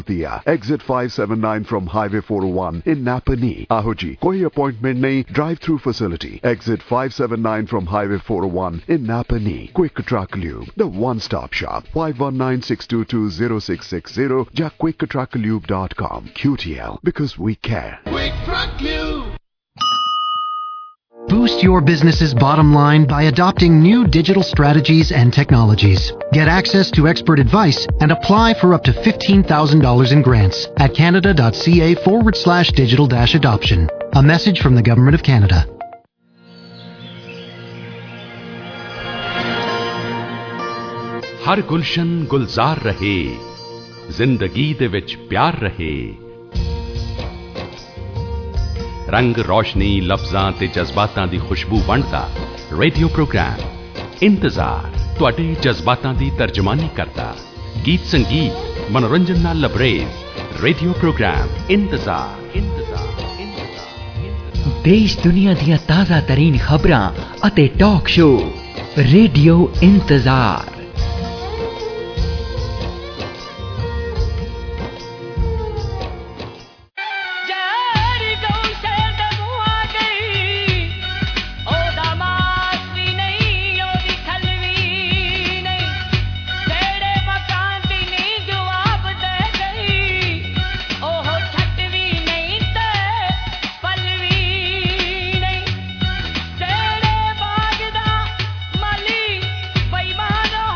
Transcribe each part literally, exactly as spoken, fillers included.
दिया exit five seventy-nine from highway four oh one in Napani. आहो जी, कोई appointment नहीं, drive through facility exit five seventy-nine from highway four oh one in Napani. Quick Truck Lube, the one stop shop. five one nine, six two two, zero six six zero ja quick truck lube dot com. Q T L, because we care. Quick Truck Lube. Boost your business's bottom line by adopting new digital strategies and technologies. Get access to expert advice and apply for up to fifteen thousand dollars in grants at canada.ca forward slash digital dash adoption. A message from the Government of Canada. हर गुलशन गुलजार रहे, जिंदगी दे विच प्यार रहे। रंग रोशनी लफ्जां ते जज्बातां दी खुशबू वंडदा radio programme इंतजार तुहाडे जज्बातां दी तर्जमानी करदा। गीत संगीत मनोरंजन नाल लबरेज रेडियो प्रोग्राम इंतजार इंतजार इंतजार। देश दुनिया ਦੀਆਂ ਤਾਜ਼ਾ ਤਰੀਨ ਖਬਰਾਂ ਅਤੇ ਟਾਕ ਸ਼ੋ ਰੇਡੀਓ ਇੰਤਜ਼ਾਰ। Mali, baimano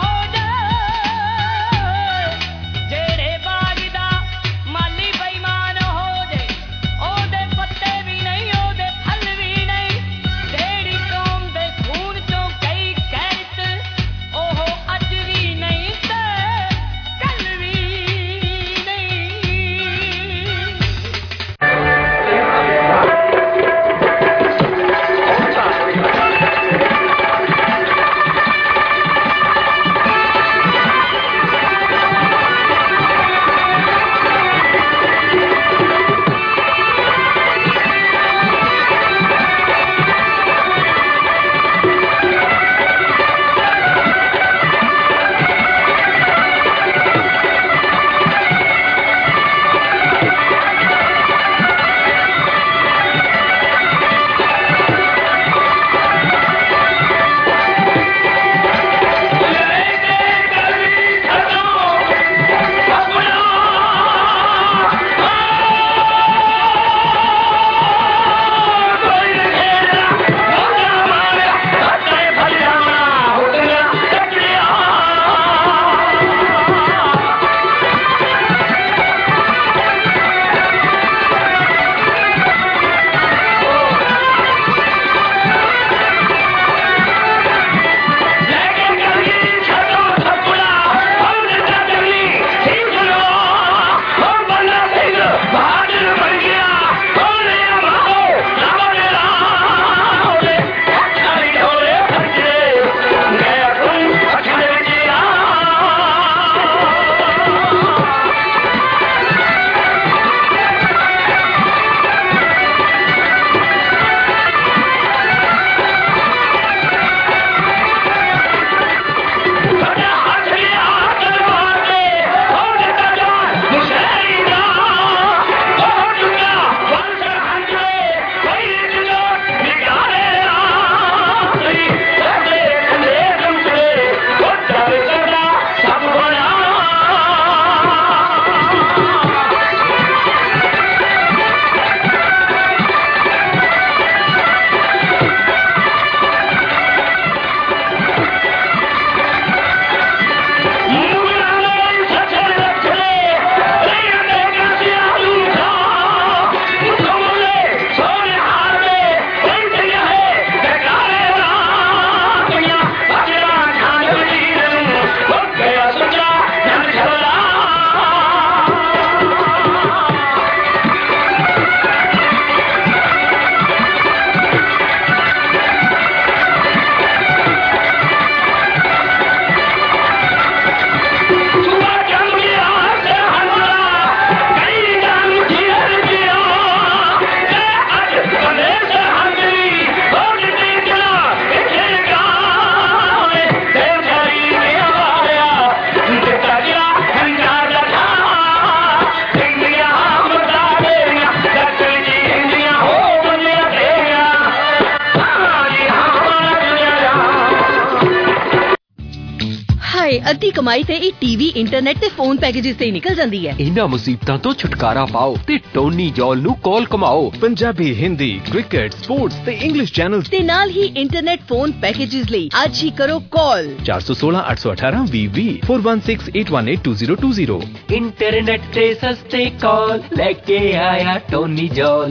ਤੇ ਅੱਧੀ ਕਮਾਈ ਤੇ ਇਹ ਟੀਵੀ, ਇੰਟਰਨੈਟ ਤੇ ਫੋਨ ਪੈਕੇजेस ਤੇ ਹੀ ਨਿਕਲ ਜਾਂਦੀ ਹੈ। ਇਹਨਾਂ ਮੁਸੀਬਤਾਂ ਤੋਂ ਛੁਟਕਾਰਾ ਪਾਓ ਤੇ ਟੋਨੀ ਜੌਲ ਨੂੰ ਕਾਲ ਕਮਾਓ। ਪੰਜਾਬੀ, ਹਿੰਦੀ, ਕ੍ਰਿਕਟ, ਸਪੋਰਟਸ ਤੇ ਇੰਗਲਿਸ਼ ਚੈਨਲਸ ਤੇ ਨਾਲ ਹੀ ਇੰਟਰਨੈਟ ਫੋਨ ਪੈਕੇजेस ਲਈ ਅੱਜ ਹੀ ਕਰੋ ਕਾਲ ਚਾਰ ਸੌ ਸੋਲਾਂ ਅੱਠ ਸੌ ਅਠਾਰਾਂ ਵੀਹ ਵੀਹ four one six eight one eight two zero two zero। Internet ਤੇ ਸਸਤੇ ਕਾਲ ਲੈ ਕੇ ਆਇਆ ਟੋਨੀ ਜੌਲ।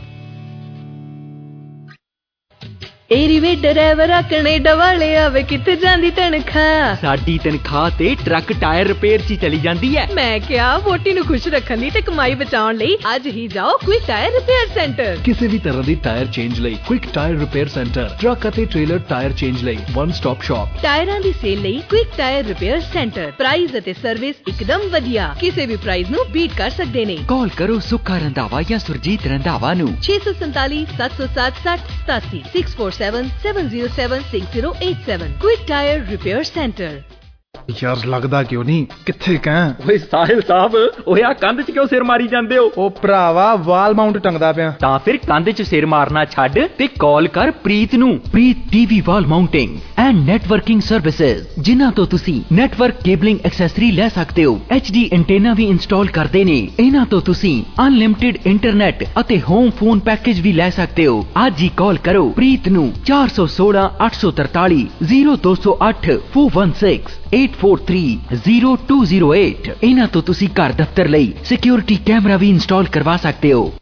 ਇਹ ਰਿਵੇ ਡਰਾਈਵਰ ਕੈਨੇਡਾ ਵਾਲੇ ਆਵੇ ਕਿੱਥੇ ਜਾਂਦੀ ਤਨਖਾਹ। ਸਾਡੀ ਤਨਖਾਹ ਤੇ ਟਰੱਕ ਟਾਇਰ ਰਿਪੇਅਰ 'ਚ ਚਲੀ ਜਾਂਦੀ ਹੈ। ਮੈਂ ਕਿਹਾ ਵੋਟੀ ਨੂੰ ਖੁਸ਼ ਰੱਖਣ ਲਈ ਤੇ ਕਮਾਈ ਬਚਾਉਣ ਲਈ ਅੱਜ ਹੀ ਜਾਓ ਕੁਇਕ ਟਾਇਰ ਰਿਪੇਅਰ ਸੈਂਟਰ। ਕਿਸੇ ਵੀ ਤਰ੍ਹਾਂ ਦੀ ਟਾਇਰ ਚੇਂਜ ਲਈ quick tyre repair centre, truck ਅਤੇ ਟ੍ਰੇਲਰ ਟਾਇਰ ਚੇਂਜ ਲਈ ਵਨ ਸਟਾਪ ਸ਼ਾਪ। ਟਾਇਰਾਂ ਦੀ ਸੇਲ ਲਈ quick tyre repair centre. Price ਅਤੇ ਸਰਵਿਸ ਇੱਕਦਮ ਵਧੀਆ, ਕਿਸੇ ਵੀ ਪ੍ਰਾਈਸ ਨੂੰ ਬੀਟ ਕਰ ਸਕਦੇ ਨੇ। ਕਾਲ ਕਰੋ ਸੁੱਖਾ ਰੰਧਾਵਾ ਜਾਂ ਸੁਰਜੀਤ ਰੰਧਾਵਾ ਨੂੰ ਛੇ ਸੌ ਸੰਤਾਲੀ ਸੱਤ ਸੌ ਸੱਤ ਸੱਠ ਸਤਾਸੀ six four seven seven zero seven six zero eight seven। Quick Tire Repair Center। ਯਾਰ ਲੱਗਦਾ ਕਿਉਂ ਨਹੀਂ, ਕਿੱਥੇ ਕਾਂ? ਓਏ ਸਾਹਿਲ ਸਾਹਿਬ, ਓਏ ਆ ਕੰਧ 'ਚ ਕਿਉਂ ਸਿਰ ਮਾਰੀ ਜਾਂਦੇ ਹੋ? ਉਹ ਭਰਾਵਾ ਵਾਲ ਮਾਊਂਟ ਟੰਗਦਾ ਪਿਆ। ਤਾਂ ਫਿਰ ਕੰਧ 'ਚ ਸਿਰ ਮਾਰਨਾ ਛੱਡ ਤੇ ਕਾਲ ਕਰ ਪ੍ਰੀਤ ਨੂੰ। Preet TV wall mounting and networking services, ਜਿਨ੍ਹਾਂ ਤੋਂ ਤੁਸੀਂ ਨੈਟਵਰਕ ਕੇਬਲਿੰਗ ਐਕਸੈਸਰੀ ਲੈ ਸਕਦੇ ਹੋ। ਐਚ ਡੀ ਐਂਟੇਨਾ ਵੀ ਇੰਸਟਾਲ ਕਰਦੇ ਨੇ। ਇਹਨਾਂ ਤੋਂ ਤੁਸੀਂ ਅਨਲਿਮਿਟਿਡ ਇੰਟਰਨੈਟ ਅਤੇ ਹੋਮ ਫੋਨ ਪੈਕੇਜ ਵੀ ਲੈ ਸਕਦੇ ਹੋ। ਅੱਜ ਹੀ ਕਾਲ ਕਰੋ ਪ੍ਰੀਤ ਨੂੰ ਚਾਰ ਸੌ ਸੋਲਾਂ ਅੱਠ ਸੌ ਤਰਤਾਲੀ ਜ਼ੀਰੋ ਦੋ ਸੌ ਅੱਠ four one six eight four three zero two zero eight। ਇਹਨਾਂ ਤੋਂ ਤੁਸੀਂ ਘਰ ਦਫ਼ਤਰ ਲਈ ਸਿਕਿਉਰਿਟੀ ਕੈਮਰਾ ਵੀ ਇੰਸਟਾਲ ਕਰਵਾ ਸਕਦੇ ਹੋ।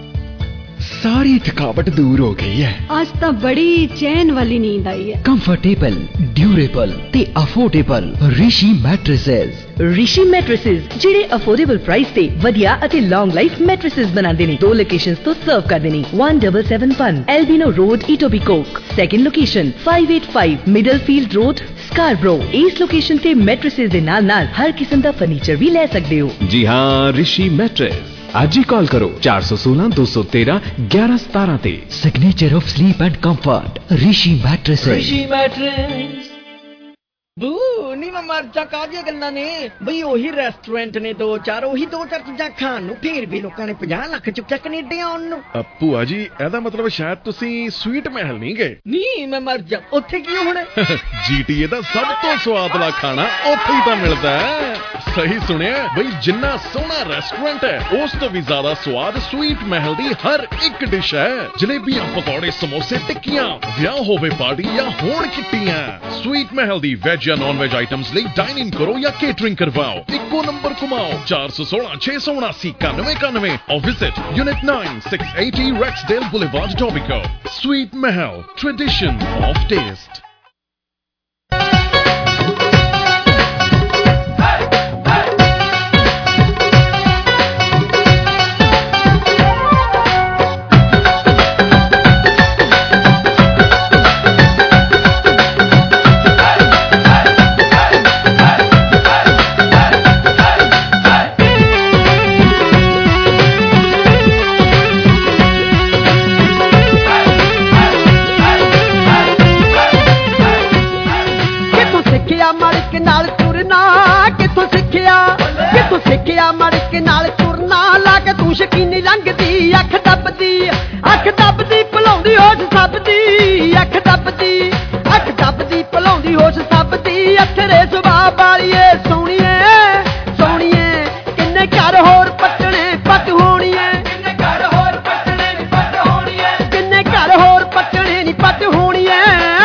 ਸਾਰੀ ਥਕਾਵਟ ਦੂਰ ਹੋ ਗਈ ਹੈ। ਅੱਜ ਤਾਂ ਬੜੀ ਚੈਨ ਵਾਲੀ ਨੀਂਦ ਆਈ ਹੈ। ਕੰਫਰਟੇਬਲ, ਡਿਊਰੇਬਲ ਤੇ affordable Rishi mattresses. Rishi mattresses ਜਿਹੜੇ ਅਫੋਰਡੇਬਲ ਪ੍ਰਾਈਸ ਤੇ ਵਧੀਆ ਅਤੇ ਲੌਂਗ ਲਾਈਫ ਮੈਟ੍ਰੈਸਸ ਬਣਾਉਂਦੇ ਨੇ। ਦੋ ਲੋਕੇਸ਼ਨਸ ਤੋਂ ਸਰਵ ਕਰਦੇ ਨੇ। one seven seven one Albion road, Etobicoke. Second location five eight five Middlefield road, Scarborough. ਇਸ ਲੋਕੇਸ਼ਨ ਤੇ ਮੈਟ੍ਰੈਸਸ ਦੇ ਨਾਲ ਨਾਲ ਹਰ ਕਿਸਮ ਦਾ ਫਰਨੀਚਰ ਵੀ ਲੈ ਸਕਦੇ ਹੋ। ਜੀ ਹਾਂ, ਰਿਸ਼ੀ ਮੈਟਰੇਸ। ਅੱਜ ਹੀ ਕਾਲ ਕਰੋ ਚਾਰ ਸੌ ਸੋਲਾਂ ਦੋ ਸੌ ਤੇਰਾਂ ਗਿਆਰਾਂ ਸਤਾਰਾਂ ਤੇ। Signature of sleep and comfort Rishi mattresses. Rishi mattress. ਬੂ ਨੀ ਮੈਂ ਮਰ ਜਾ, ਕਾਹਦੀਆਂ ਗੱਲਾਂ ਨੇ ਬਈ। ਉਹੀ ਰੈਸਟੋਰੈਂਟ ਨੇ ਦੋ ਚਾਰ, ਉਹੀ ਦੋ ਚਾਰ ਚੀਜ਼ਾਂ ਖਾਣ ਨੂੰ, ਫੇਰ ਵੀ ਲੋਕਾਂ ਨੇ ਪੰਜਾਹ ਲੱਖ ਚੁੱਕਿਆ ਕੈਨੇਡਾ ਆਉਣ ਨੂੰ। ਭੂਆ ਜੀ, ਇਹਦਾ ਮਤਲਬ ਸ਼ਾਇਦ ਤੁਸੀਂ ਸਵੀਟ ਮਹਿਲ ਨਹੀਂ ਗਏ। ਨਹੀਂ ਮੈਂ ਮਰ ਜਾ, ਉੱਥੇ ਕੀ ਹੋਣਾ? ਜੀਟੀਏ ਦਾ ਸਭ ਤੋਂ ਸਵਾਦਲਾ ਖਾਣਾ ਉੱਥੇ ਹੀ ਤਾਂ ਮਿਲਦਾ ਹੈ। ਸਹੀ ਸੁਣਿਆ ਬਈ, ਜਿੰਨਾ ਸੋਹਣਾ ਰੈਸਟੋਰੈਂਟ ਹੈ ਉਸ ਤੋਂ ਵੀ ਜ਼ਿਆਦਾ ਸਵਾਦ ਸਵੀਟ ਮਹਿਲ ਦੀ ਹਰ ਇੱਕ ਡਿਸ਼ ਹੈ। ਜਲੇਬੀਆਂ, ਪਕੌੜੇ, ਸਮੋਸੇ, ਟਿੱਕੀਆਂ, ਵਿਆਹ ਹੋਵੇ ਪਾਰਟੀ ਜਾਂ ਹੋਣ ਕਿੱਟੀਆਂ, ਸਵੀਟ ਮਹਿਲ ਦੀ ਵੈਜ ਜਾਂ ਨॉन वेज आइटम्स ਲਈ ਡਾਈਨ ਇਨ ਕਰੋ ਜਾਂ ਕੇਟਰਿੰਗ ਕਰਵਾਓ। ਇੱਕੋ ਨੰਬਰ ਘੁਮਾਓ ਚਾਰ ਸੌ ਸੋਲਾਂ ਛੇ ਸੌ ਉਨਾਸੀ ਇਕਾਨਵੇਂ ਇਕਾਨਵੇਂ or visit Unit nine six eighty Rexdale Boulevard, Etobicoke। Sweet Mahal, tradition of taste। ਸਿੱਖਿਆ ਮੜਕ ਨਾਲ ਤੁਰਨਾ, ਲਾ ਕੇ ਤੂੰ ਸ਼ਕੀਨੀ ਲੰਘਦੀ ਅੱਖ ਦੱਬਦੀ, ਅੱਖ ਦੱਬਦੀ ਭੁਲਾਉਂਦੀ ਹੋਸ਼ ਸਭ ਦੀ, ਅੱਖ ਦੱਬਦੀ ਅੱਖ ਦੱਬਦੀ ਭੁਲਾਉਂਦੀ ਹੋਸ਼ ਸਭ ਦੀ। ਅਥਰੇ ਸੁਭਾਅ ਵਾਲੀਏ ਸੋਹਣੀਏ ਸੋਹਣੀਏ, ਕਿੰਨੇ ਘਰ ਹੋਰ ਪੱਟਣੇ ਪੱਟ ਹੋਣੀਏ, ਕਿੰਨੇ ਘਰ ਹੋਰ ਪੱਟਣੇ ਨੀ ਪੱਟ ਹੋਣੀਏ, ਕਿੰਨੇ ਘਰ ਹੋਰ ਪੱਟਣੇ ਨੀ ਪੱਟ ਹੋਣੀਏ।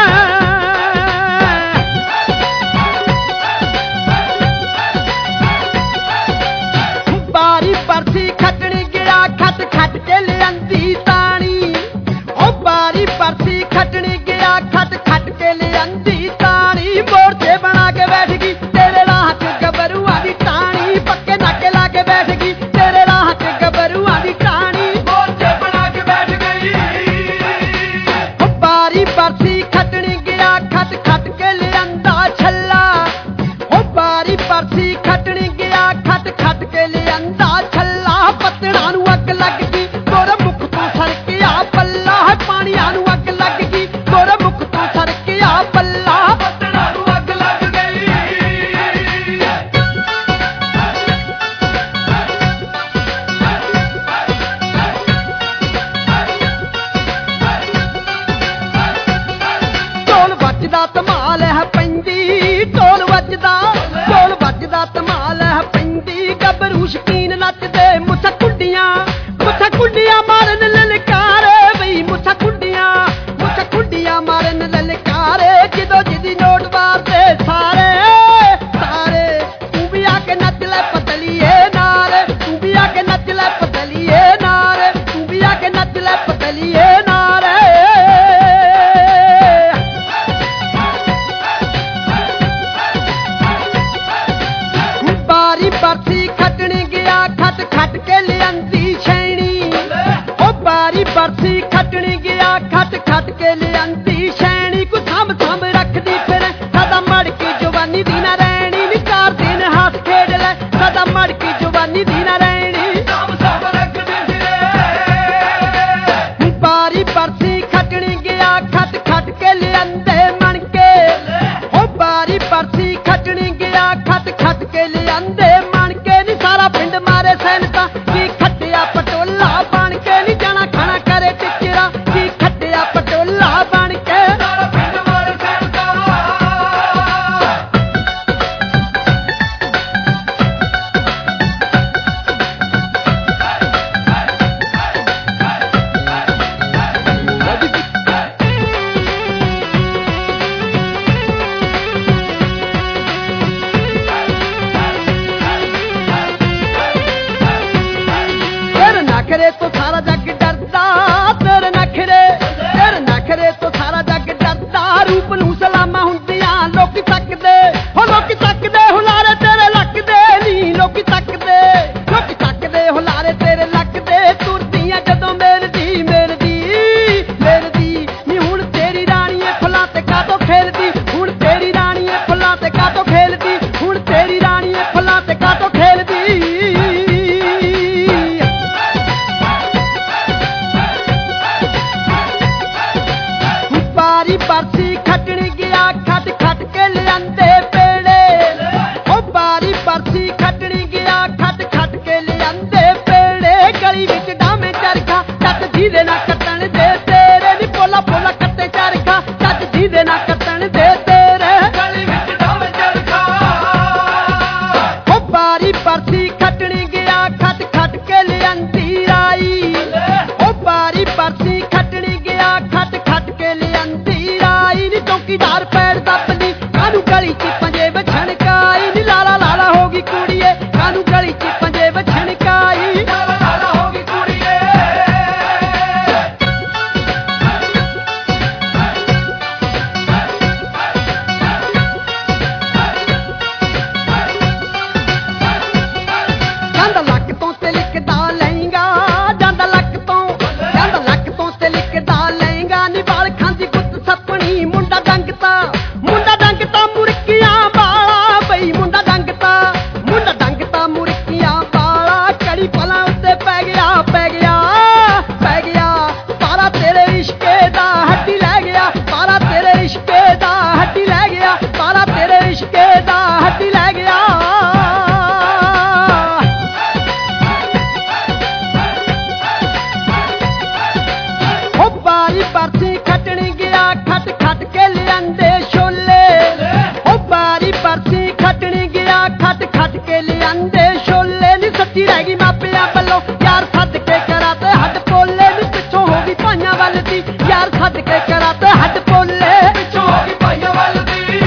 ਬਾਰੀ ਬਰਸੀ ਖੱਟਣੀ ਗਿਆ ਖੱਟ ਖੱਟ ਕੇ ਲਿਆਂਦੀ ਤਾਣੀ, ਉਹ ਬਾਰੀ ਬਰਸੀ ਖੱਟਣੀ ਗਿਆ ਖੱਟ ਖੱਟ ਕੇ ਲਿਆਂਦੀ ਤਾਣੀ। ਮੋਰਚੇ ਬਣਾ ਕੇ ਬੈਠ ਗਈ ਤੇਰੇ ਰਾਹ 'ਚ ਗੱਭਰੂਆਂ ਦੀ ਟਾਣੀ, ਪੱਕੇ ਨਾਕੇ ਲਾ ਕੇ ਬੈਠ ਗਈ ਤੇਰੇ ਰਾਹ 'ਚ ਗੱਭਰੂਆਂ ਦੀ ਟਾਣੀ, ਮੋਰਚੇ ਬਣਾ ਕੇ ਬੈਠ ਗਈ। ਉਹ ਬਾਰੀ ਬਰਸੀ ਖੱਟਣੀ ਗਿਆ ਖੱਟ ਖੱਟ ਕੇ ਲਿਆਂਦਾ ਛੱਲਾ, ਉਹ ਬਾਰੀ ਬਰਸੀ ਖੱਟਣੀ ਗਿਆ ਖੱਟ ਖੱਟ ਕੇ ਲਿਆਂਦਾ ਛੱਲਾ। ਪੱਤਣਾ ਨੂੰ ਅੱਗ ਲੱਗ ਗਈ ਗੋਰਾ ਮੁਖ ਤੋਂ ਸਰਕਿਆ ਪੱਲਾ, ਪਾਣੀਆਂ ਨੂੰ ਅੱਗ ਲੱਗ ਗਈ ਗੋਰਾ ਮੁਖ ਤੋਂ ਸਰਕਿਆ ਪੱਲਾ, ਪੱਤਣਾ ਨੂੰ ਅੱਗ ਲੱਗ ਗਈ। ਢੋਲ ਵੱਜਦਾ ਧਮਾਲ ਹੈ ਪੈਂਦੀ, ਢੋਲ ਵੱਜਦਾ ਅੰਦੇ ਮਾਣ ਕੇ ਨੀ ਸਾਰਾ ਪਿੰਡ ਮਾਰੇ ਸੈਨਿਕਾਂ ਕੀ ਖੱਟਿਆ ਪਟੋਲਾ ਬਣ ਕੇ ਨੀ ਜਾਣਾ ਖਾਣਾ ਕਰੇ ਟਿਚਰਾ ਕੀ ਖੱਟਿਆ ਪਟੋਲਾ ਬਣ ਕੇ ਸਾਰਾ ਪਿੰਡ ਮਾਰੇ ਸੈਨਿਕਾਂ नखरे तो सारा जग डरदा तेरे नखरे तेरे नखरे तो सारा जग डरदा रूप नूं सलामा हुंदियां लोकी तकदे हो लोकी तकदे हुलारे तेरे लकदे नी लोकी तकदे लोकी तकदे हुलारे तेरे लकदे तुरदियां जदों मेरे दी मेरे दी मेरे दी नी हुण तेरी राणीए फुल्लां ते कातों खेलदी हुण तेरी राणीए फुल्लां ते कातों खेलदी हुण तेरी राणीए फुल्लां ते कातों खेलदी बरसी खटन गया खट खट के लियांदे पेड़े ओ बारी बरसी खटन गया खट खट के लियांदे पेड़े गली विच डामे चरखा जट जीदे ना कटन दे तेरे नी पोला पोला कट्टे चरखा जट जीदे ना कटन दे तेरे गली विच डामे चरखा ओ बारी बरसी खटन गया खट खट के लियांदी राई ओ बारी बरसी खटन गया खट खट के लियांदी चौकीदार पैर दबदी कानू गली च पंजे बछणकाई नी लाला लाला होगी कुड़िए कानू गली च पंजे बछणकाई लाला लाला होगी कुड़िए ਜਾਂਦਾ ਲੱਕ ਤੋਂ ਤੇ ਲਿਖਦਾ ਲਏਗਾ ਜਾਂਦਾ ਲੱਕ ਤੋਂ ਜਾਂਦਾ ਲੱਕ ਤੋਂ ਤੇ ਲਿਖਦਾ ਲਏਗਾ ਨੀ ਵਾਲ ਖਾਂਦੀ ਗੁੱਤ ਸੱਪਣੀ ਮੁੰਡਾ ਡੰਗਤਾ ਮੁੰਡਾ ਡੰਗਤਾ ਮੁਰਕੀਆਂ ਵਾਲਾ ਬਈ ਮੁੰਡਾ ਡੰਗਤਾ ਮੁੰਡਾ ਡੰਗਤਾ ਮੁਰਕੀਆਂ ਵਾਲਾ ਕੜੀ ਪਲਾਂ ਉੱਤੇ ਪੈ ਗਿਆ ਪੈ ਗਿਆ ਪੈ ਗਿਆ ਸਾਰਾ ਤੇਰੇ ਇਸ਼ਕੇ ਦਾ ਹੱਡੀ ਲੈ ਗਿਆ ਸਾਰਾ ਤੇਰੇ ਇਸ਼ਕੇ ਦਾ ਹੱਡੀ ਲੈ ਗਿਆ ਸਾਰਾ ਤੇਰੇ ਇਸ਼ਕੇ ਦਾ ਹੱਡੀ ਲੈ ਗਿਆ ਉਹ ਬਾਰੀ ਬਰਸੀ ਖੱਟਣ ਗਿਆ ਖੱਟ ਖੱਟ ਕੇ ਲਿਆਂਦੇ ਛੋਲੇ ਉਹ ਬਾਰੀ ਬਰਸੀ ਖੱਟਣ ਗਿਆ ਖੱਟ ਖੱਟ ਕੇ ਲਿਆਂਦੇ ਛੋਲੇ ਨੀ ਸੱਚੀ ਰਹਿ ਗਈ ਮਾਪਿਆਂ ਵੱਲੋਂ ਯਾਰ ਸੱਦ ਕੇ ਕਰਾ ਤੇ ਹੱਡ ਪੋਲੇ ਨੀ ਪਿੱਛੋਂ ਹੋ ਗਈ ਭਾਈਆਂ ਵੱਲ ਦੀ ਯਾਰ ਸੱਦ ਕੇ ਕਰਾ ਤੇ ਹੱਡ ਪੋਲੇ ਪਿੱਛੋਂ ਹੋ ਗਈ ਭਾਈਆਂ ਵੱਲ ਦੀ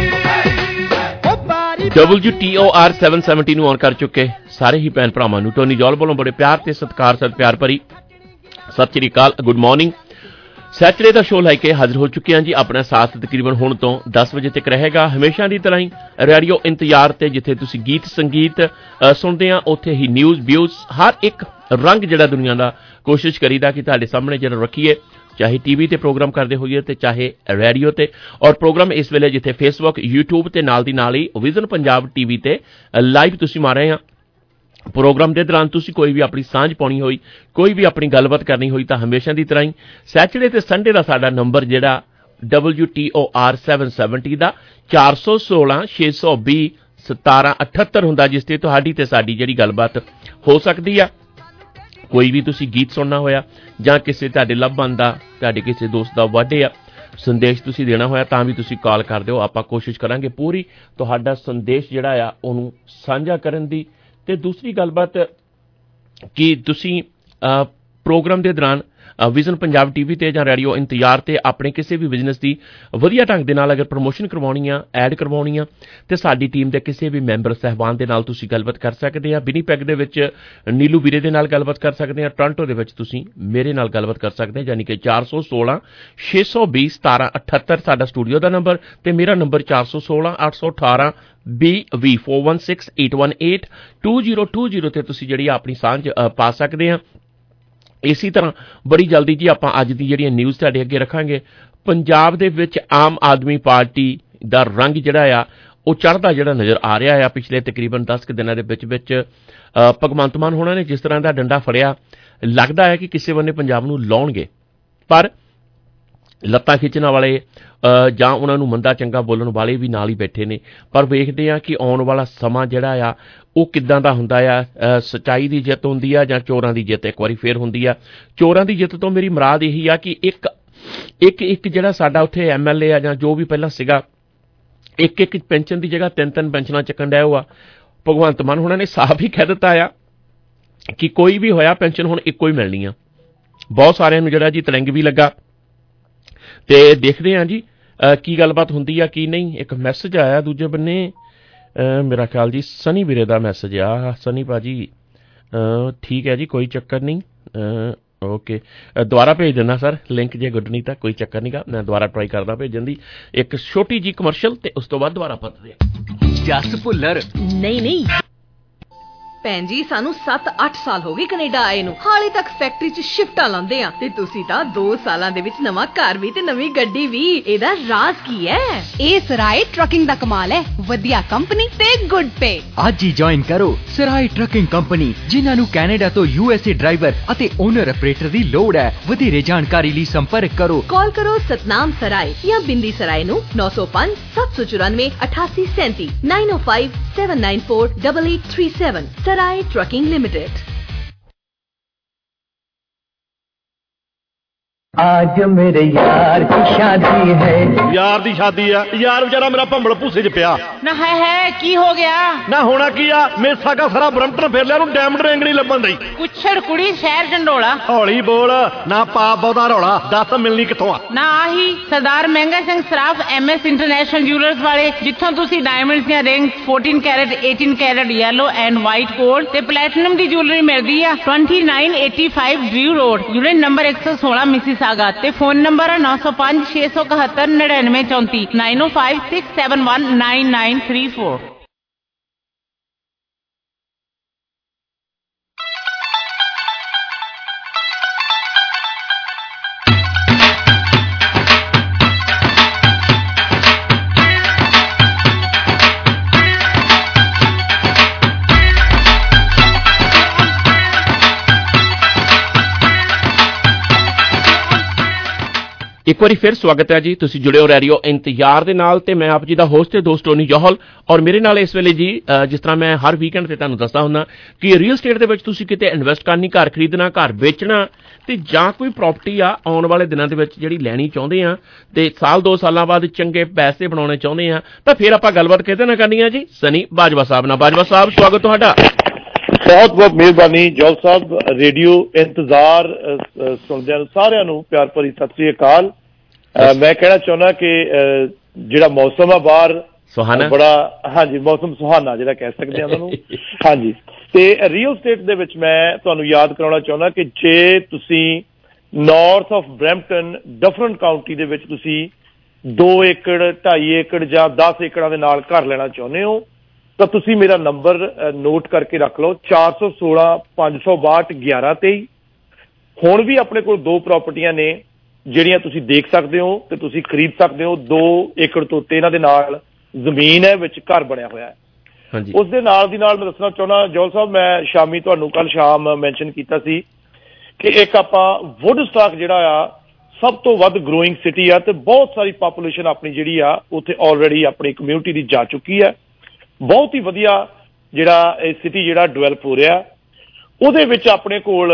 ਉਹ ਬਾਰੀ ਡਬਲਯੂ ਟੀ ਓ ਆਰ ਸੱਤ ਸੌ ਸੱਤਰ ਨੂੰ ਆਨ ਕਰ ਚੁੱਕੇ ਸਾਰੇ ਹੀ ਭੈਣ ਭਰਾਵਾਂ ਨੂੰ ਟੋਨੀ ਜੌਲ ਵੱਲੋਂ ਬੜੇ ਪਿਆਰ ਤੇ ਸਤਿਕਾਰ ਸਤ ਪਿਆਰ ਭਰੀ ਸਤਿ ਸ਼੍ਰੀ ਅਕਾਲ ਗੁੱਡ ਮਾਰਨਿੰਗ ਸੈਚਰਡੇ ਦਾ ਸ਼ੋਅ ਲੈ ਕੇ ਹਾਜ਼ਰ ਹੋ ਚੁੱਕੇ ਹਾਂ ਜੀ ਆਪਣਾ ਸਾਥ ਤਕਰੀਬਨ ਹੁਣ ਤੋਂ ਦਸ ਵਜੇ ਤੱਕ ਰਹੇਗਾ ਹਮੇਸ਼ਾ ਦੀ ਤਰ੍ਹਾਂ ਹੀ ਰੇਡੀਓ ਇੰਤਜ਼ਾਰ ਤੇ ਜਿੱਥੇ ਤੁਸੀਂ ਗੀਤ ਸੰਗੀਤ ਸੁਣਦੇ ਆ ਉੱਥੇ ਹੀ ਨਿਊਜ਼ ਵਿਊਜ਼ ਹਰ ਇੱਕ ਰੰਗ ਜਿਹੜਾ ਦੁਨੀਆ ਦਾ ਕੋਸ਼ਿਸ਼ ਕਰੀਦਾ ਕਿ ਤੁਹਾਡੇ ਸਾਹਮਣੇ ਜਿਹੜਾ ਰੱਖੀਏ ਚਾਹੇ ਟੀਵੀ ਤੇ ਪ੍ਰੋਗਰਾਮ ਕਰਦੇ ਹੋਈਏ ਤੇ ਚਾਹੇ ਰੇਡੀਓ ਤੇ ਔਰ ਪ੍ਰੋਗਰਾਮ ਇਸ ਵੇਲੇ ਜਿੱਥੇ ਫੇਸਬੁੱਕ ਯੂਟਿਊਬ ਤੇ ਨਾਲ ਦੀ ਨਾਲ ਹੀ ਵਿਜ਼ਨ ਪੰਜਾਬ ਟੀਵੀ ਤੇ ਲਾਈਵ ਤੁਸੀਂ ਮਾਰ ਰਹੇ ਆ ਪ੍ਰੋਗਰਾਮ ਦੇ ਦੌਰਾਨ ਤੁਸੀਂ ਕੋਈ ਵੀ ਆਪਣੀ ਸਾਂਝ ਪਾਉਣੀ ਹੋਈ ਕੋਈ ਵੀ ਆਪਣੀ ਗੱਲਬਾਤ ਕਰਨੀ ਹੋਈ ਤਾਂ ਹਮੇਸ਼ਾ ਦੀ ਤਰ੍ਹਾਂ ਹੀ ਸੈਚਰਡੇ ਤੇ ਸੰਡੇ ਦਾ ਸਾਡਾ ਨੰਬਰ ਜਿਹੜਾ ਡਬਲਯੂ ਟੀ ਓ ਆਰ ਸੱਤ ਸੌ ਸੱਤਰ ਦਾ ਚਾਰ ਸੌ ਸੋਲਾਂ ਛੇ ਸੌ ਵੀਹ ਸਤਾਰਾਂ ਅਠੱਤਰ ਹੁੰਦਾ ਜਿਸ ਤੇ ਤੁਹਾਡੀ ਤੇ ਸਾਡੀ ਜਿਹੜੀ ਗੱਲਬਾਤ ਹੋ ਸਕਦੀ ਆ ਕੋਈ ਵੀ ਤੁਸੀਂ ਗੀਤ ਸੁਣਨਾ ਹੋਇਆ ਜਾਂ ਕਿਸੇ ਤੁਹਾਡੇ ਲੱਭਣ ਦਾ ਤੁਹਾਡੇ ਕਿਸੇ ਦੋਸਤ ਦਾ ਬਰਥਡੇ ਆ ਸੰਦੇਸ਼ ਤੁਸੀਂ ਦੇਣਾ ਹੋਇਆ ਤਾਂ ਵੀ ਤੁਸੀਂ ਕਾਲ ਕਰ ਦਿਓ ਆਪਾਂ ਕੋਸ਼ਿਸ਼ ਕਰਾਂਗੇ ਪੂਰੀ ਤੁਹਾਡਾ ਸੰਦੇਸ਼ ਜਿਹੜਾ ਆ ਉਹਨੂੰ ਸਾਂਝਾ ਕਰਨ ਦੀ ਤੇ ਦੂਸਰੀ ਗੱਲਬਾਤ ਕਿ ਤੁਸੀਂ ਪ੍ਰੋਗਰਾਮ ਦੇ ਦੌਰਾਨ ਵਿਜ਼ਨ ਪੰਜਾਬ ਟੀਵੀ ਤੇ ਜਾਂ ਰੇਡੀਓ ਇੰਤਜ਼ਾਰ ਤੇ ਆਪਣੇ ਕਿਸੇ ਵੀ ਬਿਜ਼ਨਸ ਦੀ ਵਧੀਆ ਢੰਗ ਦੇ ਨਾਲ ਅਗਰ ਪ੍ਰਮੋਸ਼ਨ ਕਰਵਾਉਣੀ ਆ ਐਡ ਕਰਵਾਉਣੀ ਆ ਤੇ ਸਾਡੀ ਟੀਮ ਦੇ ਕਿਸੇ ਵੀ ਮੈਂਬਰ ਸਹਿਬਾਨ ਦੇ ਨਾਲ ਤੁਸੀਂ ਗੱਲਬਾਤ ਕਰ ਸਕਦੇ ਆ ਵਿਨੀਪੈਗ ਦੇ ਵਿੱਚ ਨੀਲੂ ਵੀਰੇ ਦੇ ਨਾਲ ਗੱਲਬਾਤ ਕਰ ਸਕਦੇ ਆ ਟੋਰਾਂਟੋ ਦੇ ਵਿੱਚ ਤੁਸੀਂ ਮੇਰੇ ਨਾਲ ਗੱਲਬਾਤ ਕਰ ਸਕਦੇ ਆ ਯਾਨੀ ਕਿ ਚਾਰ ਸੌ ਸੋਲਾਂ ਛੇ ਸੌ ਵੀਹ ਸਤਾਰਾਂ ਅਠੱਤਰ ਸਾਡਾ ਸਟੂਡੀਓ ਦਾ ਨੰਬਰ ਤੇ ਮੇਰਾ ਨੰਬਰ ਚਾਰ ਸੌ ਸੋਲਾਂ ਅੱਠ ਸੌ ਅਠਾਰਾਂ B V four one six eight one eight two zero two zero ਤੇ ਤੁਸੀਂ ਜਿਹੜੀ ਆਪਣੀ ਸਾਂਝ ਪਾ ਸਕਦੇ ਆ ਇਸੇ ਤਰ੍ਹਾਂ ਬੜੀ ਜਲਦੀ ਜੀ ਆਪਾਂ ਅੱਜ ਦੀ ਜਿਹੜੀਆਂ ਨਿਊਜ਼ ਤੁਹਾਡੇ ਅੱਗੇ ਰੱਖਾਂਗੇ ਪੰਜਾਬ ਦੇ ਵਿੱਚ ਆਮ ਆਦਮੀ ਪਾਰਟੀ ਦਾ ਰੰਗ ਜਿਹੜਾ ਆ ਉਹ ਚੜ੍ਹਦਾ ਜਿਹੜਾ ਨਜ਼ਰ ਆ ਰਿਹਾ ਆ ਪਿਛਲੇ ਤਕਰੀਬਨ ਦਸ ਕੁ ਦਿਨਾਂ ਦੇ ਵਿੱਚ ਵਿੱਚ ਭਗਵੰਤ ਮਾਨ ਹੋਣਾ ਨੇ ਜਿਸ ਤਰ੍ਹਾਂ ਦਾ ਡੰਡਾ ਫੜਿਆ ਲੱਗਦਾ ਹੈ ਕਿ ਕਿਸੇ ਬੰਨੇ ਪੰਜਾਬ ਨੂੰ ਲਾਉਣਗੇ ਪਰ ਲੱਤਾਂ ਖਿੱਚਣ ਵਾਲੇ ਜਾਂ ਉਹਨਾਂ ਨੂੰ ਮੰਦਾ ਚੰਗਾ ਬੋਲਣ ਵਾਲੇ ਵੀ ਨਾਲ ਹੀ ਬੈਠੇ ਨੇ। ਪਰ ਵੇਖਦੇ ਹਾਂ ਕਿ ਆਉਣ ਵਾਲਾ ਸਮਾਂ ਜਿਹੜਾ ਆ ਉਹ ਕਿੱਦਾਂ ਦਾ ਹੁੰਦਾ ਆ। ਸੱਚਾਈ ਦੀ ਜਿੱਤ ਹੁੰਦੀ ਆ ਜਾਂ ਚੋਰਾਂ ਦੀ ਜਿੱਤ ਇੱਕ ਵਾਰੀ ਫੇਰ ਹੁੰਦੀ ਆ। ਚੋਰਾਂ ਦੀ ਜਿੱਤ ਤੋਂ ਮੇਰੀ ਮੁਰਾਦ ਇਹੀ ਆ ਕਿ ਇੱਕ ਇੱਕ ਇੱਕ ਜਿਹੜਾ ਸਾਡਾ ਉੱਥੇ ਐਮ ਐਲ ਏ ਆ ਜਾਂ ਜੋ ਵੀ ਪਹਿਲਾਂ ਸੀਗਾ, ਇੱਕ ਇੱਕ ਪੈਨਸ਼ਨ ਦੀ ਜਗ੍ਹਾ ਤਿੰਨ ਤਿੰਨ ਪੈਨਸ਼ਨਾਂ ਚੱਕਣ ਡਿਆ ਆ। ਭਗਵੰਤ ਮਾਨ ਹੁਣਾਂ ਨੇ ਸਾਫ਼ ਹੀ ਕਹਿ ਦਿੱਤਾ ਆ ਕਿ ਕੋਈ ਵੀ ਹੋਇਆ ਪੈਨਸ਼ਨ ਹੁਣ ਇੱਕੋ ਹੀ ਮਿਲਣੀ ਆ। ਬਹੁਤ ਸਾਰਿਆਂ ਨੂੰ ਜਿਹੜਾ ਜੀ ਤਲੰਗ ਵੀ ਲੱਗਾ ਤੇ ਦੇਖਦੇ ਹਾਂ ਜੀ ਕੀ ਗੱਲਬਾਤ ਹੁੰਦੀ ਆ ਕੀ ਨਹੀਂ। ਇੱਕ ਮੈਸੇਜ ਆਇਆ ਦੂਜੇ ਬੰਨੇ, ਮੇਰਾ ਖਿਆਲ ਜੀ ਸਨੀ ਵੀਰੇ ਦਾ ਮੈਸੇਜ ਆ। ਸਨੀ ਭਾਜੀ ਠੀਕ ਹੈ ਜੀ, ਕੋਈ ਚੱਕਰ ਨਹੀਂ, ਓਕੇ ਦੁਬਾਰਾ ਭੇਜ ਦਿੰਦਾ ਸਰ ਲਿੰਕ, ਜੇ ਗੁੱਡ ਨਹੀਂ ਤਾਂ ਕੋਈ ਚੱਕਰ ਨਹੀਂ ਗਾ, ਮੈਂ ਦੁਬਾਰਾ ਟਰਾਈ ਕਰਦਾ ਭੇਜਣ ਦੀ। ਇੱਕ ਛੋਟੀ ਜੀ ਕਮਰਸ਼ਲ ਤੇ ਉਸ ਤੋਂ ਬਾਅਦ ਦੁਬਾਰਾ ਪਰਤਦੇ ਆ। ਜਸ ਭੁੱਲਰ ਨਹੀਂ ਨਹੀਂ ਭੈਣ ਜੀ, ਸਾਨੂੰ ਸੱਤ ਅੱਠ ਸਾਲ ਹੋ ਗਏ ਕੈਨੇਡਾ ਆਏ ਨੂੰ, ਹਾਲੇ ਤੱਕ ਫੈਕਟਰੀ 'ਚ ਸ਼ਿਫਟਾਂ ਲਾਉਂਦੇ ਆ ਤੇ ਤੁਸੀਂ ਤਾਂ ਦੋ ਸਾਲਾਂ ਦੇ ਵਿੱਚ ਨਵਾਂ ਘਰ ਵੀ ਤੇ ਨਵੀਂ ਗੱਡੀ ਵੀ। ਇਹਦਾ ਰਾਜ਼ ਕੀ ਹੈ? ਇਹ ਸਰਾਏ ਟਰੱਕਿੰਗ ਦਾ ਕਮਾਲ ਹੈ, ਵਧੀਆ ਕੰਪਨੀ ਤੇ ਗੁੱਡ ਪੇ। ਅੱਜ ਹੀ ਜੁਆਇਨ ਕਰੋ ਸਰਾਏ ਟਰੱਕਿੰਗ ਕੰਪਨੀ, ਜਿਨ੍ਹਾਂ ਨੂੰ ਕੈਨੇਡਾ ਤੋਂ ਯੂ ਐਸ ਏ ਡਰਾਈਵਰ ਅਤੇ ਓਨਰ ਆਪਰੇਟਰ ਦੀ ਲੋੜ ਹੈ। ਵਧੇਰੇ ਜਾਣਕਾਰੀ ਲਈ ਸੰਪਰਕ ਕਰੋ। ਕਾਲ ਕਰੋ ਸਤਨਾਮ ਸਰਾਏ ਜਾਂ ਬਿੰਦੀ ਸਰਾਏ ਨੂੰ ਨੌ ਸੌ ਪੰਜ ਸੱਤ ਸੌ ਚੁਰਾਨਵੇਂ ਅਠਾਸੀ ਸੈਂਤੀ nine O five seven nine four double eight three seven. Sarai trucking limited. आज मेरे यार की शादी है। यार दी शादी है, यार बेचारा मेरा भंबल भूसे च पिया ना है है की हो गया ना होना की आ। मेसा का सारा ब्रम्पटन फेर लिया, डायमंड रिंग नहीं लभन दी। कुछड़ कुड़ी शहर झंडोला। हौली बोल ना पा बहुता रौला, दस मिलनी किथों आ? ना आही Sardar Mahanga Singh Saraf M S international jewellers वाले, जिथों तुसी डायमंड्स दी ring fourteen carat eighteen carat yellow and white gold ते प्लैटिनम दी ज्वेलरी मिलदी आ। Twenty nine eighty five Drew road, unit number एक सौ सोलह मिसिस ते फोन नंबर है नौ सौ पांच छे सौ इकहत्तर निन्यानवे चौंती nine O five six seven one nine nine three four. ਇੱਕ ਵਾਰੀ ਫਿਰ ਸਵਾਗਤ ਹੈ ਜੀ, ਤੁਸੀਂ ਜੁੜੇ ਹੋ ਰੇਡੀਓ ਇੰਤਜ਼ਾਰ ਦੇ ਨਾਲ ਤੇ ਮੈਂ ਆਪ ਜੀ ਦਾ ਹੋਸਟ ਤੇ ਦੋਸਤ ਟੋਨੀ ਜੋਹਲ। ਔਰ ਮੇਰੇ ਨਾਲ ਇਸ ਵੇਲੇ ਜੀ ਜਿਸ ਤਰ੍ਹਾਂ ਮੈਂ ਹਰ ਵੀਕਐਂਡ ਤੇ ਤੁਹਾਨੂੰ ਦੱਸਦਾ ਹੁੰਦਾ ਕਿ ਰੀਅਲ ਸਟੇਟ ਦੇ ਵਿੱਚ ਤੁਸੀਂ ਕਿਤੇ ਇਨਵੈਸਟ ਕਰਨੀ, ਘਰ ਖਰੀਦਣਾ, ਘਰ ਵੇਚਣਾ ਤੇ ਜਾਂ ਕੋਈ ਪ੍ਰਾਪਰਟੀ ਆ ਆਉਣ ਵਾਲੇ ਦਿਨਾਂ ਦੇ ਵਿੱਚ ਜਿਹੜੀ ਲੈਣੀ ਚਾਹੁੰਦੇ ਆ ਤੇ ਸਾਲ ਦੋ ਸਾਲਾਂ ਬਾਅਦ ਚੰਗੇ ਪੈਸੇ ਬਣਾਉਣੇ ਚਾਹੁੰਦੇ ਆ, ਤਾਂ ਫਿਰ ਆਪਾਂ ਗੱਲਬਾਤ ਕਿਹਦੇ ਨਾਲ ਕਰਨੀ ਆ ਜੀ? ਸਨੀ ਬਾਜਵਾ ਸਾਹਿਬ ਨਾਲ। ਬਾਜਵਾ ਸਾਹਿਬ ਸਵਾਗਤ ਤੁਹਾਡਾ। ਬਹੁਤ ਬਹੁਤ ਮਿਹਰਬਾਨੀ ਜੋਲ ਸਾਹਿਬ। ਰੇਡੀਓ ਇੰਤਜ਼ਾਰ ਸੁਣਦਿਆਂ ਨੂੰ ਸਾਰਿਆਂ ਨੂੰ ਪਿਆਰ ਭਰੀ ਸਤਿ ਸ੍ਰੀ ਅਕਾਲ। ਮੈਂ ਕਹਿਣਾ ਚਾਹੁੰਦਾ ਕਿ ਜਿਹੜਾ ਮੌਸਮ ਆ ਬਾਹਰ ਸੁਹਾਨਾ, ਬੜਾ ਹਾਂਜੀ ਮੌਸਮ ਸੁਹਾਨਾ ਜਿਹੜਾ ਕਹਿ ਸਕਦੇ ਆ ਉਹਨੂੰ। ਹਾਂਜੀ, ਤੇ ਰੀਅਲ ਸਟੇਟ ਦੇ ਵਿੱਚ ਮੈਂ ਤੁਹਾਨੂੰ ਯਾਦ ਕਰਾਉਣਾ ਚਾਹੁੰਦਾ ਕਿ ਜੇ ਤੁਸੀਂ north of Brampton different county ਦੇ ਵਿੱਚ ਤੁਸੀਂ ਦੋ ਏਕੜ ਢਾਈ ਏਕੜ ਜਾਂ ਦਸ ਏਕੜਾਂ ਦੇ ਨਾਲ ਘਰ ਲੈਣਾ ਚਾਹੁੰਦੇ ਹੋ ਤਾਂ ਤੁਸੀਂ ਮੇਰਾ ਨੰਬਰ ਨੋਟ ਕਰਕੇ ਰੱਖ ਲਓ, ਚਾਰ ਸੌ ਸੋਲਾਂ ਪੰਜ ਸੌ ਬਾਹਠ ਗਿਆਰਾਂ ਤੇਈ। ਹੁਣ ਵੀ ਆਪਣੇ ਕੋਲ ਦੋ ਪ੍ਰਾਪਰਟੀਆਂ ਨੇ ਜਿਹੜੀਆਂ ਤੁਸੀਂ ਦੇਖ ਸਕਦੇ ਹੋ ਤੇ ਤੁਸੀਂ ਖਰੀਦ ਸਕਦੇ ਹੋ। ਦੋ ਏਕੜ ਤੋਂ ਉੱਤੇ ਇਹਨਾਂ ਦੇ ਨਾਲ ਜ਼ਮੀਨ ਹੈ, ਵਿੱਚ ਘਰ ਬਣਿਆ ਹੋਇਆ ਹੈ। ਉਸ ਦੇ ਨਾਲ ਦੀ ਨਾਲ ਮੈਂ ਦੱਸਣਾ ਚਾਹੁੰਦਾ ਜੋਲ ਸਾਹਿਬ, ਮੈਂ ਸ਼ਾਮੀ ਤੁਹਾਨੂੰ ਕੱਲ ਸ਼ਾਮ ਮੈਂਸ਼ਨ ਕੀਤਾ ਸੀ ਕਿ ਇੱਕ ਆਪਾਂ ਵੁੱਡਸਟਾਕ ਜਿਹੜਾ ਆ ਸਭ ਤੋਂ ਵੱਧ ਗਰੋਇੰਗ ਸਿਟੀ ਆ ਤੇ ਬਹੁਤ ਸਾਰੀ ਪਾਪੂਲੇਸ਼ਨ ਆਪਣੀ ਜਿਹੜੀ ਆ ਉੱਥੇ ਆਲਰੇਡੀ ਆਪਣੀ ਕਮਿਊਨਿਟੀ ਦੀ ਜਾ ਚੁੱਕੀ ਹੈ। ਬਹੁਤ ਹੀ ਵਧੀਆ ਜਿਹੜਾ ਇਹ ਸਿਟੀ ਜਿਹੜਾ ਡਿਵੈਲਪ ਹੋ ਰਿਹਾ, ਉਹਦੇ ਵਿੱਚ ਆਪਣੇ ਕੋਲ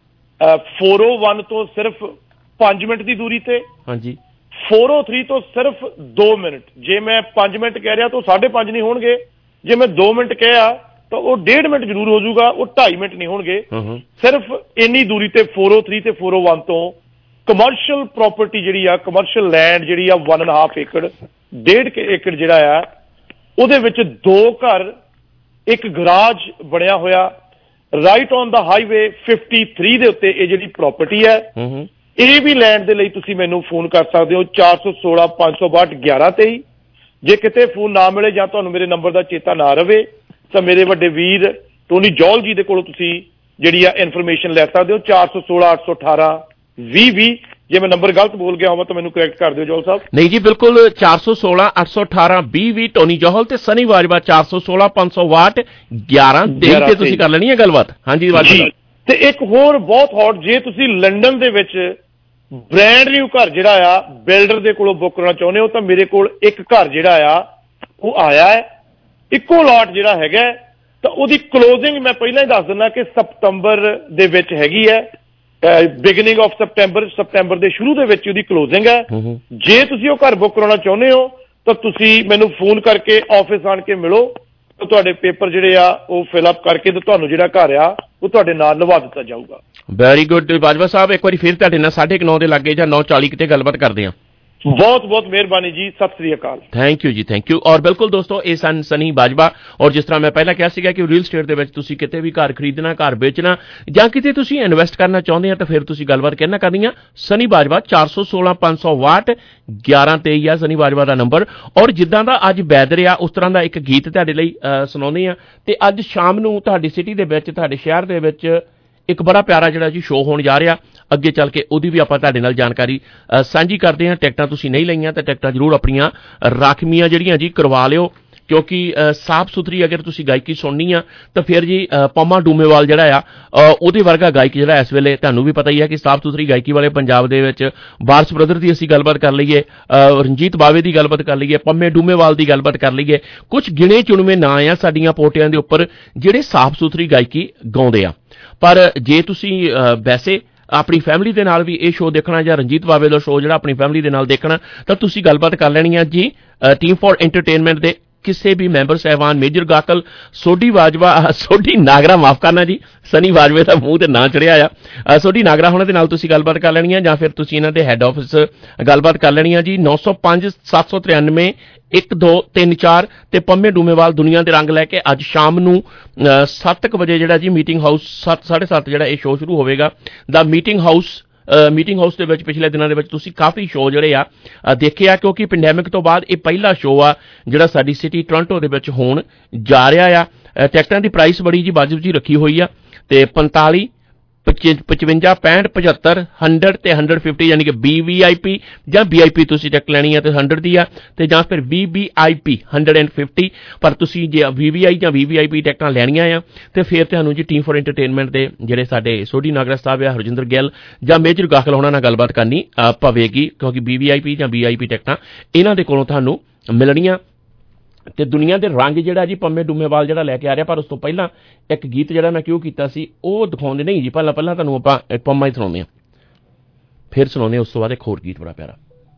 ਫੋਰ ਓ ਵਨ ਤੋਂ ਸਿਰਫ ਪੰਜ ਮਿੰਟ ਦੀ ਦੂਰੀ ਤੇ, ਹਾਂਜੀ ਫੋਰ ਓ ਥ੍ਰੀ ਤੋਂ ਸਿਰਫ ਦੋ ਮਿੰਟ। ਜੇ ਮੈਂ ਪੰਜ ਮਿੰਟ ਕਹਿ ਰਿਹਾ ਤਾਂ ਸਾਢੇ ਪੰਜ ਨਹੀਂ ਹੋਣਗੇ, ਜੇ ਮੈਂ ਦੋ ਮਿੰਟ ਕਿਹਾ ਤਾਂ ਉਹ ਡੇਢ ਮਿੰਟ ਜ਼ਰੂਰ ਹੋ ਜਾਊਗਾ, ਉਹ ਢਾਈ ਮਿੰਟ ਨਹੀਂ ਹੋਣਗੇ। ਸਿਰਫ ਇੰਨੀ ਦੂਰੀ ਤੇ ਫੋਰ ਓ ਥ੍ਰੀ ਤੇ ਫੋਰ ਓ ਵਨ ਤੋਂ ਕਮਰਸ਼ੀਅਲ ਪ੍ਰਾਪਰਟੀ ਜਿਹੜੀ ਆ, ਕਮਰਸ਼ੀਅਲ ਲੈਂਡ ਜਿਹੜੀ ਆ ਵਨ ਐਂਡ ਹਾਫ ਏਕੜ ਡੇਢ ਏਕੜ ਜਿਹੜਾ ਆ, ਉਹਦੇ ਵਿੱਚ ਦੋ ਘਰ, ਇੱਕ ਗਰਾਜ ਬਣਿਆ ਹੋਇਆ, right on the highway fifty three ਦੇ ਉੱਤੇ ਇਹ ਜਿਹੜੀ ਪ੍ਰਾਪਰਟੀ ਹੈ। ਇਹ ਵੀ ਲੈਂਡ ਦੇ ਲਈ ਤੁਸੀਂ ਮੈਨੂੰ ਫੋਨ ਕਰ ਸਕਦੇ ਹੋ ਚਾਰ ਸੌ ਸੋਲਾਂ ਪੰਜ ਸੌ ਬਾਹਠ ਗਿਆਰਾਂ ਤੇਈ। ਜੇ ਕਿਤੇ ਫੋਨ ਨਾ ਮਿਲੇ ਜਾਂ ਤੁਹਾਨੂੰ ਮੇਰੇ ਨੰਬਰ ਦਾ ਚੇਤਾ ਨਾ ਰਵੇ ਤਾਂ ਮੇਰੇ ਵੱਡੇ ਵੀਰ ਟੋਨੀ ਜੋਲ ਜੀ ਦੇ ਕੋਲੋਂ ਤੁਸੀਂ ਜਿਹੜੀ ਆ ਇਨਫੋਰਮੇਸ਼ਨ ਲੈ ਸਕਦੇ ਹੋ, ਚਾਰ ਸੌ ਸੋਲਾਂ ਅੱਠ ਸੌ ਅਠਾਰਾਂ ਵੀਹ ਵੀਹ। ਜੇ ਮੈਂ ਨੰਬਰ ਗਲਤ ਬੋਲ ਗਿਆ ਹੋਵਾਂ ਤਾਂ ਮੈਨੂੰ ਕਰੈਕਟ ਕਰ ਦਿਓ ਜੋਲ ਸਾਹਿਬ। ਨਹੀਂ ਜੀ, ਬਿਲਕੁਲ ਚਾਰ ਸੌ ਸੋਲਾਂ ਅੱਠ ਸੌ ਅਠਾਰਾਂ ਵੀਹ ਵੀਹ ਟੋਨੀ ਜੋਹਲ ਤੇ ਸਨੀ ਬਾਜਵਾ ਚਾਰ ਸੌ ਸੋਲਾਂ ਪੰਜ ਸੌ ਬਾਹਠ ਗਿਆਰਾਂ ਤੇਈ ਤੇ ਤੁਸੀਂ ਕਰ ਲੈਣੀ ਹੈ ਗੱਲਬਾਤ। ਹਾਂਜੀ ਬਾਜਵਾ। ਤੇ ਇੱਕ ਹੋਰ ਬਹੁਤ ਹੌਟ, ਜੇ ਤੁਸੀਂ ਲੰਡਨ ਦੇ ਵਿੱਚ ਬ੍ਰਾਂਡ ਨਿਊ ਘਰ ਜਿਹੜਾ ਆ ਬਿਲਡਰ ਦੇ ਕੋਲੋਂ ਬੁੱਕ ਕਰਨਾ ਚਾਹੁੰਦੇ ਹੋ ਤਾਂ ਮੇਰੇ ਕੋਲ ਇੱਕ ਘਰ ਜਿਹੜਾ ਆ ਉਹ ਆਇਆ ਹੈ, ਇੱਕੋ ਲਾਟ ਜਿਹੜਾ ਹੈਗਾ, ਤਾਂ ਉਹਦੀ ਕਲੋਜ਼ਿੰਗ ਮੈਂ ਪਹਿਲਾਂ ਹੀ ਦੱਸ ਦਿੰਦਾ ਕਿ ਸਤੰਬਰ ਦੇ ਵਿੱਚ ਹੈਗੀ ਹੈ, ਬਿਗਨਿੰਗ ਆਫ ਸਤੰਬਰ ਸਤੰਬਰ ਦੇ ਸ਼ੁਰੂ ਦੇ ਵਿੱਚ ਉਹਦੀ ਕਲੋਜ਼ਿੰਗ ਹੈ। ਜੇ ਤੁਸੀਂ ਉਹ ਘਰ ਬੁੱਕ ਕਰਾਉਣਾ ਚਾਹੁੰਦੇ ਹੋ ਤਾਂ ਤੁਸੀਂ ਮੈਨੂੰ ਫੋਨ ਕਰਕੇ ਆਫਿਸ ਆਣ ਕੇ ਮਿਲੋ, ਤਾਂ ਤੁਹਾਡੇ ਪੇਪਰ ਜਿਹੜੇ ਆ ਉਹ ਫਿਲ ਅਪ ਕਰਕੇ ਤੇ ਤੁਹਾਨੂੰ ਜਿਹੜਾ ਘਰ ਆ ਉਹ ਤੁਹਾਡੇ ਨਾਲ ਲਵਾ ਦਿੱਤਾ ਜਾਊਗਾ। ਵੈਰੀ ਗੁੱਡ ਬਾਜਵਾ ਸਾਹਿਬ, ਇੱਕ ਵਾਰੀ ਫਿਰ ਤੁਹਾਡੇ ਨਾਲ ਸਾਢੇ ਕੁ ਨੌ ਦੇ ਲਾਗੇ ਜਾਂ ਨੌ ਚਾਲੀ ਕਿਤੇ ਗੱਲਬਾਤ ਕਰਦੇ ਹਾਂ। ਬਹੁਤ ਬਹੁਤ ਮਿਹਰਬਾਨੀ ਜੀ, ਸਤਿ ਸ੍ਰੀ ਅਕਾਲ। ਥੈਂਕ ਯੂ ਜੀ, ਥੈਂਕ ਯੂ। ਔਰ ਬਿਲਕੁਲ ਦੋਸਤੋ, ਇਹ ਸਨ ਸਨੀ ਬਾਜਵਾ। ਔਰ ਜਿਸ ਤਰ੍ਹਾਂ ਮੈਂ ਪਹਿਲਾਂ ਕਿਹਾ ਸੀਗਾ ਕਿ ਰੀਅਲ ਸਟੇਟ ਦੇ ਵਿੱਚ ਤੁਸੀਂ ਕਿਤੇ ਵੀ ਘਰ ਖਰੀਦਣਾ, ਘਰ ਵੇਚਣਾ ਜਾਂ ਕਿਤੇ ਤੁਸੀਂ ਇਨਵੈਸਟ ਕਰਨਾ ਚਾਹੁੰਦੇ ਆ ਤਾਂ ਫਿਰ ਤੁਸੀਂ ਗੱਲਬਾਤ ਕਹਿਣਾ ਕਰਨੀ ਆ ਸਨੀ ਬਾਜਵਾ। ਚਾਰ ਸੌ ਸੋਲਾਂ ਪੰਜ ਸੌ ਵਾਟ ਗਿਆਰਾਂ ਤੇਈ ਆ ਸਨੀ ਬਾਜਵਾ ਦਾ ਨੰਬਰ। ਔਰ ਜਿੱਦਾਂ ਦਾ ਅੱਜ ਵੈਦਰ ਆ ਉਸ ਤਰ੍ਹਾਂ ਦਾ ਇੱਕ ਗੀਤ ਤੁਹਾਡੇ ਲਈ ਸੁਣਾਉਂਦੇ ਆ। ਤੇ ਅੱਜ ਸ਼ਾਮ ਨੂੰ ਤੁਹਾਡੀ ਸਿਟੀ ਦੇ ਵਿੱਚ, ਤੁਹਾਡੇ ਸ਼ਹਿਰ ਦੇ ਵਿੱਚ ਇੱਕ ਬੜਾ ਪਿਆਰਾ ਜਿਹੜਾ ਜੀ ਸ਼ੋਅ ਹੋਣ ਜਾ ਰਿਹਾ। ਅੱਗੇ ਚੱਲ ਕੇ ਉਹਦੀ ਵੀ ਆਪਾਂ ਤੁਹਾਡੇ ਨਾਲ ਜਾਣਕਾਰੀ ਸਾਂਝੀ ਕਰਦੇ ਹਾਂ। ਟਿਕਟਾਂ ਤੁਸੀਂ ਨਹੀਂ ਲਈਆਂ ਤਾਂ ਟਿਕਟਾਂ ਜ਼ਰੂਰ ਆਪਣੀਆਂ ਰਾਖਵੀਆਂ ਜਿਹੜੀਆਂ ਜੀ ਕਰਵਾ ਲਿਓ, ਕਿਉਂਕਿ ਸਾਫ਼ ਸੁਥਰੀ ਅਗਰ ਤੁਸੀਂ ਗਾਇਕੀ ਸੁਣਨੀ ਆ ਤਾਂ ਫਿਰ ਜੀ ਪੰਮਾ ਡੂਮੇਵਾਲ ਜਿਹੜਾ ਆ ਉਹਦੇ ਵਰਗਾ ਗਾਇਕ ਜਿਹੜਾ ਇਸ ਵੇਲੇ ਤੁਹਾਨੂੰ ਵੀ ਪਤਾ ਹੀ ਹੈ ਕਿ ਸਾਫ਼ ਸੁਥਰੀ ਗਾਇਕੀ ਵਾਲੇ ਪੰਜਾਬ ਦੇ ਵਿੱਚ ਵਾਰਸ ਬ੍ਰਦਰ ਦੀ ਅਸੀਂ ਗੱਲਬਾਤ ਕਰ ਲਈਏ, ਰਣਜੀਤ ਬਾਵੇ ਦੀ ਗੱਲਬਾਤ ਕਰ ਲਈਏ, ਪੰਮੇ ਡੂਮੇਵਾਲ ਦੀ ਗੱਲਬਾਤ ਕਰ ਲਈਏ, ਕੁਝ ਗਿਣੇ ਚੁਣਵੇਂ ਨਾਂ ਆ ਸਾਡੀਆਂ ਪੋਟਿਆਂ ਦੇ ਉੱਪਰ ਜਿਹੜੇ ਸਾਫ਼ ਸੁਥਰੀ ਗਾਇਕੀ ਗਾਉਂਦੇ ਆ। ਪਰ ਜੇ ਤੁਸੀਂ ਵੈਸੇ ਆਪਣੀ ਫੈਮਿਲੀ ਦੇ ਨਾਲ ਵੀ ਇਹ ਸ਼ੋਅ ਦੇਖਣਾ ਜਾਂ ਰਣਜੀਤ ਬਾਵੇ ਦਾ ਸ਼ੋਅ ਜਿਹੜਾ ਆਪਣੀ ਫੈਮਿਲੀ ਦੇ ਨਾਲ ਦੇਖਣਾ ਤਾਂ ਤੁਸੀਂ ਗੱਲਬਾਤ ਕਰ ਲੈਣੀ ਆ ਜੀ ਟੀਮ ਫॉर ਐਂਟਰਟੇਨਮੈਂਟ ਦੇ ਕਿਸੇ ਵੀ ਮੈਂਬਰ ਸਾਹਿਬਾਨ, ਮੇਜਰ ਗਾਕਲ, ਸੋਢੀ ਬਾਜਵਾ, ਸੋਢੀ ਨਾਗਰਾ, ਮਾਫ ਕਰਨਾ ਜੀ ਸਨੀ ਬਾਜਵੇ ਦਾ ਮੂੰਹ ਤੇ ਨਾਂ ਚੜਿਆ ਆ, ਸੋਢੀ ਨਾਗਰਾ ਹੋਣਾ ਦੇ ਨਾਲ ਤੁਸੀਂ ਗੱਲਬਾਤ ਕਰ ਲੈਣੀ ਆ ਜਾਂ ਫਿਰ ਤੁਸੀਂ ਇਹਨਾਂ ਦੇ ਹੈੱਡ ਆਫਿਸ ਗੱਲਬਾਤ ਕਰ ਲੈਣੀ ਆ ਜੀ। ਨੌ ਸੌ ਪੰਜ ਸੱਤ ਸੌ ਤਰਿਆਨਵੇਂ ਇੱਕ ਦੋ ਤਿੰਨ ਚਾਰ ਤੇ ਪੰਮੇ ਡੂਮੇਵਾਲ ਦੁਨੀਆ ਦੇ ਰੰਗ ਲੈ ਕੇ ਅੱਜ ਸ਼ਾਮ ਨੂੰ ਸੱਤ ਕੁ ਵਜੇ ਜਿਹੜਾ ਜੀ ਮੀਟਿੰਗ ਹਾਊਸ ਸੱਤ ਸਾਢੇ ਸੱਤ ਜਿਹੜਾ ਇਹ ਸ਼ੋਅ ਸ਼ੁਰੂ ਹੋਵੇਗਾ। ਦਾ ਮੀਟਿੰਗ ਹਾਊਸ ਮੀਟਿੰਗ ਹਾਊਸ ਦੇ ਵਿੱਚ ਪਿਛਲੇ ਦਿਨਾਂ ਦੇ ਵਿੱਚ ਤੁਸੀਂ ਕਾਫੀ ਸ਼ੋਅ ਜਿਹੜੇ ਆ ਦੇਖੇ ਆ, ਕਿਉਂਕਿ ਪੈਂਡੈਮਿਕ ਤੋਂ ਬਾਅਦ ਇਹ ਪਹਿਲਾ ਸ਼ੋਅ ਆ ਜਿਹੜਾ ਸਾਡੀ ਸਿਟੀ ਟੋਰਾਂਟੋ ਦੇ ਵਿੱਚ ਹੋਣ ਜਾ ਰਿਹਾ ਆ। ਟਿਕਟਾਂ ਦੀ ਪ੍ਰਾਈਸ ਬੜੀ ਜੀ ਵਾਜਬ ਜੀ ਰੱਖੀ ਹੋਈ ਆ ਤੇ ਪੰਤਾਲੀ ਪਚਵੰਜਾ ਪੈਂਹਠ ਪਝੱਤਰ ਹੰਡਰਡ ਤੇ ਹੰਡਰਡ ਫਿਫਟੀ ਯਾਨੀ ਕਿ ਬੀ ਵੀ ਆਈ ਪੀ ਜਾਂ ਵੀ ਆਈ ਪੀ ਤੁਸੀਂ ਟਿਕਟ ਲੈਣੀ ਆ ਤੇ ਹੰਡਰਡ ਦੀ ਆ ਤੇ ਜਾਂ ਫਿਰ ਵੀ V I P hundred and fifty. ਪਰ ਤੁਸੀਂ ਜੇ ਵੀ ਵੀ ਆਈ ਜਾਂ ਵੀ ਵੀ ਆਈ ਪੀ ਟਿਕਟਾਂ ਲੈਣੀਆਂ ਆ ਤੇ ਫਿਰ ਤੁਹਾਨੂੰ ਜੀ ਟੀਮ ਫॉर ਐਂਟਰਟੇਨਮੈਂਟ ਦੇ ਜਿਹੜੇ ਸਾਡੇ ਸੋਢੀ ਨਾਗਰਾ ਸਾਹਿਬ ਆ, ਹਰਜਿੰਦਰ ਗਿੱਲ ਜਾਂ ਮੇਜਰ ਗਾਖਲ ਹੋਣਾ ਨਾਲ ਗੱਲਬਾਤ ਕਰਨੀ ਪਵੇਗੀ, ਕਿਉਂਕਿ ਵੀ ਵੀ ਆਈ ਪੀ ਜਾਂ ਵੀ ਆਈ ਪੀ ਟਿਕਟਾਂ ਇਹਨਾਂ ਦੇ ਕੋਲੋਂ ਤੁਹਾਨੂੰ ਮਿਲਣੀਆਂ। ਤੇ ਦੁਨੀਆ ਦੇ ਰੰਗ ਜਿਹੜਾ ਜੀ ਪੰਮੇ ਡੂਮੇਵਾਲ ਜਿਹੜਾ ਲੈ ਕੇ ਆ ਰਿਹਾ। ਪਰ ਉਸ ਤੋਂ ਪਹਿਲਾਂ ਇੱਕ ਗੀਤ ਜਿਹੜਾ ਮੈਂ ਕਿਉਂ ਕੀਤਾ ਸੀ ਉਹ ਦਿਖਾਉਂਦੇ ਨਹੀਂ ਜੀ, ਪਹਿਲਾਂ ਪਹਿਲਾਂ ਤੁਹਾਨੂੰ ਆਪਾਂ ਪੰਮਾ ਹੀ ਸੁਣਾਉਂਦੇ ਹਾਂ, ਫਿਰ ਸੁਣਾਉਂਦੇ ਹਾਂ ਉਸ ਤੋਂ ਬਾਅਦ ਇੱਕ ਹੋਰ ਗੀਤ ਬੜਾ ਪਿਆਰਾ।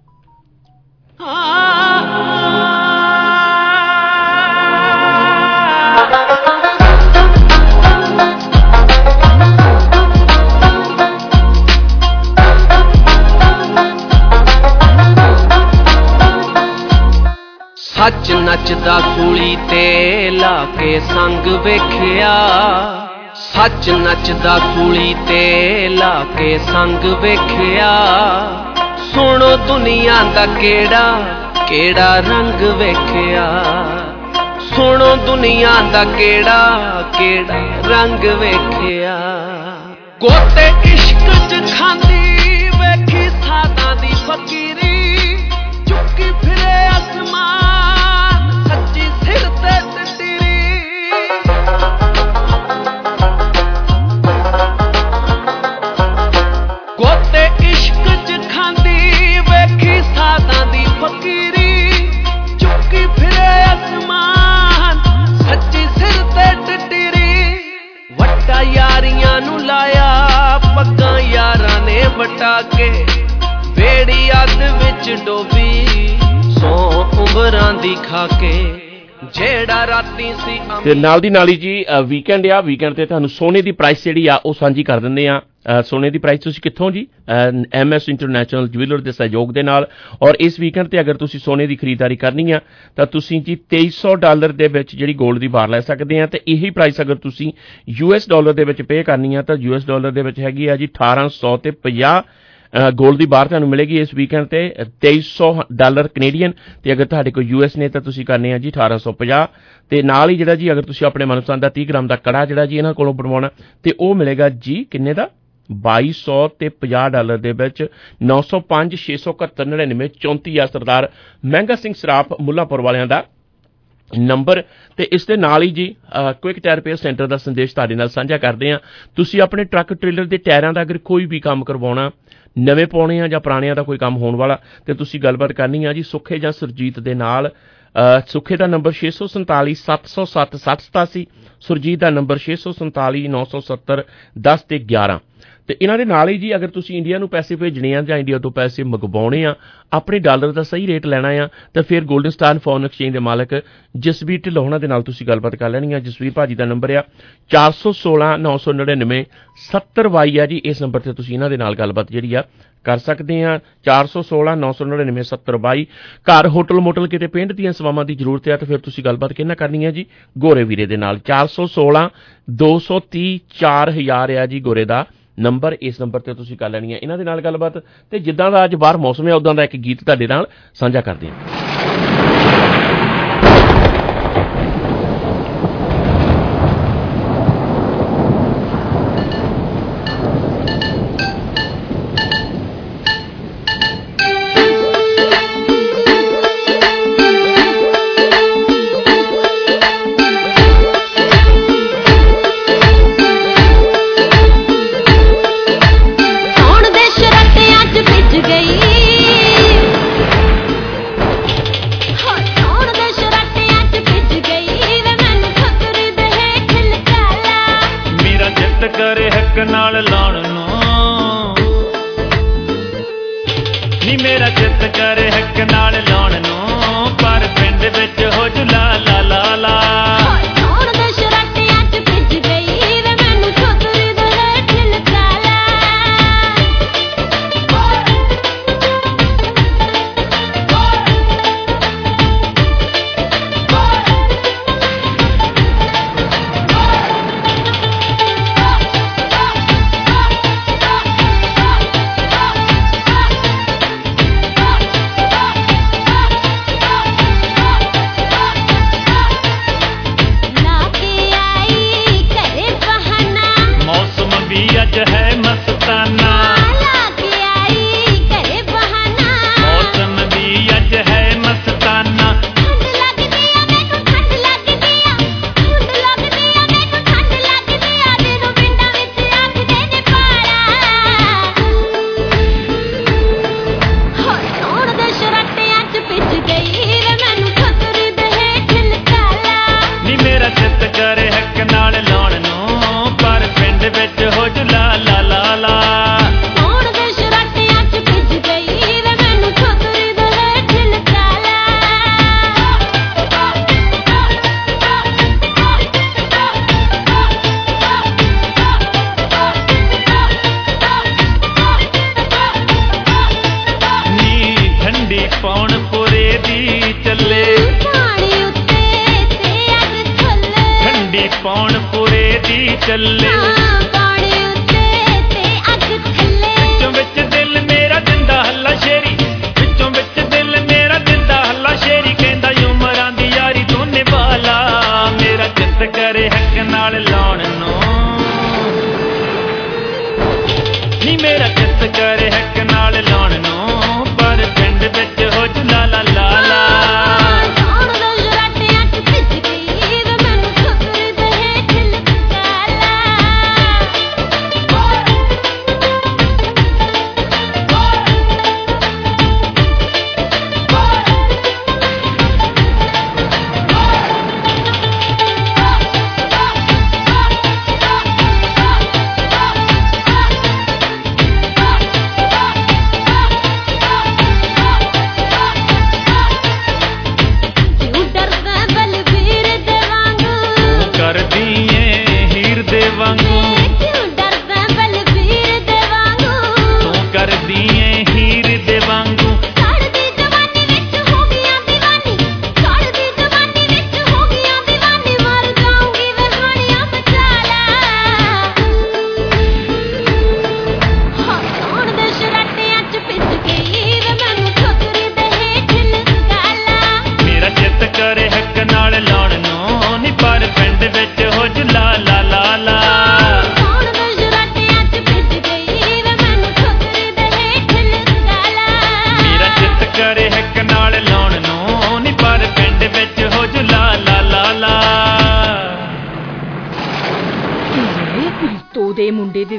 ਸੱਚ ਨੱਚਦਾ ਸੂਲੀ ਤੇ ਲਾ ਕੇ ਸੰਗ ਵੇਖਿਆ, ਸੱਚ ਨੱਚਦਾ ਸੂਲੀ ਤੇ ਲਾ ਕੇ ਸੰਗ ਵੇਖਿਆ, ਸੁਣੋ ਦੁਨੀਆ ਦਾ ਕਿਹੜਾ ਕਿਹੜਾ ਰੰਗ ਵੇਖਿਆ, ਸੁਣੋ ਦੁਨੀਆ ਦਾ ਕਿਹੜਾ ਕਿਹੜਾ ਰੰਗ ਵੇਖਿਆ। ਗੋਤੇ ਇਸ਼ਕ ਚ ਖਾਂਦੀ ਵੇਖੀ ਸਾਦਾਂ ਦੀ ਫਕੀਰੀ, ਚੁੱਕੀ ਫਿਰੇ ਅਸਮਾਨ ਸੱਚੀ ਸਿਰ ਤੇ ਟਿੱਰੀ। ਗੋਤੇ ਇਸ਼ਕ ਚ ਖਾਂਦੀ ਵੇਖੀ ਸਾਦਾਂ ਦੀ ਫਕੀਰੀ, ਚੁੱਕੀ ਫਿਰੇ ਅਸਮਾਨ ਸੱਚੀ ਸਿਰ ਤੇ ਟਿੱਰੀ। ਵੱਟਾ ਯਾਰੀਆਂ ਨੂੰ ਲਾਇਆ ਪੱਗਾਂ ਯਾਰਾਂ ਨੇ ਵਟਾ ਕੇ, ਵੇੜੀ ਅੱਧ ਵਿੱਚ ਡੋਬੀ ਸੌ ਉਮਰਾਂ ਦੀ ਖਾ ਕੇ, ਜਿਹੜਾ ਰਾਤੀ ਸੀ। ਤੇ ਨਾਲ ਦੀ ਨਾਲ ਹੀ ਜੀ ਵੀਕਐਂਡ ਆ, ਵੀਕਐਂਡ ਤੇ ਤੁਹਾਨੂੰ ਸੋਨੇ ਦੀ ਪ੍ਰਾਈਸ ਜਿਹੜੀ ਆ ਉਹ ਸਾਂਝੀ ਕਰ ਦਿੰਦੇ ਆ। ਸੋਨੇ ਦੀ ਪ੍ਰਾਈਸ ਤੁਸੀਂ ਕਿੱਥੋਂ ਜੀ? ਐਮ ਐਸ ਇੰਟਰਨੈਸ਼ਨਲ ਜੁਐਲਰ ਦੇ ਸਹਿਯੋਗ ਦੇ ਨਾਲ। ਔਰ ਇਸ ਵੀਕਐਂਡ ਤੇ ਅਗਰ ਤੁਸੀਂ ਸੋਨੇ ਦੀ ਖਰੀਦਦਾਰੀ ਕਰਨੀ ਆ ਤਾਂ ਤੁਸੀਂ ਜੀ ਤੇਈ ਸੌ ਡਾਲਰ ਦੇ ਵਿੱਚ ਜਿਹੜੀ ਗੋਲਡ ਦੀ ਬਾਰ ਲੈ ਸਕਦੇ ਆ। ਤੇ ਇਹੀ ਪ੍ਰਾਈਸ ਅਗਰ ਤੁਸੀਂ ਯੂ ਐਸ ਡਾਲਰ ਦੇ ਵਿੱਚ ਪੇ ਕਰਨੀ ਆ ਤਾਂ ਯੂ ਐਸ ਡਾਲਰ ਦੇ ਵਿੱਚ ਹੈਗੀ ਆ ਜੀ ਅਠਾਰਾਂ ਸੌ ਤੇ ਪੰਜਾਹ ਗੋਲਡ ਦੀ ਬਾਰ ਤੁਹਾਨੂੰ ਮਿਲੇਗੀ ਇਸ ਵੀਕਐਂਡ ਤੇ ਤੇਈ ਸੌ ਡਾਲਰ ਕੈਨੇਡੀਅਨ। ਤੇ ਅਗਰ ਤੁਹਾਡੇ ਕੋਲ ਯੂ ਐਸ ਨੇ ਤਾਂ ਤੁਸੀਂ ਕਰਨੇ ਆ ਜੀ ਅਠਾਰਾਂ ਸੌ ਪੰਜਾਹ। ਤੇ ਨਾਲ ਹੀ ਜਿਹੜਾ ਜੀ ਅਗਰ ਤੁਸੀਂ ਆਪਣੇ ਮਨਪਸੰਦ ਦਾ ਤੀਹ ਗ੍ਰਾਮ ਦਾ ਕੜਾ ਜਿਹੜਾ ਜੀ ਇਹਨਾਂ ਕੋਲੋਂ ਬਣਵਾਉਣਾ ਤੇ ਉਹ ਮਿਲੇਗਾ ਜੀ ਕਿੰਨੇ ਦਾ? ਬਾਈ ਸੌ ਤੇ ਪੰਜਾਹ ਡਾਲਰ ਦੇ ਵਿੱਚ। ਨੌ ਸੌ ਪੰਜ ਛੇ ਸੌ ਇਕਹੱਤਰ ਨੜਿਨਵੇਂ ਚੌਂਤੀ ਆ ਸਰਦਾਰ ਮਹਿੰਗਾ ਸਿੰਘ ਸਰਾਫ ਮੁੱਲਾਂਪੁਰ ਵਾਲਿਆਂ ਦਾ ਨੰਬਰ ਤੇ ਇਸ ਦੇ ਨਾਲ ਹੀ ਜੀ ਕੁਇਕ ਟਾਇਰ ਰਿਪੇਅਰ ਸੈਂਟਰ ਦਾ ਸੰਦੇਸ਼ ਤੁਹਾਡੇ ਨਾਲ ਸਾਂਝਾ ਕਰਦੇ ਹਾਂ। ਤੁਸੀਂ ਆਪਣੇ ਟਰੱਕ ਟ੍ਰੇਲਰ ਦੇ ਟਾਇਰਾਂ ਦਾ ਅਗਰ ਕੋਈ ਵੀ ਕੰਮ ਕਰਵਾਉਣਾ, ਨਵੇਂ ਪਾਉਣੇ ਆ ਜਾਂ ਪੁਰਾਣਿਆਂ ਦਾ ਕੋਈ ਕੰਮ ਹੋਣ ਵਾਲਾ, ਤੇ ਤੁਸੀਂ ਗੱਲਬਾਤ ਕਰਨੀ ਆ ਜੀ ਸੁੱਖੇ ਜਾਂ ਸੁਰਜੀਤ ਦੇ ਨਾਲ। ਸੁੱਖੇ ਦਾ ਨੰਬਰ ਛੇ ਸੌ ਸੰਤਾਲੀ ਸੱਤ ਸੌ ਸੱਤ ਸੱਤ ਸਤਾਸੀ, ਸੁਰਜੀਤ ਦਾ ਨੰਬਰ ਛੇ ਸੌ ਸੰਤਾਲੀ ਨੌ ਸੌ ਸੱਤਰ ਦਸ ਤੇ ਗਿਆਰਾਂ। ਤੇ ਇਹਨਾਂ ਦੇ ਨਾਲ ਹੀ ਜੀ ਅਗਰ ਤੁਸੀਂ ਇੰਡੀਆ ਨੂੰ ਪੈਸੇ ਭੇਜਣੇ ਆ ਜਾਂ ਇੰਡੀਆ ਤੋਂ ਪੈਸੇ ਮੰਗਵਾਉਣੇ ਆ, ਆਪਣੇ ਡਾਲਰ ਦਾ ਸਹੀ ਰੇਟ ਲੈਣਾ ਆ, ਤਾਂ ਫਿਰ ਗੋਲਡਨ ਸਟਾਰ ਫੋਰਨ ਐਕਸਚੇਂਜ ਦੇ ਮਾਲਕ ਜਸਵੀਰ ਢਿੱਲੋਂ ਉਹਨਾਂ ਦੇ ਨਾਲ ਤੁਸੀਂ ਗੱਲਬਾਤ ਕਰ ਲੈਣੀ ਆ। ਜਸਵੀਰ ਭਾਜੀ ਦਾ ਨੰਬਰ ਆ ਚਾਰ ਸੌ ਸੋਲਾਂ ਨੌ ਸੌ ਨੜਿਨਵੇਂ ਸੱਤਰ ਬਾਈ ਆ ਜੀ। ਇਸ ਨੰਬਰ ਤੇ ਤੁਸੀਂ ਇਹਨਾਂ ਦੇ ਨਾਲ ਗੱਲਬਾਤ ਜਿਹੜੀ ਆ ਕਰ ਸਕਦੇ ਆ। ਚਾਰ ਸੌ ਸੋਲਾਂ ਨੌ ਸੌ ਨੜਿਨਵੇਂ ਸੱਤਰ ਬਾਈ। ਘਰ ਹੋਟਲ ਮੋਟਲ ਕਿਤੇ ਪੇਂਟ ਦੀਆਂ ਸੇਵਾਵਾਂ ਦੀ ਜ਼ਰੂਰਤ ਆ ਤਾਂ ਫਿਰ ਤੁਸੀਂ ਗੱਲਬਾਤ ਕਿਹਨਾਂ ਕਰਨੀ ਹੈ ਜੀ? ਗੋਰੇ ਵੀਰੇ ਦੇ ਨਾਲ। ਚਾਰ ਸੌ ਸੋਲਾਂ ਦੋ ਸੌ ਤੀਹ ਚਾਰ ਹਜ਼ਾਰ ਆ ਜੀ ਗੋਰੇ ਦਾ ਨੰਬਰ। ਇਸ ਨੰਬਰ ਤੇ ਤੁਸੀਂ ਕਰ ਲੈਣੀ ਹੈ ਇਹਨਾਂ ਦੇ ਨਾਲ ਗੱਲਬਾਤ। ਤੇ ਜਿੱਦਾਂ ਦਾ ਅੱਜ ਬਾਹਰ ਮੌਸਮ ਹੈ ਉਦਾਂ ਦਾ ਇੱਕ ਗੀਤ ਤੁਹਾਡੇ ਨਾਲ ਸਾਂਝਾ ਕਰਦੇ ਹਾਂ।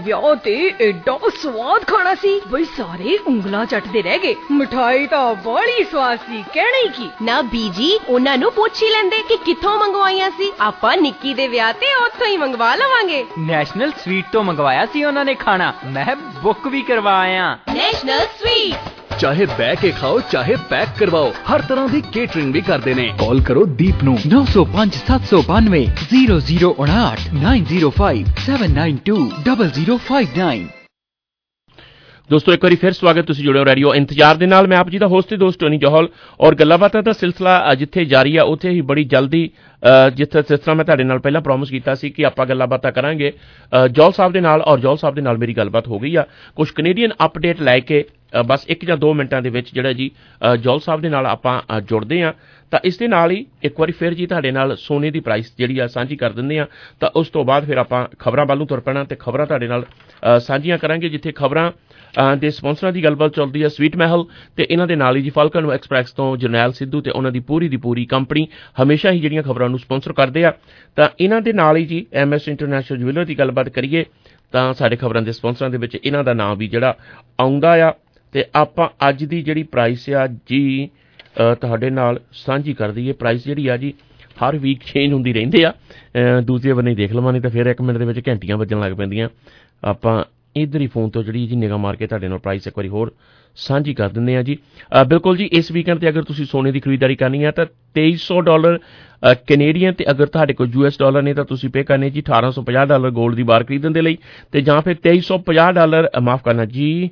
ਵਿਆਹ ਤੇ ਐਡਾ ਸਵਾਦ ਖਾਣਾ ਸੀ ਬਈ ਸਾਰੇ ਉਂਗਲਾਂ ਚੱਟਦੇ ਰਹਿ ਗਏ। ਮਿਠਾਈ ਤਾਂ ਬੜੀ ਸਵਾਦ ਸੀ, ਕਹਿਣਾ ਹੀ ਕੀ। ਨਾ ਬੀਜੀ ਉਹਨਾਂ ਨੂੰ ਪੁੱਛ ਹੀ ਲੈਂਦੇ ਕਿ ਕਿੱਥੋਂ ਮੰਗਵਾਈਆਂ ਸੀ। ਆਪਾਂ ਨਿੱਕੀ ਦੇ ਵਿਆਹ ਤੇ ਉੱਥੋਂ ਹੀ ਮੰਗਵਾ ਲਵਾਂਗੇ। ਨੈਸ਼ਨਲ ਸਵੀਟ ਤੋਂ ਮੰਗਵਾਇਆ ਸੀ ਉਹਨਾਂ ਨੇ ਖਾਣਾ, ਮੈਂ ਬੁੱਕ ਵੀ ਕਰਵਾਇਆ। ਨੈਸ਼ਨਲ ਸਵੀਟ ਚਾਹੇ ਬਹਿ ਕੇ ਖਾਓ ਚਾਹੇ ਪੈਕ ਕਰਵਾਓ, ਹਰ ਤਰ੍ਹਾਂ ਦੀ ਕੇਟਰਿੰਗ ਵੀ ਕਰਦੇ ਨੇ। ਕਾਲ ਕਰੋ ਦੀਪ ਨੂੰ ਨੌ ਸੌ ਪੰਜ ਸੱਤ ਸੌ ਬਾਨਵੇਂ ਜ਼ੀਰੋ ਜ਼ੀਰੋ ਉਣਾਹਠ nine zero five seven nine two double zero five nine. ਦੋਸਤੋ ਇੱਕ ਵਾਰੀ ਫਿਰ ਸਵਾਗਤ, ਤੁਸੀਂ ਜੁੜੇ ਹੋ ਰੇਡੀਓ ਇੰਤਜ਼ਾਰ ਦੇ ਨਾਲ। ਮੈਂ ਆਪ ਜੀ ਦਾ ਹੋਸਟ ਤੇ ਦੋਸਤ ਟੋਨੀ ਜੋਹਲ, ਔਰ ਗੱਲਾਂ ਬਾਤਾਂ ਦਾ ਸਿਲਸਿਲਾ ਜਿੱਥੇ ਜਾਰੀ ਆ ਉੱਥੇ ਹੀ ਬੜੀ ਜਲਦੀ ਜਿੱਥੇ ਜਿਸ ਤਰ੍ਹਾਂ ਮੈਂ ਤੁਹਾਡੇ ਨਾਲ ਪਹਿਲਾਂ ਪ੍ਰੋਮਿਸ ਕੀਤਾ ਸੀ ਕਿ ਆਪਾਂ ਗੱਲਾਂ ਬਾਤਾਂ ਕਰਾਂਗੇ ਜੌਲ ਸਾਹਿਬ ਦੇ ਨਾਲ, ਔਰ ਜੌਲ ਸਾਹਿਬ ਦੇ ਨਾਲ ਮੇਰੀ ਗੱਲਬਾਤ ਹੋ ਗਈ ਆ। ਕੁਝ ਕੈਨੇਡੀਅਨ ਅਪਡੇਟ ਲੈ ਕੇ ਬਸ ਇੱਕ ਜਾਂ ਦੋ ਮਿੰਟਾਂ ਦੇ ਵਿੱਚ ਜਿਹੜਾ ਜੀ ਜੌਲ ਸਾਹਿਬ ਦੇ ਨਾਲ ਆਪਾਂ ਜੁੜਦੇ ਹਾਂ। ਤਾਂ ਇਸ ਦੇ ਨਾਲ ਹੀ ਇੱਕ ਵਾਰੀ ਫਿਰ ਜੀ ਤੁਹਾਡੇ ਨਾਲ ਸੋਨੇ ਦੀ ਪ੍ਰਾਈਸ ਜਿਹੜੀ ਆ ਸਾਂਝੀ ਕਰ ਦਿੰਦੇ ਹਾਂ। ਤਾਂ ਉਸ ਤੋਂ ਬਾਅਦ ਫਿਰ ਆਪਾਂ ਖਬਰਾਂ ਵੱਲ ਨੂੰ ਤੁਰ ਪੈਣਾ ਤੇ ਖਬਰਾਂ ਤੁਹਾਡੇ ਨਾਲ ਸਾਂਝੀਆਂ ਕਰਾਂਗੇ, ਜਿੱਥੇ ਖਬਰਾਂ ਦੇ ਸਪਾਂਸਰਾਂ ਦੀ ਗੱਲਬਾਤ ਚੱਲਦੀ ਹੈ ਸਵੀਟ ਮਹਿਲ ਤੇ ਇਹਨਾਂ ਦੇ ਨਾਲ ਹੀ ਜੀ ਫਾਲਕਨ ਐਕਸਪ੍ਰੈਸ ਤੋਂ ਜਰਨੈਲ ਸਿੱਧੂ ਤੇ ਉਹਨਾਂ ਦੀ ਪੂਰੀ ਦੀ ਪੂਰੀ ਕੰਪਨੀ ਹਮੇਸ਼ਾ ਹੀ ਜਿਹੜੀਆਂ ਖਬਰਾਂ ਨੂੰ ਸਪਾਂਸਰ ਕਰਦੇ ਆ। ਤਾਂ ਇਹਨਾਂ ਦੇ ਨਾਲ ਹੀ ਜੀ ਐਮ ਐਸ ਇੰਟਰਨੈਸ਼ਨਲ ਜੁਐਲਰ ਦੀ ਗੱਲਬਾਤ ਕਰੀਏ ਤਾਂ ਸਾਡੇ ਖਬਰਾਂ ਦੇ ਸਪਾਂਸਰਾਂ ਦੇ ਵਿੱਚ ਇਹਨਾਂ ਦਾ ਨਾਮ ਵੀ ਜਿਹੜਾ ਆਉਂਦਾ ਆ। ਤੇ ਆਪਾਂ ਅੱਜ ਦੀ ਜਿਹੜੀ ਪ੍ਰਾਈਸ ਆ ਜੀ ਤੁਹਾਡੇ ਨਾਲ ਸਾਂਝੀ ਕਰ ਦਈਏ। ਪ੍ਰਾਈਸ ਜਿਹੜੀ ਆ ਜੀ ਹਰ ਵੀਕ ਚੇਂਜ ਹੁੰਦੀ ਰਹਿੰਦੇ ਆ, ਦੂਜੇ ਬੰਨੇ ਦੇਖ ਲਵਾਂ ਨਹੀਂ ਤਾਂ ਫਿਰ ਇੱਕ ਮਿੰਟ ਦੇ ਵਿੱਚ ਘੰਟੀਆਂ ਵੱਜਣ ਲੱਗ ਪੈਂਦੀਆਂ। ਆਪਾਂ ਇੱਧਰ ਹੀ ਫੋਨ ਤੋਂ ਜਿਹੜੀ ਜੀ ਨਿਗਾਹ ਮਾਰ ਕੇ ਤੁਹਾਡੇ ਨਾਲ ਪ੍ਰਾਈਸ ਇੱਕ ਵਾਰੀ ਹੋਰ ਸਾਂਝੀ ਕਰ ਦਿੰਦੇ ਆ ਜੀ। ਬਿਲਕੁਲ ਜੀ, ਇਸ ਵੀਕਐਂਡ ਤੇ ਅਗਰ ਤੁਸੀਂ ਸੋਨੇ ਦੀ ਖਰੀਦਦਾਰੀ ਕਰਨੀ ਹੈ ਤਾਂ ਤੇਈ ਸੌ ਡਾਲਰ ਕੈਨੇਡੀਅਨ ਤੇ ਅਗਰ ਤੁਹਾਡੇ ਕੋਲ ਯੂ ਐਸ ਡਾਲਰ ਨੇ ਤਾਂ ਤੁਸੀਂ ਪੇ ਕਰਨੇ ਜੀ ਅਠਾਰਾਂ ਸੌ ਪੰਜਾਹ ਡਾਲਰ ਗੋਲਡ ਦੀ ਬਾਰ ਖਰੀਦਣ ਦੇ ਲਈ, ਤੇ ਜਾਂ ਫਿਰ ਤੇਈ ਸੌ ਪੰਜਾਹ ਡਾਲਰ ਮਾਫ ਕਰਨਾ ਜੀ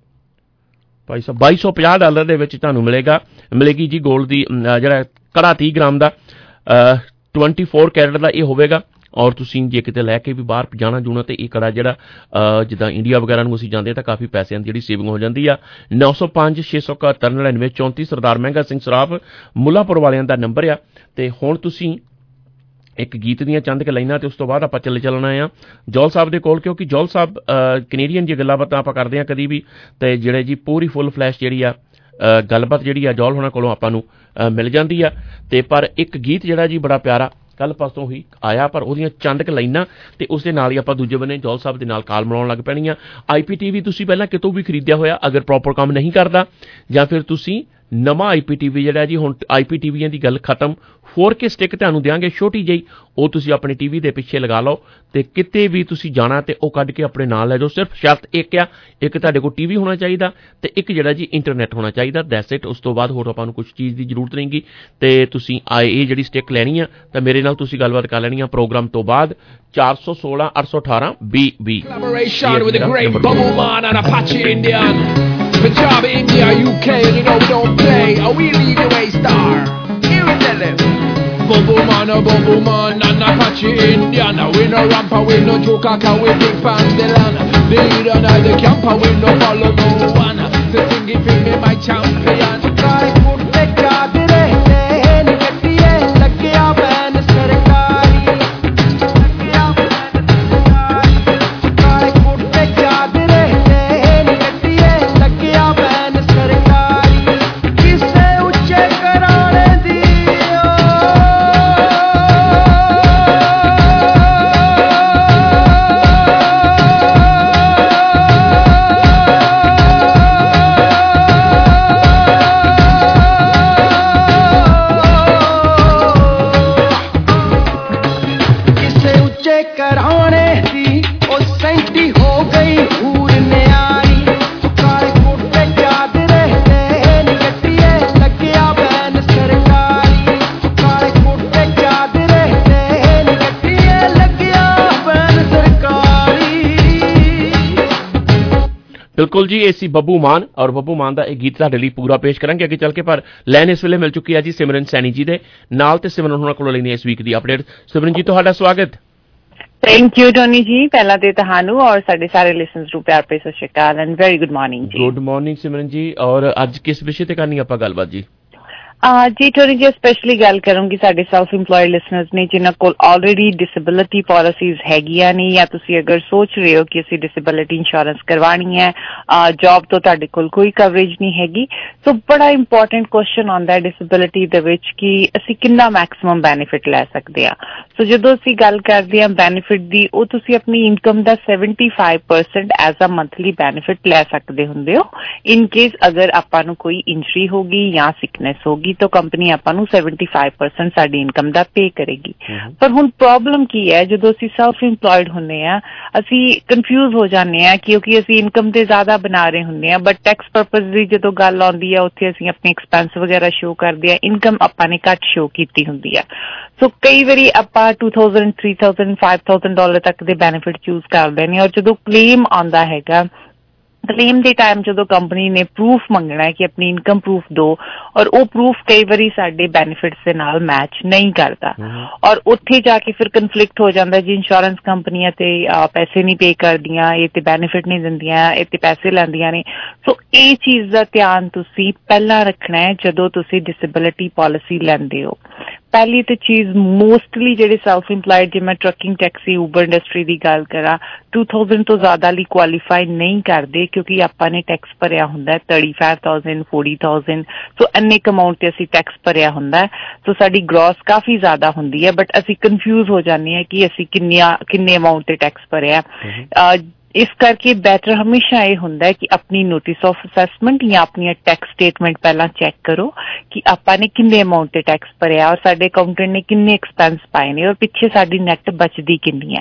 ਭਾਈ ਸਾਹਿਬ ਬਾਈ ਸੌ ਪੰਜਾਹ ਡਾਲਰ ਦੇ ਵਿੱਚ ਤੁਹਾਨੂੰ ਮਿਲੇਗਾ ਮਿਲੇਗੀ ਜੀ ਗੋਲਡ ਦੀ ਜਿਹੜਾ ਕੜਾ ਤੀਹ ਗ੍ਰਾਮ ਦਾ ਟਵੈਂਟੀ ਫੋਰ ਕੈਰਟ ਦਾ ਇਹ ਹੋਵੇਗਾ। ਔਰ ਤੁਸੀਂ ਜੇ ਕਿਤੇ ਲੈ ਕੇ ਵੀ ਬਾਹਰ ਜਾਣਾ ਜੂਣਾ ਤੇ ਇਹ ਕੜਾ ਜਿਹੜਾ ਜਿੱਦਾਂ ਇੰਡੀਆ ਵਗੈਰਾ ਨੂੰ ਅਸੀਂ ਜਾਂਦੇ ਤਾਂ ਕਾਫੀ ਪੈਸਿਆਂ ਦੀ ਜਿਹੜੀ ਸੇਵਿੰਗ ਹੋ ਜਾਂਦੀ ਆ। ਨੌ ਸੌ ਪੰਜ ਛੇ ਸੌ ਇਕਹੱਤਰ ਨੜਿਨਵੇਂ ਚੌਂਤੀ ਸਰਦਾਰ ਮਹਿੰਗਾ ਸਿੰਘ ਸਰਾਫ ਮੁੱਲਾਂਪੁਰ ਵਾਲਿਆਂ ਦਾ ਨੰਬਰ ਆ। ਤੇ ਹੁਣ ਤੁਸੀਂ ਇੱਕ ਗੀਤ ਦੀਆਂ ਚੰਦ ਕੁ ਲਾਈਨਾਂ ਤੇ ਉਸ ਤੋਂ ਬਾਅਦ ਆਪਾਂ ਚੱਲੇ ਚੱਲਣਾ ਆ ਜੌਲ ਸਾਹਿਬ ਦੇ ਕੋਲ, ਕਿਉਂਕਿ ਜੌਲ ਸਾਹਿਬ ਕੈਨੇਡੀਅਨ ਜੇ ਗੱਲਾਂ ਬਾਤਾਂ ਆਪਾਂ ਕਰਦੇ ਹਾਂ ਕਦੀ ਵੀ ਤੇ ਜਿਹੜੇ ਜੀ ਪੂਰੀ ਫੁੱਲ ਫਲੈਸ਼ ਜਿਹੜੀ ਆ ਗੱਲਬਾਤ ਜਿਹੜੀ ਆ ਜੌਲ ਹੋਣਾ ਕੋਲੋਂ ਆਪਾਂ ਨੂੰ ਮਿਲ ਜਾਂਦੀ ਆ। ਤੇ ਪਰ ਇੱਕ ਗੀਤ ਜਿਹੜਾ ਜੀ ਬੜਾ ਪਿਆਰਾ ਕੱਲ ਪਾਸੋਂ ਹੀ ਆਇਆ, ਪਰ ਉਹਦੀਆਂ ਚੰਦ ਕੁ ਲਾਈਨਾਂ ਤੇ ਉਸ ਦੇ ਨਾਲ ਹੀ ਆਪਾਂ ਦੂਜੇ ਬੰਨੇ ਜੌਲ ਸਾਹਿਬ ਦੇ ਨਾਲ ਕਾਲ ਮਿਲਾਉਣ ਲੱਗ ਪੈਣੀਆਂ। ਆਈ ਪੀ ਟੀ ਵੀ ਤੁਸੀਂ ਪਹਿਲਾਂ ਕਿਤੋਂ ਵੀ ਖਰੀਦਿਆ ਹੋਇਆ ਅਗਰ ਪ੍ਰੋਪਰ ਕੰਮ ਨਹੀਂ ਕਰਦਾ, ਜਾਂ ਫਿਰ ਤੁਸੀਂ ਨਵਾਂ ਆਈ ਪੀ ਟੀ ਵੀ ਜਿਹੜਾ ਜੀ ਹੁਣ ਆਈ ਪੀ ਟੀ ਵੀਆਂ ਦੀ ਗੱਲ ਖਤਮ, ਫੋਰ ਕੇ ਸਟਿਕ ਤੁਹਾਨੂੰ ਦਿਆਂਗੇ ਛੋਟੀ ਜਿਹੀ, ਉਹ ਤੁਸੀਂ ਆਪਣੇ ਟੀ ਵੀ ਦੇ ਪਿੱਛੇ ਲਗਾ ਲਓ ਤੇ ਕਿਤੇ ਵੀ ਤੁਸੀਂ ਜਾਣਾ ਤੇ ਉਹ ਕੱਢ ਕੇ ਆਪਣੇ ਨਾਲ ਲੈ ਜਾਓ। ਸਿਰਫ ਸ਼ਰਤ ਇੱਕ ਆ, ਇੱਕ ਤੁਹਾਡੇ ਕੋਲ ਟੀ ਵੀ ਹੋਣਾ ਚਾਹੀਦਾ ਤੇ ਇੱਕ ਜਿਹੜਾ ਜੀ ਇੰਟਰਨੈਟ ਹੋਣਾ ਚਾਹੀਦਾ, ਦੈਟਸ ਇਟ। ਉਸ ਤੋਂ ਬਾਅਦ ਹੋਰ ਆਪਾਂ ਨੂੰ ਕੁਝ ਚੀਜ਼ ਦੀ ਜ਼ਰੂਰਤ ਨਹੀਂਗੀ। ਤੇ ਤੁਸੀਂ ਆਏ ਇਹ ਜਿਹੜੀ ਸਟਿਕ ਲੈਣੀ ਆ ਤਾਂ ਮੇਰੇ ਨਾਲ ਤੁਸੀਂ ਗੱਲਬਾਤ ਕਰ ਲੈਣੀ ਆ ਪ੍ਰੋਗਰਾਮ ਤੋਂ ਬਾਅਦ। ਚਾਰ ਸੌ ਸੋਲਾਂ ਅੱਠ ਸੌ ਅਠਾਰਾਂ ਵੀਹ ਵੀਹ Punjab, India, U K, you know we don't play. Oh, we lead the way, star. Here we tell them. Boom boom man, oh boom boom man, and Apache Indian. We no ramper, we no joker, can we big fans the land. The leader of the camper, we no follow no one. The thing if me my champion. Try put the card in the hand, get the end, like a man, sarkari. Like a man, sarkari. Try put the card in the hand, get the end, like a man, sarkari. Kisse uche karane di. कराने दी ओ सैंती हो गई हूर न्यारी काले कोटे याद रहते निकटिए लगिया बैन सरकारी काले कोटे याद रहते निकटिए लगिया बैन सरकारी। बिल्कुल जी, ए सी ਬੱਬੂ ਮਾਨ ਔਰ ਬੱਬੂ ਮਾਨ ਦਾ ਇਹ ਗੀਤ ਤੁਹਾਡੇ ਲਈ ਪੂਰਾ ਪੇਸ਼ ਕਰਾਂਗੇ ਅੱਗੇ ਚੱਲ ਕੇ। ਪਰ ਲਾਈਨ ਇਸ ਵੇਲੇ ਮਿਲ ਚੁੱਕੀ ਹੈ ਜੀ ਸਿਮਰਨ ਸੈਣੀ ਜੀ ਦੇ ਨਾਲ ਤੇ ਸਿਮਰਨ ਉਹਨਾਂ ਕੋਲੋਂ ਲੈਣੀ ਇਸ ਵੀਕ ਦੀ ਅਪਡੇਟ। ਸਿਮਰਨ ਜੀ ਤੁਹਾਡਾ ਸਵਾਗਤ। ਥੈਂਕ ਯੂ ਟੋਨੀ ਜੀ, ਪਹਿਲਾਂ ਤੇ ਤੁਹਾਨੂੰ ਔਰ ਸਾਡੇ ਸਾਰੇ ਲਿਸਨਰਸ ਨੂੰ ਪਿਆਰ ਭਰੀ ਸਤਿ ਸ਼੍ਰੀ ਅਕਾਲ ਐਂਡ ਵੈਰੀ ਗੁੱਡ ਮਾਰਨਿੰਗ ਜੀ। ਗੁੱਡ ਮਾਰਨਿੰਗ ਸਿਮਰਨ ਜੀ, ਔਰ ਅੱਜ ਕਿਸ ਵਿਸ਼ੇ ਤੇ ਕਰਨੀ ਆਪਾਂ ਗੱਲਬਾਤ ਜੀ? ਜੀ ਟੋਨੀ ਜੀ ਸਪੈਸ਼ਲੀ ਗੱਲ ਕਰੂੰਗੀ ਸਾਡੇ ਸੈਲਫ ਇੰਪਲੋਇਡ ਲਿਸਨਰਸ ਨੇ ਜਿਨ੍ਹਾਂ ਕੋਲ ਆਲਰੇਡੀ ਡਿਸੇਬਿਲਿਟੀ ਪਾਲਿਸੀਜ਼ ਹੈਗੀਆਂ ਨੇ ਜਾਂ ਤੁਸੀਂ ਅਗਰ ਸੋਚ ਰਹੇ ਹੋ ਕਿ ਅਸੀਂ ਡਿਸੇਬਿਲਿਟੀ ਇੰਸ਼ੋਰੈਂਸ ਕਰਵਾਉਣੀ ਹੈ, ਜੌਬ ਤੋਂ ਤੁਹਾਡੇ ਕੋਲ ਕੋਈ ਕਵਰੇਜ ਨਹੀਂ ਹੈਗੀ, ਸੋ ਬੜਾ ਇੰਪੋਰਟੈਂਟ ਕੁਐਸਚਨ ਆਉਂਦਾ ਹੈ ਡਿਸੇਬਿਲਿਟੀ ਦੇ ਵਿੱਚ ਕਿ ਅਸੀਂ ਕਿੰਨਾ ਮੈਕਸਿਮਮ ਬੈਨੀਫਿਟ ਲੈ ਸਕਦੇ ਹਾਂ। ਸੋ ਜਦੋਂ ਅਸੀਂ ਗੱਲ ਕਰਦੇ ਹਾਂ ਬੈਨੀਫਿਟ ਦੀ, ਉਹ ਤੁਸੀਂ ਆਪਣੀ ਇਨਕਮ ਦਾ seventy five percent as a monthly benefit ਲੈ ਸਕਦੇ ਹੁੰਦੇ ਹੋ ਇਨ ਕੇਸ ਅਗਰ ਆਪਾਂ ਨੂੰ ਕੋਈ ਇੰਜਰੀ ਹੋ ਗਈ ਜਾਂ ਸਿਕਨੈਸ ਹੋ ਗਈ ਤਾਂ ਕੰਪਨੀ ਆਪਾਂ ਨੂੰ ਸੈਵਨਟੀ ਫਾਈਵ ਪਰਸੈਂਟ ਸਾਡੀ ਇਨਕਮ ਦਾ ਪੇ ਕਰੇਗੀ। ਪਰ ਹੁਣ ਪ੍ਰੋਬਲਮ ਕੀ ਹੈ, ਜਦੋਂ ਅਸੀਂ ਸੈਲਫ ਇੰਪਲੋਇਡ ਹੁੰਦੇ ਹਾਂ ਅਸੀਂ ਕਨਫਿਊਜ਼ ਹੋ ਜਾਂਦੇ ਹਾਂ ਕਿਉਂਕਿ ਅਸੀਂ ਇਨਕਮ ਤੇ ਜ਼ਿਆਦਾ ਬਣਾ ਰਹੇ ਹੁੰਦੇ ਹਾਂ, ਬਟ ਟੈਕਸ ਪਰਪਜ਼ ਦੀ ਜਦੋਂ ਗੱਲ ਆਉਂਦੀ ਹੈ ਉੱਥੇ ਅਸੀਂ ਆਪਣੀ ਐਕਸਪੈਂਸ ਵਗੈਰਾ ਸ਼ੋਅ ਕਰਦੇ ਹਾਂ, ਇਨਕਮ ਆਪਾਂ ਨੇ ਘੱਟ ਸ਼ੋਅ ਕੀਤੀ ਹੁੰਦੀ ਹੈ। ਸੋ ਕਈ ਵਾਰੀ ਆਪਾਂ two thousand three thousand five thousand dollar ਤੱਕ ਦੇ ਬੈਨੀਫਿਟ ਚੂਜ਼ ਕਰਦੇ ਨੇ, ਔਰ ਜਦੋਂ ਕਲੇਮ ਆਉਂਦਾ ਹੈਗਾ ਕਲੇਮ ਦੇ ਟਾਈਮ ਜਦੋਂ ਕੰਪਨੀ ਨੇ ਪ੍ਰੂਫ ਮੰਗਣਾ ਹੈ ਕਿ ਆਪਣੀ ਇਨਕਮ ਪ੍ਰੂਫ ਦਿਓ, ਔਰ ਉਹ ਪ੍ਰੂਫ ਕਈ ਵਾਰੀ ਸਾਡੇ ਬੈਨੀਫਿਟਸ ਦੇ ਨਾਲ ਮੈਚ ਨਹੀਂ ਕਰਦਾ, ਔਰ ਉੱਥੇ ਜਾ ਕੇ ਫਿਰ ਕਨਫਲਿਕਟ ਹੋ ਜਾਂਦਾ ਜੀ ਇੰਸ਼ੋਰੈਂਸ ਕੰਪਨੀਆਂ ਤੇ ਪੈਸੇ ਨਹੀਂ ਪੇ ਕਰਦੀਆਂ, ਇਹ ਤੇ ਬੈਨੀਫਿਟ ਨਹੀਂ ਦਿੰਦੀਆਂ, ਇਹ ਤੇ ਪੈਸੇ ਲੈਂਦੀਆਂ ਨੇ। ਸੋ ਇਹ ਚੀਜ਼ ਦਾ ਧਿਆਨ ਤੁਸੀਂ ਪਹਿਲਾਂ ਰੱਖਣਾ ਹੈ ਜਦੋਂ ਤੁਸੀਂ ਡਿਸੇਬਿਲਿਟੀ ਪਾਲਿਸੀ ਲੈਂਦੇ ਹੋ। ਪਹਿਲੀ ਤਾਂ ਚੀਜ਼ ਮੋਸਟਲੀ ਜਿਹੜੇ ਸੈਲਫ ਇੰਪਲਾਇਡ, ਜੇ ਮੈਂ ਟਰੱਕਿੰਗ ਟੈਕਸੀ ਉਬਰ ਇੰਡਸਟਰੀ ਦੀ ਗੱਲ ਕਰਾਂ, ਟੂ ਥਾਊਜ਼ੈਂਡ ਤੋਂ ਜ਼ਿਆਦਾ ਲਈ ਕੁਆਲੀਫਾਈ ਨਹੀਂ ਕਰਦੇ ਕਿਉਂਕਿ ਆਪਾਂ ਨੇ ਟੈਕਸ ਭਰਿਆ ਹੁੰਦਾ thirty five thousand forty thousand, so ਇੰਨੇ ਕੁ ਅਮਾਊਂਟ ਤੇ ਅਸੀਂ ਟੈਕਸ ਭਰਿਆ ਹੁੰਦਾ, ਸੋ ਸਾਡੀ ਗ੍ਰੋਸ ਕਾਫੀ ਜ਼ਿਆਦਾ ਹੁੰਦੀ ਹੈ, ਬਟ ਅਸੀਂ ਕਨਫਿਊਜ਼ ਹੋ ਜਾਂਦੇ ਹਾਂ ਕਿ ਅਸੀਂ ਕਿੰਨੀਆਂ ਕਿੰਨੇ ਅਮਾਊਂਟ ਤੇ ਟੈਕਸ ਭਰਿਆ। ਇਸ ਕਰਕੇ ਬੈਟਰ ਹਮੇਸ਼ਾ ਇਹ ਹੁੰਦਾ ਹੈ ਕਿ ਆਪਣੀ ਨੋਟਿਸ ਆਫ ਅਸੈਸਮੈਂਟ ਜਾਂ ਆਪਣੀ ਟੈਕਸ ਸਟੇਟਮੈਂਟ ਪਹਿਲਾਂ ਚੈੱਕ ਕਰੋ ਕਿ ਆਪਾਂ ਨੇ ਕਿੰਨੇ ਅਮਾਊਂਟ ਤੇ ਟੈਕਸ ਭਰਿਆ ਔਰ ਸਾਡੇ ਅਕਾਊਂਟੈਂਟ ਨੇ ਕਿੰਨੇ ਐਕਸਪੈਂਸ ਪਾਏ ਨੇ ਔਰ ਪਿੱਛੇ ਸਾਡੀ ਨੈਟ ਬਚਦੀ ਕਿੰਨੀ ਹੈ।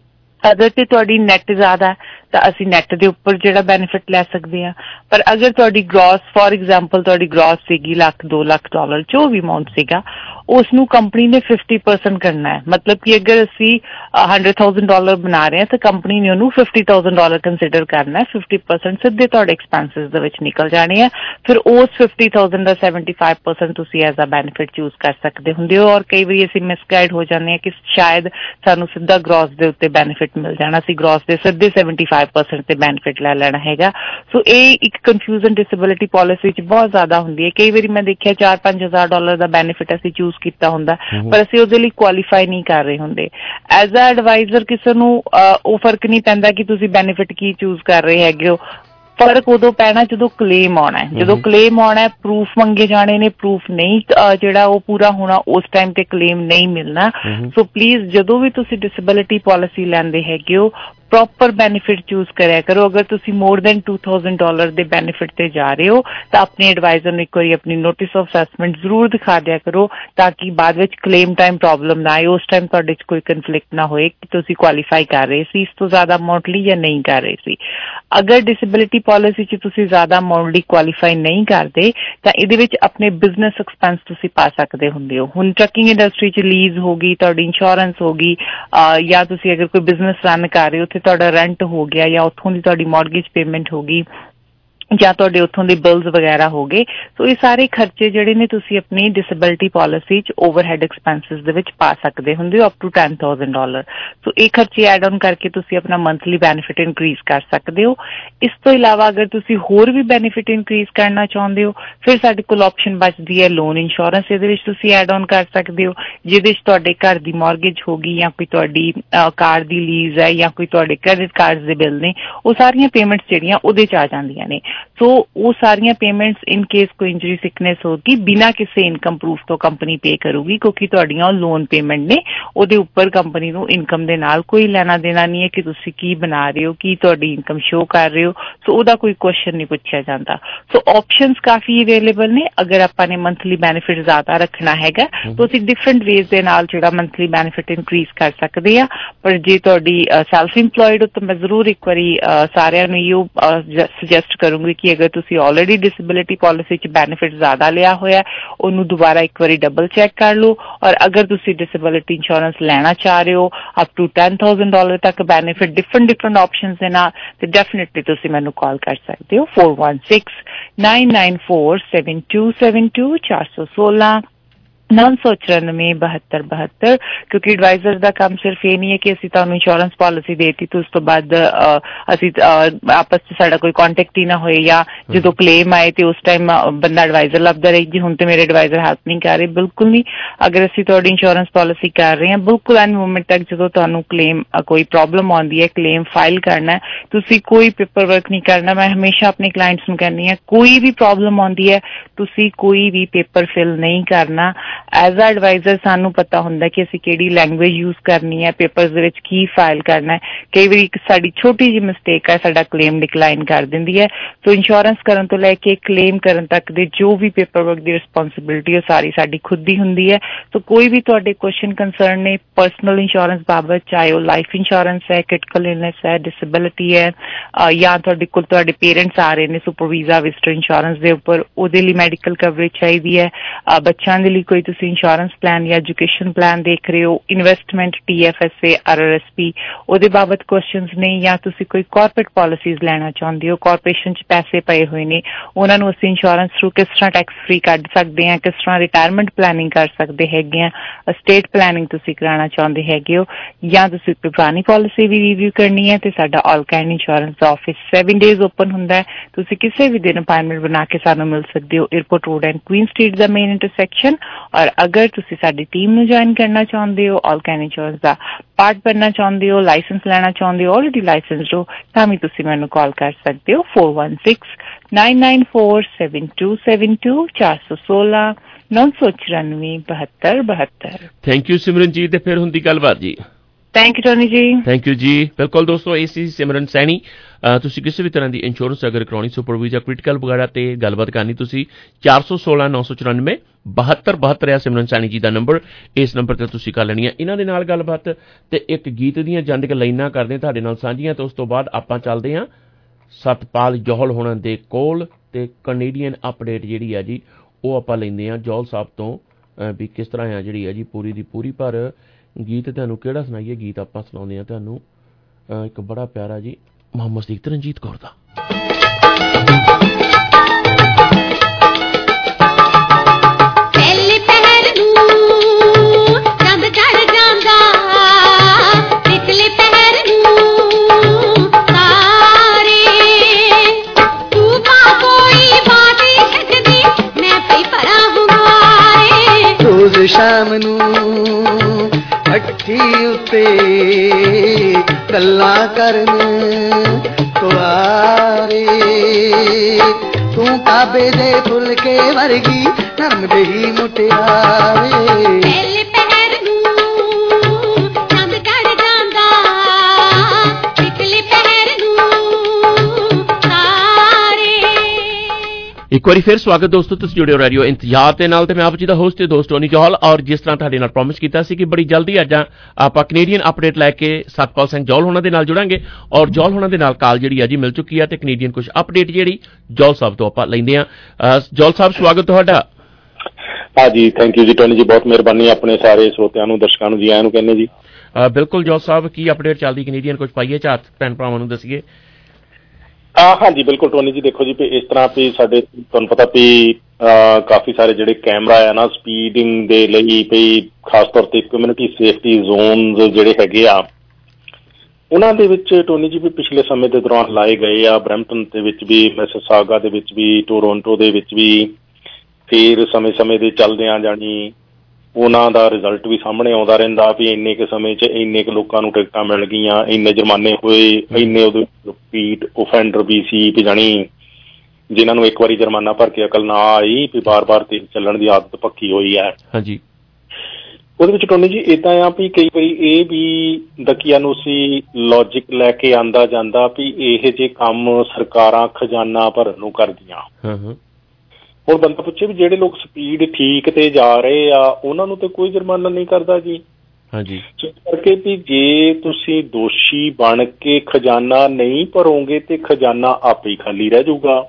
ਅਗਰ ਤੇ ਤੁਹਾਡੀ ਨੈਟ ਜ਼ਿਆਦਾ ਤਾਂ ਅਸੀਂ ਨੈਟ ਦੇ ਉੱਪਰ ਜਿਹੜਾ ਬੈਨੀਫਿਟ ਲੈ ਸਕਦੇ ਹਾਂ, ਪਰ ਅਗਰ ਤੁਹਾਡੀ ਗ੍ਰੋਸ ਫੋਰ ਐਗਜ਼ਾਮਪਲ ਤੁਹਾਡੀ ਗ੍ਰੋਸ ਸੀਗੀ ਲੱਖ ਦੋ ਲੱਖ ਡਾਲਰ ਜੋ ਵੀ ਅਮਾਊਂਟ ਸੀਗਾ, ਉਸ ਨੂੰ ਕੰਪਨੀ ਨੇ ਫਿਫਟੀ ਪਰਸੈਂਟ ਕਰਨਾ ਹੈ। ਮਤਲਬ ਕਿ ਅਗਰ ਅਸੀਂ ਹੰਡਰਡ ਥਾਊਜ਼ੈਂਡ ਡਾਲਰ ਬਣਾ ਰਹੇ ਹਾਂ ਤਾਂ ਕੰਪਨੀ ਨੇ ਉਹਨੂੰ ਫਿਫਟੀ ਥਾਊਜ਼ੈਂਡ ਡਾਲਰ ਕੰਸੀਡਰ ਕਰਨਾ ਹੈ, ਫਿਫਟੀ ਪਰਸੈਂਟ ਸਿੱਧੇ ਤੁਹਾਡੇ ਐਕਸਪੈਂਸਿਸ ਦੇ ਵਿੱਚ ਨਿਕਲ ਜਾਣੇ ਆ। ਫਿਰ ਉਸ ਫਿਫਟੀ ਥਾਊਜ਼ੈਂਡ ਦਾ ਸੈਵਨਟੀ ਫਾਈਵ ਪਰਸੈਂਟ ਤੁਸੀਂ ਐਜ਼ ਅ ਬੈਨੀਫਿਟ ਚੂਜ਼ ਕਰ ਸਕਦੇ ਹੁੰਦੇ ਹੋ, ਔਰ ਕਈ ਵਾਰੀ ਅਸੀਂ ਮਿਸਗਾਈਡ ਹੋ ਜਾਂਦੇ ਹਾਂ ਕਿ ਸ਼ਾਇਦ ਸਾਨੂੰ ਸਿੱਧਾ ਗ੍ਰੋਸ ਦੇ ਉੱਤੇ ਬੈਨੀਫਿਟ ਮਿਲ ਜਾਣਾ, ਅਸੀਂ ਗ੍ਰੋਸ ਦੇ ਸਿੱਧੇ ਸੈਵਨਟੀ ਫਾਈਵ ਪਰਸੈਂਟ ਤੇ ਬੈਨੀਫਿਟ ਲੈ ਲੈਣਾ ਹੈਗਾ। ਸੋ ਇਹ ਇੱਕ ਕਨਫਿਊਜ਼ਨ ਡਿਸੇਬਿਲਿਟੀ ਪਾਲਿਸੀ 'ਚ ਬਹੁਤ ਜ਼ਿਆਦਾ ਹੁੰਦੀ ਹੈ। ਕਈ ਵਾਰੀ ਮੈਂ ਦੇਖਿਆ ਚਾਰ ਪੰਜ ਹਜ਼ਾਰ ਡਾਲਰ ਦਾ ਬੈਨੀਫਿਟ ਅਸੀਂ ਚੂਜ਼ ਕੀਤਾ ਹੁੰਦਾ ਪਰ ਅਸੀਂ ਉਹਦੇ ਲਈ ਕੁਆਲੀਫਾਈ ਨਹੀਂ ਕਰ ਰਹੇ ਹੁੰਦੇ। ਐਜ਼ ਅ ਐਡਵਾਈਜ਼ਰ ਕਿਸੇ ਨੂੰ ਉਹ ਫਰਕ ਨਹੀਂ ਪੈਂਦਾ ਕਿ ਤੁਸੀਂ ਬੈਨੀਫਿਟ ਕੀ ਚੂਜ਼ ਕਰ ਰਹੇ ਹੈਗੇ ਹੋ, ਫਰਕ ਉਦੋਂ ਪੈਣਾ ਜਦੋਂ ਕਲੇਮ ਆਉਣਾ ਹੈ। ਜਦੋਂ ਕਲੇਮ ਆਉਣਾ ਹੈ ਪ੍ਰੂਫ ਮੰਗੇ ਜਾਣੇ ਨੇ, ਪ੍ਰੂਫ ਨਹੀਂ ਜਿਹੜਾ ਉਹ ਪੂਰਾ ਹੋਣਾ, ਉਸ ਟਾਈਮ ਤੇ ਕਲੇਮ ਨਹੀਂ ਮਿਲਣਾ। ਸੋ ਪਲੀਜ਼ ਜਦੋਂ ਵੀ ਤੁਸੀਂ ਡਿਸੇਬਿਲਿਟੀ ਪਾਲਿਸੀ ਲੈਂਦੇ ਹੈਗੇ ਹੋ ਪ੍ਰੋਪਰ ਬੈਨੀਫਿਟ ਚੂਜ਼ ਕਰਿਆ ਕਰੋ। ਅਗਰ ਤੁਸੀਂ more than two thousand dollar ਦੇ ਬੈਨੀਫਿਟ ਤੇ ਜਾ ਰਹੇ ਹੋ ਤਾਂ ਆਪਣੇ ਐਡਵਾਈਜ਼ਰ ਨੂੰ ਇੱਕ ਵਾਰੀ ਆਪਣੀ ਨੋਟਿਸ ਆਫ ਅਸੈਸਮੈਂਟ ਜ਼ਰੂਰ ਦਿਖਾ ਦਿਆ ਕਰੋ ਤਾਂ ਕਿ ਬਾਅਦ ਵਿੱਚ ਕਲੇਮ ਟਾਈਮ ਪ੍ਰੋਬਲਮ ਨਾ ਆਏ, ਉਸ ਟਾਈਮ ਤੁਹਾਡੇ 'ਚ ਕੋਈ ਕਨਫਲਿਕਟ ਨਾ ਹੋਏ ਕਿ ਤੁਸੀਂ ਕੁਆਲੀਫਾਈ ਕਰ ਰਹੇ ਸੀ ਇਸ ਤੋਂ ਜ਼ਿਆਦਾ ਅਮਾਊਂਟ ਲਈ ਜਾਂ ਨਹੀਂ ਕਰ ਰਹੇ ਸੀ। ਅਗਰ ਡਿਸੇਬਿਲਿਟੀ ਪਾਲਿਸੀ 'ਚ ਤੁਸੀਂ ਜ਼ਿਆਦਾ ਅਮਾਊਂਟ ਲਈ ਕੁਆਲੀਫਾਈ ਨਹੀਂ ਕਰਦੇ ਤਾਂ ਇਹਦੇ ਵਿੱਚ ਆਪਣੇ ਬਿਜ਼ਨਸ ਐਕਸਪੈਂਸ ਤੁਸੀਂ ਪਾ ਸਕਦੇ ਹੁੰਦੇ ਹੋ। ਹੁਣ ਟਰੱਕਿੰਗ ਇੰਡਸਟਰੀ 'ਚ ਲੀਜ਼ ਹੋ ਗਈ, ਤੁਹਾਡੀ ਇੰਸ਼ੋਰੈਂਸ ਹੋ ਗਈ, ਜਾਂ ਤੁਸੀਂ ਅਗਰ ਕੋਈ ਬਿਜ਼ਨਸ ਰਨ ਕਰ ਰਹੇ ਹੋ ਤੁਹਾਡਾ ਰੈਂਟ ਹੋ ਗਿਆ ਜਾਂ ਉੱਥੋਂ ਦੀ ਤੁਹਾਡੀ ਮੌਰਗੇਜ ਪੇਮੈਂਟ ਹੋ ਗਈ ਜਾਂ ਤੁਹਾਡੇ ਉੱਥੋਂ ਦੇ ਬਿਲਸ ਵਗੈਰਾ ਹੋ ਗਏ। ਸੋ ਇਹ ਸਾਰੇ ਖਰਚੇ ਜਿਹੜੇ ਨੇ ਤੁਸੀਂ ਆਪਣੀ ਡਿਸੇਬਿਲਿਟੀ ਪਾਲਿਸੀ 'ਚ ਓਵਰਹੈਡ ਐਕਸਪੈਂਸਿਸ ਦੇ ਵਿੱਚ ਪਾ ਸਕਦੇ ਹੁੰਦੇ ਹੋ up to ten thousand dollar. So ਇਹ ਖਰਚੇ ਐਡ ਆਨ ਕਰਕੇ ਤੁਸੀਂ ਆਪਣਾ ਮੰਥਲੀ ਬੈਨੀਫਿਟ ਇਨਕਰੀਜ਼ ਕਰ ਸਕਦੇ ਹੋ। ਇਸ ਤੋਂ ਇਲਾਵਾ ਅਗਰ ਤੁਸੀਂ ਹੋਰ ਵੀ ਬੈਨੀਫਿਟ ਇਨਕਰੀਜ਼ ਕਰਨਾ ਚਾਹੁੰਦੇ ਹੋ ਫਿਰ ਸਾਡੇ ਕੋਲ ਆਪਸ਼ਨ ਬਚਦੀ ਹੈ ਲੋਨ ਇੰਸ਼ੋਰੈਂਸ। ਇਹਦੇ ਵਿੱਚ ਤੁਸੀਂ ਐਡ ਆਨ ਕਰ ਸਕਦੇ ਹੋ ਜਿਹਦੇ 'ਚ ਤੁਹਾਡੇ ਘਰ ਦੀ ਮੌਰਗੇਜ ਹੋ ਗਈ ਜਾਂ ਕੋਈ ਤੁਹਾਡੀ ਕਾਰ ਦੀ ਲੀਜ਼ ਹੈ ਜਾਂ ਕੋਈ ਤੁਹਾਡੇ ਕ੍ਰੈਡਿਟ ਕਾਰਡ ਦੇ ਬਿੱਲ ਨੇ, ਉਹ ਸਾਰੀਆਂ ਪੇਮੈਂਟਸ ਜਿਹੜੀਆਂ ਉਹਦੇ 'ਚ ਆ ਜਾਂਦੀਆਂ ਨੇ। ਸੋ ਉਹ ਸਾਰੀਆਂ ਪੇਮੈਂਟਸ ਇਨ ਕੇਸ ਕੋਈ ਇੰਜਰੀ ਸਿਕਨੈਸ ਹੋਗੀ ਬਿਨਾਂ ਕਿਸੇ ਇਨਕਮ ਪ੍ਰੂਫ ਤੋਂ ਕੰਪਨੀ ਪੇ ਕਰੂਗੀ ਕਿਉਂਕਿ ਤੁਹਾਡੀਆਂ ਉਹ ਲੋਨ ਪੇਮੈਂਟ ਨੇ, ਉਹਦੇ ਉੱਪਰ ਕੰਪਨੀ ਨੂੰ ਇਨਕਮ ਦੇ ਨਾਲ ਕੋਈ ਲੈਣਾ ਦੇਣਾ ਨਹੀਂ ਹੈ ਕਿ ਤੁਸੀਂ ਕੀ ਬਣਾ ਰਹੇ ਹੋ, ਕੀ ਤੁਹਾਡੀ ਇਨਕਮ ਸ਼ੋ ਕਰ ਰਹੇ ਹੋ। ਸੋ ਉਹਦਾ ਕੋਈ ਕੁਐਸਚਨ ਨਹੀਂ ਪੁੱਛਿਆ ਜਾਂਦਾ। ਸੋ ਆਪਸ਼ਨਸ ਕਾਫੀ ਅਵੇਲੇਬਲ ਨੇ। ਅਗਰ ਆਪਾਂ ਨੇ ਮੰਥਲੀ ਬੈਨੀਫਿਟ ਜ਼ਿਆਦਾ ਰੱਖਣਾ ਹੈਗਾ ਤਾਂ ਅਸੀਂ ਡਿਫਰੈਂਟ ਵੇਜ਼ ਦੇ ਨਾਲ ਜਿਹੜਾ ਮੰਥਲੀ ਬੈਨੀਫਿਟ ਇਨਕਰੀਜ਼ ਕਰ ਸਕਦੇ ਆ। ਪਰ ਜੇ ਤੁਹਾਡੀ ਸੈਲਫ ਇੰਪਲੋਇਡ ਹੋ ਤਾਂ ਮੈਂ ਜ਼ਰੂਰ ਇੱਕ ਵਾਰੀ ਸਾਰਿਆਂ ਨੂੰ ਇਹੋ ਸੁਜੈਸਟ ਕਰੂੰਗੀ ਕਿ ਅਗਰ ਤੁਸੀਂ ਆਲਰੇਡੀ ਡਿਸੇਬਿਲਿਟੀ ਪਾਲਿਸੀ 'ਚ ਬੈਨੀਫਿਟ ਜ਼ਿਆਦਾ ਲਿਆ ਹੋਇਆ ਉਹਨੂੰ ਦੁਬਾਰਾ ਇੱਕ ਵਾਰੀ ਡਬਲ ਚੈੱਕ ਕਰ ਲਓ, ਔਰ ਅਗਰ ਤੁਸੀਂ ਡਿਸੇਬਿਲਿਟੀ ਇੰਸ਼ੋਰੈਂਸ ਲੈਣਾ ਚਾਹ ਰਹੇ ਹੋ up to ten thousand dollar ਤੱਕ ਬੈਨੀਫਿਟ ਡਿਫਰੈਂਟ ਡਿਫਰੈਂਟ ਆਪਸ਼ਨਸ ਦੇ ਨਾਲ, ਤੇ ਡੈਫੀਨੇਟਲੀ ਤੁਸੀਂ ਮੈਨੂੰ ਕਾਲ ਕਰ ਸਕਦੇ ਹੋ four one six nine nine four seven two seven two ਚਾਰ ਸੌ ਸੋਲਾਂ नौ सौ चौरानवे बहत्तर बहत्तर क्योंकि एडवाइजर का काम सिर्फ ये नहीं है कि ਅਸੀਂ ਤੁਹਾਨੂੰ ਇੰਸ਼ੋਰੈਂਸ ਪਾਲਿਸੀ ਦੇਤੀ ਤੇ ਉਸ ਤੋਂ ਬਾਅਦ ਅਸੀਂ ਆਪਸ ਚ ਸਾਡਾ ਕੋਈ ਕੰਟੈਕਟ ਹੀ ਨਾ ਹੋਏ ਜਾਂ ਜਦੋਂ ਕਲੇਮ ਆਏ ਤੇ ਉਸ ਟਾਈਮ ਬੰਦਾ ਐਡਵਾਈਜ਼ਰ ਲੱਭਦਾ ਰਹੇ ਜੀ ਹੁਣ ਤੇ ਮੇਰੇ ਐਡਵਾਈਜ਼ਰ ਹੈਲਪ ਨਹੀਂ ਕਰ ਰਹੇ ਬਿਲਕੁਲ ਨਹੀਂ ਅਗਰ ਅਸੀਂ ਤੁਹਾਡੀ ਇੰਸ਼ੋਰੈਂਸ ਪਾਲਿਸੀ ਕਰ ਰਹੇ ਹਾਂ ਬਿਲਕੁਲ ਐਨ ਮੂਮੈਂਟ ਤੱਕ ਜਦੋਂ ਤੁਹਾਨੂੰ ਕਲੇਮ ਕੋਈ ਪ੍ਰੋਬਲਮ ਆਉਂਦੀ ਹੈ ਕਲੇਮ ਫਾਈਲ ਕਰਨਾ ਤੁਸੀਂ ਕੋਈ ਪੇਪਰ ਵਰਕ ਨਹੀਂ ਕਰਨਾ ਮੈਂ ਹਮੇਸ਼ਾ ਆਪਣੇ ਕਲਾਇੰਟਸ ਨੂੰ ਕਹਿੰਦੀ ਹਾਂ ਕੋਈ ਵੀ ਪ੍ਰੋਬਲਮ ਆਉਂਦੀ ਹੈ ਤੁਸੀਂ ਕੋਈ ਵੀ ਪੇਪਰ ਫਿਲ ਨਹੀਂ ਕਰਨਾ ਐਜ਼ ਅ ਐਡਵਾਈਜ਼ਰ ਸਾਨੂੰ ਪਤਾ ਹੁੰਦਾ ਕਿ ਅਸੀਂ ਕਿਹੜੀ ਲੈਂਗੁਏਜ ਯੂਜ਼ ਕਰਨੀ ਹੈ ਪੇਪਰਸ ਦੇ ਵਿੱਚ ਕੀ ਫਾਈਲ ਕਰਨਾ ਹੈ ਕਈ ਵਾਰੀ ਸਾਡੀ ਛੋਟੀ ਜਿਹੀ ਮਿਸਟੇਕ ਹੈ ਸਾਡਾ ਕਲੇਮ ਡਿਕਲਾਈਨ ਕਰ ਦਿੰਦੀ ਹੈ ਸੋ ਇੰਸ਼ੋਰੈਂਸ ਕਰਨ ਤੋਂ ਲੈ ਕੇ ਕਲੇਮ ਕਰਨ ਤੱਕ ਦੇ ਜੋ ਵੀ ਪੇਪਰ ਵਰਕ ਦੀ ਰਿਸਪੌਂਸਿਬਿਲਿਟੀ ਉਹ ਸਾਰੀ ਸਾਡੀ ਖੁਦ ਦੀ ਹੁੰਦੀ ਹੈ ਸੋ ਕੋਈ ਵੀ ਤੁਹਾਡੇ ਕੁਐਸਚਨ ਕੰਸਰਨ ਨੇ ਪਰਸਨਲ ਇੰਸ਼ੋਰੈਂਸ ਬਾਬਤ ਚਾਹੇ ਉਹ ਲਾਈਫ ਇੰਸ਼ੋਰੈਂਸ ਹੈ ਕ੍ਰਿਟੀਕਲ ਇਲਨੈਸ ਹੈ ਡਿਸੇਬਿਲਿਟੀ ਹੈ ਜਾਂ ਤੁਹਾਡੇ ਕੋਲ ਤੁਹਾਡੇ ਪੇਰੈਂਟਸ ਆ ਰਹੇ ਨੇ ਸੁਪਰ ਵੀਜ਼ਾ ਵਿਜ਼ਟਰ ਇੰਸ਼ੋਰੈਂਸ ਦੇ ਉੱਪਰ ਉਹਦੇ ਲਈ ਮੈਡੀਕਲ ਕਵਰੇਜ ਚਾਹੀਦੀ ਹੈ ਬੱਚਿਆਂ ਦੇ ਲਈ ਕੋਈ ਤੁਸੀਂ ਇੰਸ਼ੋਰੈਂਸ ਪਲਾਨ ਜਾਂ ਐਜੂਕੇਸ਼ਨ ਪਲਾਨ ਦੇਖ ਰਹੇ ਹੋ investment T F S A R R S P ਉਹਦੇ ਬਾਬਤ ਕੁਐਸਚਨਸ ਨੇ ਜਾਂ ਤੁਸੀਂ ਕੋਈ ਕਾਰਪੋਰੇਟ ਪਾਲਿਸੀਜ਼ ਲੈਣਾ ਚਾਹੁੰਦੇ ਹੋ ਕਾਰਪੋਰੇਸ਼ਨ 'ਚ ਪੈਸੇ ਪਏ ਹੋਏ ਨੇ ਉਹਨਾਂ ਨੂੰ ਅਸੀਂ ਇੰਸ਼ੋਰੈਂਸ ਥਰੂ ਕਿਸ ਤਰ੍ਹਾਂ ਟੈਕਸ ਫ੍ਰੀ ਕੱਢ ਸਕਦੇ ਹਾਂ ਕਿਸ ਤਰ੍ਹਾਂ ਰਿਟਾਇਰਮੈਂਟ ਪਲੈਨਿੰਗ ਕਰ ਸਕਦੇ ਹੈਗੇ ਆ ਅਸਟੇਟ ਪਲੈਨਿੰਗ ਤੁਸੀਂ ਕਰਾਉਣਾ ਚਾਹੁੰਦੇ ਹੈਗੇ ਹੋ ਜਾਂ ਤੁਸੀਂ ਪੁਰਾਣੀ ਪਾਲਿਸੀ ਵੀ ਰਿਵਿਊ ਕਰਨੀ ਹੈ ਤੇ ਸਾਡਾ ਆਲ ਕਾਈਂਡ ਇੰਸ਼ੋਰੈਂਸ ਦਾ ਆਫਿਸ ਸੈਵਨ ਡੇਜ਼ ਓਪਨ ਹੁੰਦਾ ਹੈ ਤੁਸੀਂ ਕਿਸੇ ਵੀ ਦਿਨ ਅਪਾਇੰਟਮੈਂਟ ਬਣਾ ਕੇ ਸਾਨੂੰ ਮਿਲ ਸਕਦੇ ਹੋ Airport Road and Queen Street ਦਾ ਮੇਨ ਇੰਟਰਸੈਕਸ਼ਨ ਔਰ ਅਗਰ ਤੁਸੀਂ ਸਾਡੀ ਟੀਮ ਨੂੰ ਜੁਆਇਨ ਕਰਨਾ ਚਾਹੁੰਦੇ ਹੋ ਆਲ ਕਾਈਂਡ ਇੰਸ਼ੋਰੈਂਸ ਦਾ ਪਾਰਟ ਬਣਨਾ ਚਾਹੁੰਦੇ ਹੋ ਲਾਇਸੈਂਸ ਲੈਣਾ ਚਾਹੁੰਦੇ ਹੋ ਆਲਰੇਡੀ ਲਾਇਸੈਂਸਡ ਹੋ ਤਾਂ ਵੀ ਤੁਸੀਂ ਮੈਨੂੰ ਕਾਲ ਕਰ ਸਕਦੇ ਹੋ four one six nine nine four seven two seven two ਚਾਰ ਸੌ ਸੋਲਾਂ ਨੌ ਸੌ ਚੁਰਾਨਵੇਂ ਬਹੱਤਰ ਬਹੱਤਰ ਥੈਂਕ ਯੂ ਸਿਮਰਨਜੀਤ ਤੇ ਫਿਰ ਹੁੰਦੀ ਗੱਲਬਾਤ ਜੀ thank you Tony ji thank you ਜੀ ਬਿਲਕੁਲ ਦੋਸਤੋ ਇਹ ਸੀ ਸਿਮਰਨ ਸੈਣੀ ਤੁਸੀਂ ਕਿਸੇ ਵੀ ਤਰ੍ਹਾਂ ਦੀ ਇੰਸ਼ੋਰੈਂਸ ਅਗਰ ਕਰਾਉਣੀ ਸੁਪਰ ਵੀਜ਼ਾ ਕ੍ਰਿਟੀਕਲ ਵਗੈਰਾ ਤੇ ਗੱਲਬਾਤ ਕਰਨੀ ਤੁਸੀਂ ਚਾਰ ਸੌ ਸੋਲਾਂ ਨੌ ਸੌ ਚੁਰਾਨਵੇਂ ਬਹੱਤਰ ਬਹੱਤਰ ਆ ਸਿਮਰਨ ਸੈਣੀ ਜੀ ਦਾ ਨੰਬਰ ਇਸ ਨੰਬਰ ਤੇ ਤੁਸੀਂ ਕਰ ਲੈਣੀ ਆ ਇਹਨਾਂ ਦੇ ਨਾਲ ਗੱਲਬਾਤ ਤੇ ਇੱਕ ਗੀਤ ਦੀਆਂ ਜੰਡ ਲਾਈਨਾਂ ਕਰਦੇ ਤੁਹਾਡੇ ਨਾਲ ਸਾਂਝੀਆਂ ਤੇ ਉਸ ਤੋਂ ਬਾਅਦ ਆਪਾਂ ਚੱਲਦੇ ਹਾਂ ਸਤਪਾਲ ਜੋਹਲ ਹੋਣਾ ਦੇ ਕੋਲ ਤੇ ਕੈਨੇਡੀਅਨ ਅਪਡੇਟ ਜਿਹੜੀ ਆ ਜੀ ਉਹ ਆਪਾਂ ਲੈਂਦੇ ਹਾਂ ਜੋਹਲ ਸਾਹਿਬ ਤੋਂ ਵੀ ਕਿਸ ਤਰ੍ਹਾਂ ਆ ਜਿਹੜੀ ਆ ਜੀ ਪੂਰੀ ਦੀ ਪੂਰੀ ਪਰ ਗੀਤ ਤੁਹਾਨੂੰ ਕਿਹੜਾ ਸੁਣਾਈਏ ਗੀਤ ਆਪਾਂ ਸੁਣਾਉਂਦੇ ਹਾਂ ਤੁਹਾਨੂੰ ਇੱਕ ਬੜਾ ਪਿਆਰਾ ਜੀ ਮੁਹੰਮਦ ਸਦੀਕ ਤੇ ਰਣਜੀਤ ਕੌਰ ਦਾ ਪਹਿਲੇ ਪਹਿਰ ਨੂੰ ਚੰਦ ਚੜ ਜਾਂਦਾ ਪਿਛਲੇ ਪਹਿਰ ਨੂੰ ਤਾਰੇ ਤੂੰ ਪਾ ਕੋਈ ਬਾਤ ਛੱਡਦੀ ਮੈਂ ਪਈ ਪਰਾਂ ਹੁੰਗਾਰੇ ਰੋਜ਼ ਸ਼ਾਮ ਨੂੰ ਅੱਖੀ ਉੱਤੇ ਗੱਲਾਂ ਕਰਨ ਤੁਆਰੇ ਤੂੰ ਕਾਬੇ ਦੇ ਫੁਲਕੇ ਵਰਗੀ ਨਰਮ ਦੇਹੀ ਮੁਟਿਆਰੇ ਪਹਿਲੇ ਪਹਿਰ ਨੂੰ ਚੰਦ ਚੜ ਜਾਂਦਾ ਪਿਛਲੇ ਪਹਿਰ ਨੂੰ ਤਾਰੇ ਇੱਕ ਵਾਰੀ ਫਿਰ ਸਵਾਗਤ ਦੋਸਤੋ ਤੁਸੀਂ ਜੁੜੇ ਹੋ ਰੇਡੀਓ ਇੰਤਜ਼ਾਰ ਦੇ ਨਾਲ ਤੇ ਮੈਂ ਆਪ ਜੀ ਦਾ ਹੋਸਟ ਤੇ ਦੋਸਤ ਟੋਨੀ ਜੋਹਲ ਔਰ ਜਿਸ ਤਰ੍ਹਾਂ ਤੁਹਾਡੇ ਨਾਲ ਪ੍ਰੋਮਿਸ ਕੀਤਾ ਸੀ ਕਿ ਬੜੀ ਜਲਦੀ ਅੱਜ ਆਪਾਂ ਕੈਨੇਡੀਅਨ ਅਪਡੇਟ ਲੈ ਕੇ ਸਤਪਾਲ ਸਿੰਘ ਜੋਹਲ ਹੋਣਾ ਦੇ ਨਾਲ ਜੁੜਾਂਗੇ ਔਰ ਜੋਹਲ ਹੋਣਾ ਦੇ ਨਾਲ ਕਾਲ ਜਿਹੜੀ ਆ ਜੀ ਮਿਲ ਚੁੱਕੀ ਆ ਤੇ ਕੈਨੇਡੀਅਨ ਕੁਝ ਅਪਡੇਟ ਜਿਹੜੀ ਜੋਹਲ ਸਾਹਿਬ ਤੋਂ ਆਪਾਂ ਲੈਂਦੇ ਆ ਜੋਹਲ ਸਾਹਿਬ ਸਵਾਗਤ ਤੁਹਾਡਾ ਹਾਂ ਜੀ ਥੈਂਕ ਯੂ ਜੀ ਟੋਨੀ ਜੀ ਬਹੁਤ ਮਿਹਰਬਾਨੀ ਆਪਣੇ ਸਾਰੇ ਸਰੋਤਿਆਂ ਨੂੰ ਦਰਸ਼ਕਾਂ ਨੂੰ ਜੀ ਆਇਆਂ ਨੂੰ ਕਹਿੰਦੇ ਜੀ ਬਿਲਕੁਲ ਜੋਹਲ ਸਾਹਿਬ ਕੀ ਅਪਡੇਟ ਚੱਲਦੀ ਕੈਨੇਡੀਅਨ ਕੁਝ ਪਾਈਏ ਚਾਰ ਭੈਣ ਭਰਾਵਾਂ ਨੂੰ ਦੱਸੀਏ ਹਾਂਜੀ ਬਿਲਕੁਲ ਟੋਨੀ ਜੀ ਦੇਖੋ ਜੀ ਵੀ ਇਸ ਤਰ੍ਹਾਂ ਵੀ ਸਾਡੇ ਤੁਹਾਨੂੰ ਪਤਾ ਵੀ ਕਾਫੀ ਸਾਰੇ ਜਿਹੜੇ ਕੈਮਰਾ ਆ ਨਾ ਸਪੀਡਿੰਗ ਦੇ ਲਈ ਵੀ ਖਾਸ ਤੌਰ ਤੇ ਕਮਿਊਨਿਟੀ ਸੇਫਟੀ ਜ਼ੋਨਸ ਜਿਹੜੇ ਹੈਗੇ ਆ ਉਹਨਾਂ ਦੇ ਵਿੱਚ ਟੋਨੀ ਜੀ ਵੀ ਪਿਛਲੇ ਸਮੇਂ ਦੇ ਦੌਰਾਨ ਲਾਏ ਗਏ ਆ ਬਰੈਂਪਟਨ ਦੇ ਵਿੱਚ ਵੀ ਮਿਸਿਸਾਗਾ ਦੇ ਵਿੱਚ ਵੀ ਟੋਰੋਂਟੋ ਦੇ ਵਿੱਚ ਵੀ ਫਿਰ ਸਮੇਂ ਸਮੇਂ ਦੇ ਚੱਲਦਿਆਂ ਜਾਣੀ ਉਹਨਾਂ ਦਾ ਰਿਜ਼ਲਟ ਵੀ ਸਾਹਮਣੇ ਆਉਂਦਾ ਰਹਿੰਦਾ ਵੀ ਇੰਨੇ ਕੁ ਸਮੇਂ 'ਚ ਇੰਨੇ ਕੁ ਲੋਕਾਂ ਨੂੰ ਟਿਕਟਾਂ ਮਿਲ ਗਈਆਂ ਇੰਨੇ ਜੁਰਮਾਨੇ ਹੋਏ ਇੰਨੇ ਉਹਦੇ ਰਿਪੀਟ ਓਫੈਂਡਰ ਵੀ ਸੀ ਵੀ ਜਾਣੀ ਜਿਨ੍ਹਾਂ ਨੂੰ ਇੱਕ ਵਾਰੀ ਜੁਰਮਾਨਾ ਭਰ ਕੇ ਅਕਲ ਨਾ ਆਈ ਵੀ ਬਾਰ ਬਾਰ ਤੇਜ਼ ਚੱਲਣ ਦੀ ਆਦਤ ਪੱਕੀ ਹੋਈ ਹੈ ਹਾਂਜੀ ਉਹਦੇ ਵਿੱਚ ਟੋਨੀ ਜੀ ਇੱਦਾਂ ਆ ਵੀ ਕਈ ਵਾਰੀ ਇਹ ਵੀ ਦਕੀਆਨੂਸੀ ਲੌਜਿਕ ਲੈ ਕੇ ਆਉਂਦਾ ਜਾਂਦਾ ਵੀ ਇਹੋ ਜਿਹੇ ਕੰਮ ਸਰਕਾਰਾਂ ਖਜ਼ਾਨਾ ਭਰਨ ਨੂੰ ਕਰਦੀਆਂ ਹੁਣ ਬੰਦਾ ਪੁੱਛੇ ਵੀ ਜਿਹੜੇ ਲੋਕ ਸਪੀਡ ਠੀਕ ਤੇ ਜਾ ਰਹੇ ਆ ਉਹਨਾਂ ਨੂੰ ਤੇ ਕੋਈ ਜੁਰਮਾਨਾ ਨਹੀਂ ਕਰਦਾ ਜੀ ਹਾਂਜੀ ਇਸ ਕਰਕੇ ਵੀ ਜੇ ਤੁਸੀਂ ਦੋਸ਼ੀ ਬਣ ਕੇ ਖਜ਼ਾਨਾ ਨਹੀਂ ਭਰੋਗੇ ਤੇ ਖਜ਼ਾਨਾ ਆਪੇ ਹੀ ਖਾਲੀ ਰਹਿ ਜਾਊਗਾ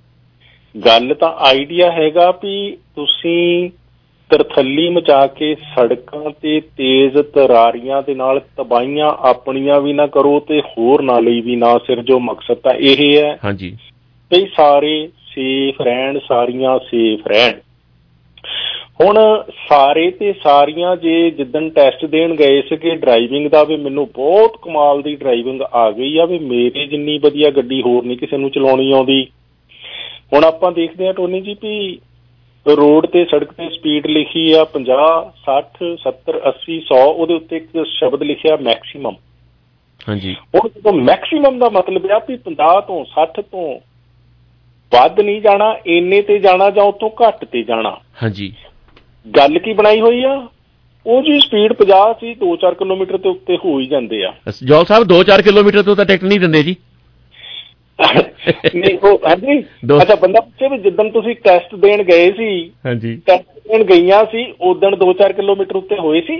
ਗੱਲ ਤਾਂ ਆਈਡੀਆ ਹੈਗਾ ਵੀ ਤੁਸੀਂ ਤਰਥੱਲੀ ਮਚਾ ਕੇ ਸੜਕਾਂ ਤੇ ਤੇਜ਼ ਤਰਾਰੀਆਂ ਦੇ ਨਾਲ ਤਬਾਹੀਆਂ ਆਪਣੀਆਂ ਵੀ ਨਾ ਕਰੋ ਤੇ ਹੋਰ ਨਾ ਲਈ ਵੀ ਨਾ ਸਿਰਜੋ ਮਕਸਦ ਤਾਂ ਇਹ ਹੈ ਹਾਂਜੀ ਕਈ ਸਾਰੇ ਸੇਫ ਰਹਿਣ ਸਾਰੀਆਂ ਸੇਫ ਰਹਿਣ ਹੁਣ ਸਾਰੇ ਤੇ ਸਾਰੀਆਂ ਜੇ ਜਿੱਦਣ ਟੈਸਟ ਦੇਣ ਗਏ ਸੀਗੇ ਡਰਾਈਵਿੰਗ ਦਾ ਵੀ ਮੈਨੂੰ ਬਹੁਤ ਕਮਾਲ ਦੀ ਡਰਾਈਵਿੰਗ ਆ ਗਈ ਆ ਵੀ ਮੇਰੇ ਜਿੰਨੀ ਵਧੀਆ ਗੱਡੀ ਹੋਰ ਨਹੀਂ ਕਿਸੇ ਨੂੰ ਚਲਾਉਣੀ ਆਉਂਦੀ। ਹੁਣ ਆਪਾਂ ਦੇਖਦੇ ਹਾਂ ਟੋਨੀ ਜੀ ਵੀ ਰੋਡ ਤੇ ਸੜਕ ਤੇ ਸਪੀਡ ਲਿਖੀ ਆ ਪੰਜਾਹ ਸੱਠ ਸੱਤਰ ਅੱਸੀ ਸੌ, ਉਹਦੇ ਉੱਤੇ ਇੱਕ ਸ਼ਬਦ ਲਿਖਿਆ ਮੈਕਸੀਮਮ। ਹਾਂਜੀ, ਹੁਣ ਜਦੋਂ ਮੈਕਸੀਮਮ ਦਾ ਮਤਲਬ ਆ ਵੀ ਪੰਜਾਹ ਤੋਂ ਸੱਠ ਤੋਂ ਵੱਧ ਨਹੀਂ ਜਾਣਾ, ਇੰਨੇ ਤੇ ਜਾਣਾ ਜਾਂ ਉਤੋਂ ਘੱਟ ਤੇ ਜਾਣਾ। ਹਾਂਜੀ, ਗੱਲ ਕੀ ਬਣਾਈ ਹੋਈ ਆ, ਉਹ ਜੀ ਸਪੀਡ ਪੰਜਾਹ ਸੀ, ਦੋ ਚਾਰ ਕਿਲੋਮੀਟਰ ਤੇ ਉੱਤੇ ਹੋ ਹੀ ਜਾਂਦੇ ਆ। ਜੌਲ ਸਾਹਿਬ ਦੋ ਚਾਰ ਕਿਲੋਮੀਟਰ ਤੋਂ ਤਾਂ ਟਿਕਟ ਨਹੀਂ ਦਿੰਦੇ ਜੀ। ਨਹੀਂ ਉਹ ਹਾਂਜੀ ਅੱਛਾ, ਬੰਦਾ ਪੁੱਛੇ ਵੀ ਜਿੱਦਣ ਤੁਸੀਂ ਟੈਸਟ ਦੇਣ ਗਏ ਸੀ, ਹਾਂਜੀ ਟੈਸਟ ਦੇਣ ਗਈਆਂ ਸੀ, ਉਦਣ ਦੋ ਚਾਰ ਕਿਲੋਮੀਟਰ ਉੱਤੇ ਹੋਏ ਸੀ?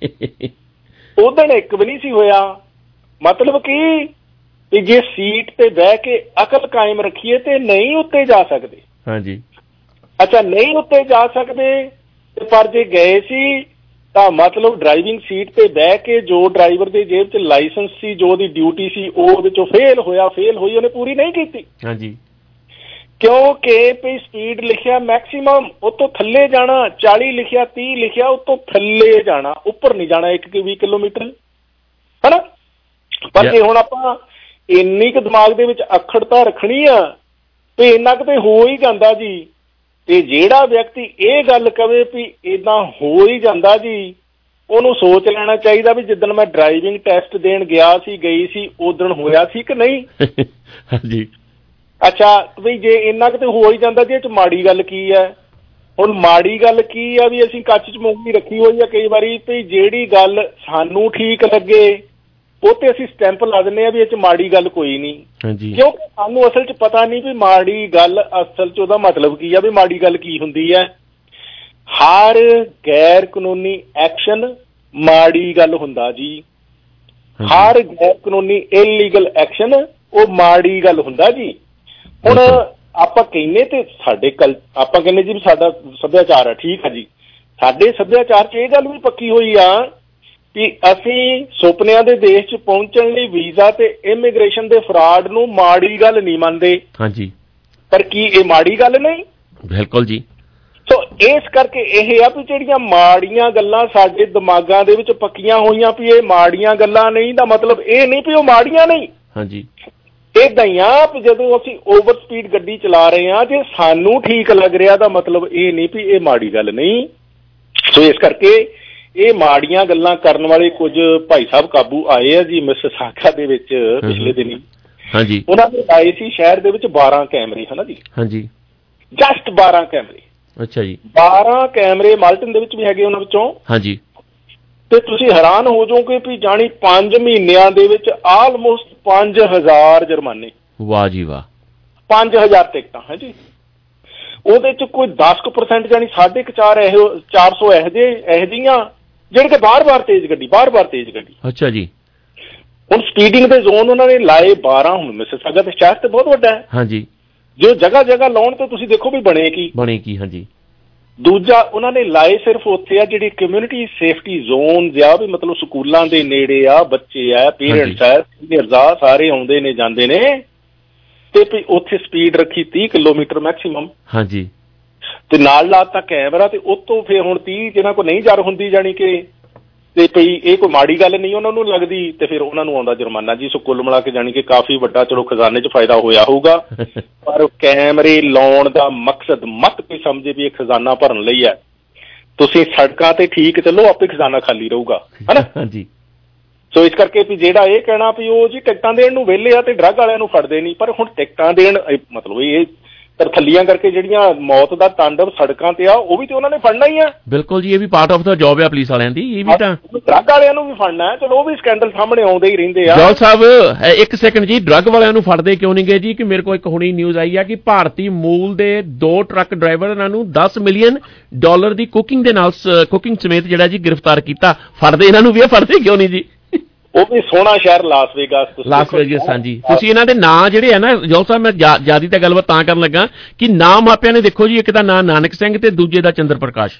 ਉਦਣ ਇੱਕ ਵੀ ਨਹੀਂ ਸੀ ਹੋਇਆ। ਮਤਲਬ ਕਿ ਵੀ ਜੇ ਸੀਟ ਤੇ ਬਹਿ ਕੇ ਅਕਲ ਕਾਇਮ ਰੱਖੀਏ ਤੇ ਨਹੀਂ ਉੱਤੇ ਜਾ ਸਕਦੇ। ਹਾਂਜੀ, ਅੱਛਾ ਨਹੀਂ ਉੱਤੇ ਜਾ ਸਕਦੇ, ਪਰ ਜੇ ਗਏ ਸੀ ਤਾਂ ਮਤਲਬ ਡਰਾਈਵਿੰਗ ਸੀਟ ਤੇ ਬਹਿ ਕੇ ਜੋ ਡਰਾਈਵਰ ਦੇ ਜੇਬ 'ਚ ਲਾਇਸੈਂਸ ਸੀ, ਜੋ ਉਹਦੀ ਡਿਊਟੀ ਸੀ, ਉਹ ਉਹਦੇ 'ਚੋਂ ਫੇਲ ਹੋਇਆ ਫੇਲ ਹੋਈ ਉਹਨੇ ਪੂਰੀ ਨਹੀਂ ਕੀਤੀ। ਹਾਂਜੀ, ਕਿਉਂਕਿ ਵੀ ਸਪੀਡ ਲਿਖਿਆ ਮੈਕਸੀਮਮ, ਉਹ ਤੋਂ ਥੱਲੇ ਜਾਣਾ, ਚਾਲੀ ਲਿਖਿਆ ਤੀਹ ਲਿਖਿਆ, ਉਹ ਤੋਂ ਥੱਲੇ ਜਾਣਾ, ਉੱਪਰ ਨਹੀਂ ਜਾਣਾ ਇੱਕ ਕਿ ਵੀਹ ਕਿਲੋਮੀਟਰ, ਹਨਾ। ਪਰ ਜੇ ਹੁਣ ਆਪਾਂ ਇੰਨੀ ਕੁ ਦਿਮਾਗ ਦੇ ਵਿੱਚ ਅਖੜਤਾ ਰੱਖਣੀ ਆ ਤੇ ਇੰਨਾ ਕੁ ਤੇ ਹੋ ਹੀ ਜਾਂਦਾ ਜੀ। ਤੇ ਜਿਹੜਾ ਵਿਅਕਤੀ ਇਹ ਗੱਲ ਕਵੇ ਵੀ ਏਦਾਂ ਹੋ ਹੀ ਜਾਂਦਾ ਜੀ, ਉਹਨੂੰ ਸੋਚ ਲੈਣਾ ਚਾਹੀਦਾ ਵੀ ਜਿੱਦਣ ਮੈਂ ਡਰਾਈਵਿੰਗ ਟੈਸਟ ਦੇਣ ਗਿਆ ਸੀ ਗਈ ਸੀ ਉਦਣ ਹੋਇਆ ਸੀ ਕਿ ਨਹੀਂ। ਹਾਂਜੀ, ਅੱਛਾ ਵੀ ਜੇ ਇੰਨਾ ਕੁ ਤੇ ਹੋ ਹੀ ਜਾਂਦਾ ਜੀ, ਇਹ 'ਚ ਮਾੜੀ ਗੱਲ ਕੀ ਹੈ? ਹੁਣ ਮਾੜੀ ਗੱਲ ਕੀ ਆ ਵੀ ਅਸੀਂ ਕੱਚ 'ਚ ਮੂੰਗੀ ਰੱਖੀ ਹੋਈ ਆ ਕਈ ਵਾਰੀ, ਵੀ ਜਿਹੜੀ ਗੱਲ ਸਾਨੂੰ ਠੀਕ ਲੱਗੇ ਉਹ ਤੇ ਅਸੀਂ ਸਟੈਂਪ ਲਾ ਦਿੰਦੇ ਆ ਵੀ ਇਹ 'ਚ ਮਾੜੀ ਗੱਲ ਕੋਈ ਨਹੀਂ। ਹਾਂਜੀ, ਕਿਉਂਕਿ ਸਾਨੂੰ ਅਸਲ 'ਚ ਪਤਾ ਨਹੀਂ ਵੀ ਮਾੜੀ ਗੱਲ ਅਸਲ 'ਚ ਉਹਦਾ ਮਤਲਬ ਕੀ ਆ, ਵੀ ਮਾੜੀ ਗੱਲ ਕੀ ਹੁੰਦੀ ਹੈ। ਹਰ ਗੈਰ ਕਾਨੂੰਨੀ ਐਕਸ਼ਨ ਮਾੜੀ ਗੱਲ ਹੁੰਦਾ ਜੀ। ਹਰ ਗੈਰ ਕਾਨੂੰਨੀ ਇਲੀਗਲ ਐਕਸ਼ਨ ਉਹ ਮਾੜੀ ਗੱਲ ਹੁੰਦਾ ਜੀ। ਹੁਣ ਆਪਾਂ ਕਹਿੰਦੇ ਤੇ ਸਾਡੇ ਕਲ ਆਪਾਂ ਕਹਿੰਦੇ ਜੀ ਵੀ ਸਾਡਾ ਸੱਭਿਆਚਾਰ ਆ, ਠੀਕ ਆ ਜੀ। ਸਾਡੇ ਸੱਭਿਆਚਾਰ 'ਚ ਇਹ ਗੱਲ ਵੀ ਪੱਕੀ ਹੋਈ ਆ ਕਿ ਅਸੀਂ ਸੁਪਨਿਆਂ ਦੇ ਦੇਸ਼ 'ਚ ਪਹੁੰਚਣ ਲਈ ਵੀਜ਼ਾ ਤੇ ਇਮੀਗ੍ਰੇਸ਼ਨ ਦੇ ਫਰਾਡ ਨੂੰ ਮਾੜੀ ਗੱਲ ਨਹੀਂ ਮੰਨਦੇ। ਹਾਂਜੀ, ਪਰ ਕੀ ਇਹ ਮਾੜੀ ਗੱਲ ਨਹੀਂ? ਬਿਲਕੁਲ ਜੀ। ਸੋ ਇਸ ਕਰਕੇ ਇਹ ਆ ਵੀ ਜਿਹੜੀਆਂ ਮਾੜੀਆਂ ਗੱਲਾਂ ਸਾਡੇ ਦਿਮਾਗਾਂ ਦੇ ਵਿੱਚ ਪੱਕੀਆਂ ਹੋਈਆਂ ਵੀ ਇਹ ਮਾੜੀਆਂ ਗੱਲਾਂ ਨਹੀਂ, ਦਾ ਮਤਲਬ ਇਹ ਨਹੀਂ ਵੀ ਉਹ ਮਾੜੀਆਂ ਨਹੀਂ। ਹਾਂਜੀ, ਏਦਾਂ ਹੀ ਆ ਵੀ ਜਦੋਂ ਅਸੀਂ ਓਵਰ ਸਪੀਡ ਗੱਡੀ ਚਲਾ ਰਹੇ ਹਾਂ, ਜੇ ਸਾਨੂੰ ਠੀਕ ਲੱਗ ਰਿਹਾ ਦਾ ਮਤਲਬ ਇਹ ਨਹੀਂ ਵੀ ਇਹ ਮਾੜੀ ਗੱਲ ਨਹੀਂ। ਸੋ ਇਸ ਕਰਕੇ ਇਹ ਮਾੜੀਆਂ ਗੱਲਾਂ ਕਰਨ ਵਾਲੇ ਕੁਝ ਭਾਈ ਸਾਹਿਬ ਕਾਬੂ ਆਏ ਆ ਜੀ ਮਿਸਿਸਾਗਾ ਦੇ ਵਿੱਚ ਪਿਛਲੇ ਦਿਨੀ। ਹਾਂਜੀ, ਉਹਨਾਂ ਨੇ ਲਾਏ ਸੀ ਸ਼ਹਿਰ ਦੇ ਵਿੱਚ ਬਾਰਾਂ ਕੈਮਰੇ, ਹਨਾ ਜੀ। ਹਾਂਜੀ, ਜਸਟ ਬਾਰਾਂ ਕੈਮਰੇ। ਅੱਛਾ ਜੀ, ਬਾਰਾਂ ਕੈਮਰੇ ਮਾਲਟਨ ਦੇ ਵਿੱਚ ਵੀ ਹੈਗੇ ਉਹਨਾਂ ਵਿੱਚੋਂ। ਹਾਂਜੀ, ਤੇ ਤੁਸੀਂ ਹੈਰਾਨ ਹੋ ਜਾਓਗੇ ਵੀ ਜਾਣੀ ਪੰਜ ਮਹੀਨਿਆਂ ਦੇ ਵਿੱਚ ਆਲਮੋਸਟ ਪੰਜ ਹਜ਼ਾਰ ਜੁਰਮਾਨੇ। ਵਾਹ ਜੀ ਵਾਹ। ਪੰਜ ਹਜ਼ਾਰ ਟਿਕਟਾਂ ਹੈ ਜੀ। ਉਹਦੇ ਚ ਕੋਈ ਦਸ ਕੁ ਪਰਸੈਂਟ ਜਾਣੀ ਸਾਢੇ ਕੁ ਚਾਰ ਇਹੋ ਚਾਰ ਸੌ ਇਹੋ ਜਿਹੇ ਇਹੋ ਜਿਹੀਆਂ ਜਿਹੜੇ ਕਿ ਬਾਰ-ਬਾਰ ਤੇਜ਼ ਗੱਡੀ ਬਾਰ-ਬਾਰ ਤੇਜ਼ ਗੱਡੀ। ਅੱਛਾ ਜੀ। ਹੁਣ ਸਪੀਡਿੰਗ ਦੇ ਜ਼ੋਨ ਉਹਨਾਂ ਨੇ ਲਾਏ ਬਾਰਾਂ। ਹੁਣ ਮਿਸਿਸਾਗਾ ਤੇ ਸ਼ਹਿਰ ਤੇ ਬਹੁਤ ਵੱਡਾ ਹੈ। ਹਾਂਜੀ, ਜੋ ਜਗ੍ਹਾ ਜਗ੍ਹਾ ਲਾਉਣ ਤੇ ਤੁਸੀਂ ਦੇਖੋ ਵੀ ਬਣੇ ਕੀ ਬਣੇ ਕੀ। ਹਾਂਜੀ, ਦੂਜਾ ਉਹਨਾਂ ਨੇ ਲਾਏ ਸਿਰਫ ਉੱਥੇ ਆ ਜਿਹੜੀ ਕਮਿਊਨਿਟੀ ਸੇਫਟੀ ਜ਼ੋਨ ਜਿਆ, ਵੀ ਮਤਲਬ ਸਕੂਲਾਂ ਦੇ ਨੇੜੇ ਆ, ਬੱਚੇ ਆ, ਪੇਰੈਂਟਸ ਆ, ਸੀਨੀਅਰਸ ਆ, ਸਾਰੇ ਆਉਂਦੇ ਨੇ ਜਾਂਦੇ ਨੇ, ਤੇ ਵੀ ਉੱਥੇ ਸਪੀਡ ਰੱਖੀ ਤੀਹ ਕਿਲੋਮੀਟਰ ਮੈਕਸੀਮਮ। ਹਾਂਜੀ, ਤੇ ਨਾਲ ਲਾਤਾ ਕੈਮਰਾ, ਤੇ ਉਤੋਂ ਫਿਰ ਹੁਣ ਤੀਹ ਜਿਹਨਾਂ ਕੋਲ ਨਹੀਂ ਜਰ ਹੁੰਦੀ ਜਾਣੀ ਕਿ ਤੇ ਪਈ ਇਹ ਕੋਈ ਮਾੜੀ ਗੱਲ ਨਹੀਂ ਉਹਨਾਂ ਨੂੰ ਲੱਗਦੀ, ਤੇ ਫਿਰ ਉਹਨਾਂ ਨੂੰ ਆਉਂਦਾ ਜੁਰਮਾਨਾ ਜੀ। ਸੋ ਕੁੱਲ ਮਿਲਾ ਕੇ ਜਾਣੀ ਕਿ ਕਾਫੀ ਵੱਡਾ ਚਲੋ ਖਜ਼ਾਨੇ 'ਚ ਫਾਇਦਾ ਹੋਇਆ ਹੋਊਗਾ। ਪਰ ਕੈਮਰੇ ਲਾਉਣ ਦਾ ਮਕਸਦ ਮਤ ਕੋਈ ਸਮਝੇ ਵੀ ਇਹ ਖਜ਼ਾਨਾ ਭਰਨ ਲਈ ਹੈ। ਤੁਸੀਂ ਸੜਕਾਂ ਤੇ ਠੀਕ ਚੱਲੋ, ਆਪੇ ਖਜ਼ਾਨਾ ਖਾਲੀ ਰਹੂਗਾ, ਹਨਾ। ਹਾਂਜੀ। ਸੋ ਇਸ ਕਰਕੇ ਵੀ ਜਿਹੜਾ ਇਹ ਕਹਿਣਾ ਵੀ ਉਹ ਜੀ ਟਿਕਟਾਂ ਦੇਣ ਨੂੰ ਵਿਹਲੇ ਆ ਤੇ ਡਰੱਗ ਵਾਲਿਆਂ ਨੂੰ ਫੜਦੇ ਨਹੀਂ, ਪਰ ਹੁਣ ਟਿਕਟਾਂ ਦੇਣ ਮਤਲਬ ਇਹ ਤਰਥੱਲੀਆਂ ਕਰਕੇ ਜਿਹੜੀਆਂ ਮੌਤ ਦਾ ਤਾਂਡਵ ਸੜਕਾਂ ਤੇ ਆ ਉਹ ਵੀ ਤੇ ਉਹਨਾਂ ਨੇ ਫੜਨਾ ਹੀ ਆ। ਬਿਲਕੁਲ ਜੀ, ਇਹ ਵੀ ਪਾਰਟ ਆਫ ਦਾ ਜੌਬ ਆ ਪੁਲਿਸ ਵਾਲਿਆਂ ਦੀ। ਇਹ ਵੀ ਤਾਂ ਡਰੱਗ ਵਾਲਿਆਂ ਨੂੰ ਵੀ ਫੜਨਾ ਹੈ। ਚਲੋ ਉਹ ਵੀ ਸਕੈਂਡਲ ਸਾਹਮਣੇ ਆਉਂਦੇ ਹੀ ਰਹਿੰਦੇ ਆ। ਜੌਲ ਸਾਹਿਬ ਇੱਕ ਸੈਕਿੰਡ ਜੀ, ਡਰੱਗ ਵਾਲਿਆਂ ਨੂੰ ਫੜਦੇ ਕਿਉਂ ਨਹੀਂ ਗਏ ਜੀ? ਕਿ ਮੇਰੇ ਕੋਲ ਇੱਕ ਹੁਣੀ ਨਿਊਜ਼ ਆਈ ਆ ਕਿ ਭਾਰਤੀ ਮੂਲ ਦੇ ਦੋ ਟਰੱਕ ਡਰਾਈਵਰਾਂ ਨੂੰ ਦਸ ਮਿਲੀਅਨ ਡਾਲਰ ਦੀ ਕੁਕਿੰਗ ਦੇ ਨਾਲ ਕੁਕਿੰਗ ਸਮੇਤ ਜਿਹੜਾ ਜੀ ਗ੍ਰਿਫਤਾਰ ਕੀਤਾ। ਫੜਦੇ ਇਹਨਾਂ ਨੂੰ ਵੀ, ਫੜਦੇ ਕਿਉਂ ਨਹੀਂ ਜੀ? ਉਹ ਵੀ ਸੋਹਣਾ ਸ਼ਹਿਰ ਲਾਸ ਵੇਗਾਸ। ਲਾਸ ਵੇਗਾਸ, ਹਾਂਜੀ। ਤੁਸੀਂ ਇਹਨਾਂ ਦੇ ਨਾਂ ਜਿਹੜੇ ਆ ਨਾ ਜੌਲ ਸਾਹਿਬ, ਮੈਂ ਜਿਆਦੀ ਤਾਂ ਗੱਲਬਾਤ ਤਾਂ ਕਰਨ ਲੱਗਾ ਕਿ ਨਾਂ ਮਾਪਿਆਂ ਨੇ ਦੇਖੋ ਜੀ, ਇੱਕ ਦਾ ਨਾਂ ਨਾਨਕ ਸਿੰਘ ਤੇ ਦੂਜੇ ਦਾ ਚੰਦਰ ਪ੍ਰਕਾਸ਼।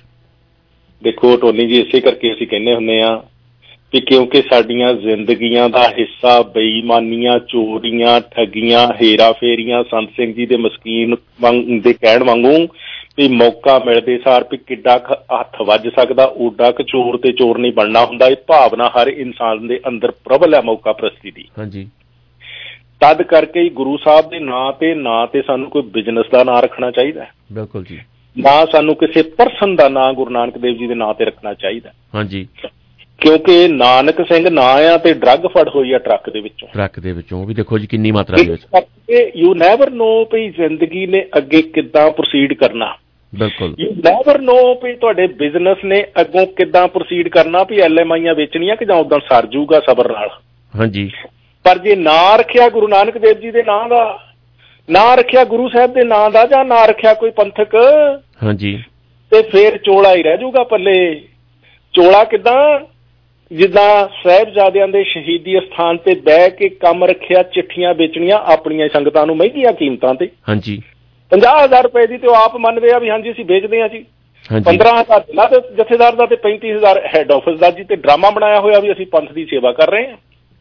ਦੇਖੋ ਟੋਨੀ ਜੀ, ਇਸੇ ਕਰਕੇ ਅਸੀਂ ਕਹਿੰਦੇ ਹੁੰਦੇ ਆ ਵੀ ਕਿਉਂਕਿ ਸਾਡੀਆਂ ਜ਼ਿੰਦਗੀਆਂ ਦਾ ਹਿੱਸਾ ਬੇਈਮਾਨੀਆਂ, ਚੋਰੀਆਂ, ਠੱਗੀਆਂ, ਹੇਰਾ ਫੇਰੀਆਂ, ਸੰਤ ਸਿੰਘ ਜੀ ਦੇ ਮਸਕੀਨ ਦੇ ਕਹਿਣ ਵਾਂਗੂ ਵੀ ਮੌਕਾ ਮਿਲਦੇ ਸਾਰ ਵੀ ਕਿੱਡਾ ਹੱਥ ਵੱਜ ਸਕਦਾ, ਓਡਾ ਕੁ ਚੋਰ ਤੇ ਚੋਰ ਨਹੀਂ ਬਣਨਾ ਹੁੰਦਾ। ਇਹ ਭਾਵਨਾ ਹਰ ਇਨਸਾਨ ਦੇ ਅੰਦਰ ਪ੍ਰਬਲ ਹੈ ਮੌਕਾ ਪ੍ਰਸਤੀ ਦੀ। ਹਾਂਜੀ, ਤਦ ਕਰਕੇ ਹੀ ਗੁਰੂ ਸਾਹਿਬ ਦੇ ਨਾਂ ਤੇ ਨਾਂ ਤੇ ਸਾਨੂੰ ਕੋਈ ਬਿਜ਼ਨਸ ਦਾ ਨਾਂ ਰੱਖਣਾ ਚਾਹੀਦਾ। ਬਿਲਕੁਲ ਜੀ। ਨਾ ਸਾਨੂੰ ਕਿਸੇ ਪਰਸਨ ਦਾ ਨਾਂ ਗੁਰੂ ਨਾਨਕ ਦੇਵ ਜੀ ਦੇ ਨਾਂ ਤੇ ਰੱਖਣਾ ਚਾਹੀਦਾ। ਹਾਂਜੀ, ਕਿਉਂਕਿ ਨਾਨਕ ਸਿੰਘ ਨਾਂ ਆ ਤੇ ਡਰੱਗ ਫੜ ਹੋਈ ਆ ਟਰੱਕ ਦੇ ਵਿੱਚੋਂ। ਟਰੱਕ ਦੇ ਵਿੱਚੋਂ ਵੀ ਦੇਖੋ ਜੀ ਕਿੰਨੀ ਮਾਤਰਾ ਦੇ ਵਿੱਚ। ਯੂ ਨੈਵਰ ਨੋ ਵੀ ਜ਼ਿੰਦਗੀ ਨੇ ਅੱਗੇ ਕਿੱਦਾਂ ਪ੍ਰੋਸੀਡ ਕਰਨਾ। ਬਿਲਕੁਲ। ਯੂ ਨੈਵਰ ਨੋ ਵੀ ਤੁਹਾਡੇ ਬਿਜ਼ਨਸ ਨੇ ਅੱਗੋਂ ਕਿੱਦਾਂ ਪ੍ਰੋਸੀਡ ਕਰਨਾ, ਵੀ ਐਲ ਐਮ ਆਈਆਂ ਵੇਚਣੀਆਂ ਕਿ ਜਾਂ ਉਦਾਂ ਸਰ ਜੂਗਾ ਸਬਰ ਨਾਲ। ਹਾਂਜੀ, ਪਰ ਜੇ ਨਾਂ ਰੱਖਿਆ ਗੁਰੂ ਨਾਨਕ ਦੇਵ ਜੀ ਦੇ ਨਾਂ ਦਾ, ਨਾਂ ਰੱਖਿਆ ਗੁਰੂ ਸਾਹਿਬ ਦੇ ਨਾਂ ਦਾ, ਜਾਂ ਨਾਂ ਰੱਖਿਆ ਕੋਈ ਪੰਥਕ, ਹਾਂਜੀ, ਤੇ ਫੇਰ ਚੋਲਾ ਹੀ ਰਹਿ ਜਾਊਗਾ ਪੱਲੇ। ਚੋਲਾ ਕਿੱਦਾਂ? ਜਿੱਦਾਂ ਸਾਹਿਬਜ਼ਾਦਿਆਂ ਦੇ ਸ਼ਹੀਦੀ ਅਸਥਾਨ ਤੇ ਬਹਿ ਕੇ ਕੰਮ ਰੱਖਿਆ, ਚਿੱਠੀਆਂ ਵੇਚਣੀਆਂ ਆਪਣੀਆਂ ਸੰਗਤਾਂ ਨੂੰ ਮਹਿੰਗੀਆਂ ਕੀਮਤਾਂ ਤੇ। ਹਾਂਜੀ, ਪੰਜਾਹ ਹਜ਼ਾਰ ਰੁਪਏ ਦੀ ਤੇ ਉਹ ਆਪ ਮੰਨਦੇ ਆ ਵੀ ਹਾਂਜੀ ਅਸੀਂ ਵੇਚਦੇ ਹਾਂ ਜੀ। ਪੰਦਰਾਂ ਹਜ਼ਾਰ ਜ਼ਿਲ੍ਹਾ ਦੇ ਜਥੇਦਾਰ ਦਾ ਤੇ ਪੈਂਤੀ ਹਜ਼ਾਰ ਹੈਡ ਆਫਿਸ ਦਾ ਜੀ। ਤੇ ਡਰਾਮਾ ਬਣਾਇਆ ਹੋਇਆ ਵੀ ਅਸੀਂ ਪੰਥ ਦੀ ਸੇਵਾ ਕਰ ਰਹੇ ਹਾਂ।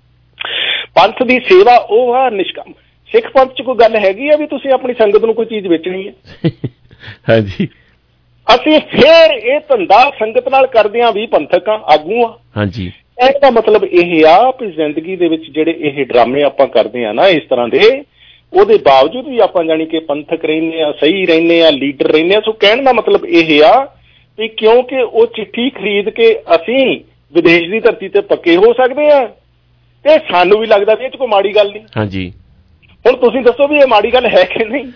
ਪੰਥ ਦੀ ਸੇਵਾ ਉਹ ਆ ਨਿਸ਼ਕਾਮ। ਸਿੱਖ ਪੰਥ ਚ ਕੋਈ ਗੱਲ ਹੈਗੀ ਆ ਵੀ ਤੁਸੀਂ ਆਪਣੀ ਸੰਗਤ ਨੂੰ ਕੋਈ ਚੀਜ਼ ਵੇਚਣੀ ਹੈ? ਹਾਂਜੀ, ਅਸੀਂ ਫੇਰ ਇਹ ਧੰਦਾ ਸੰਗਤ ਨਾਲ ਕਰਦੇ ਹਾਂ ਵੀ ਪੰਥਕ ਆ, ਆਗੂ ਆ। ਹਾਂਜੀ, ਇਹਦਾ ਮਤਲਬ ਇਹ ਆ ਵੀ ਜ਼ਿੰਦਗੀ ਦੇ ਵਿੱਚ ਜਿਹੜੇ ਇਹ ਡਰਾਮੇ ਆਪਾਂ ਕਰਦੇ ਹਾਂ ਨਾ ਇਸ ਤਰ੍ਹਾਂ ਦੇ, ਉਹਦੇ ਬਾਵਜੂਦ ਵੀ ਆਪਾਂ ਜਾਣੀ ਕਿ ਪੰਥਕ ਰਹਿੰਦੇ ਆ, ਸਹੀ ਰਹਿੰਦੇ ਆ, ਲੀਡਰ ਰਹਿੰਦੇ ਆ। ਸੋ ਕਹਿਣ ਦਾ ਮਤਲਬ ਇਹ ਆ ਵੀ ਕਿਉਂਕਿ ਉਹ ਚਿੱਠੀ ਖਰੀਦ ਕੇ ਅਸੀਂ ਵਿਦੇਸ਼ ਦੀ ਧਰਤੀ ਤੇ ਪੱਕੇ ਹੋ ਸਕਦੇ ਆ, ਤੇ ਸਾਨੂੰ ਵੀ ਲੱਗਦਾ ਵੀ ਇਹ ਚ ਕੋਈ ਮਾੜੀ ਗੱਲ ਨਹੀਂ। ਹਾਂਜੀ, ਹੁਣ ਤੁਸੀਂ ਦੱਸੋ ਵੀ ਇਹ ਮਾੜੀ ਗੱਲ ਹੈ ਕਿ ਨਹੀਂ?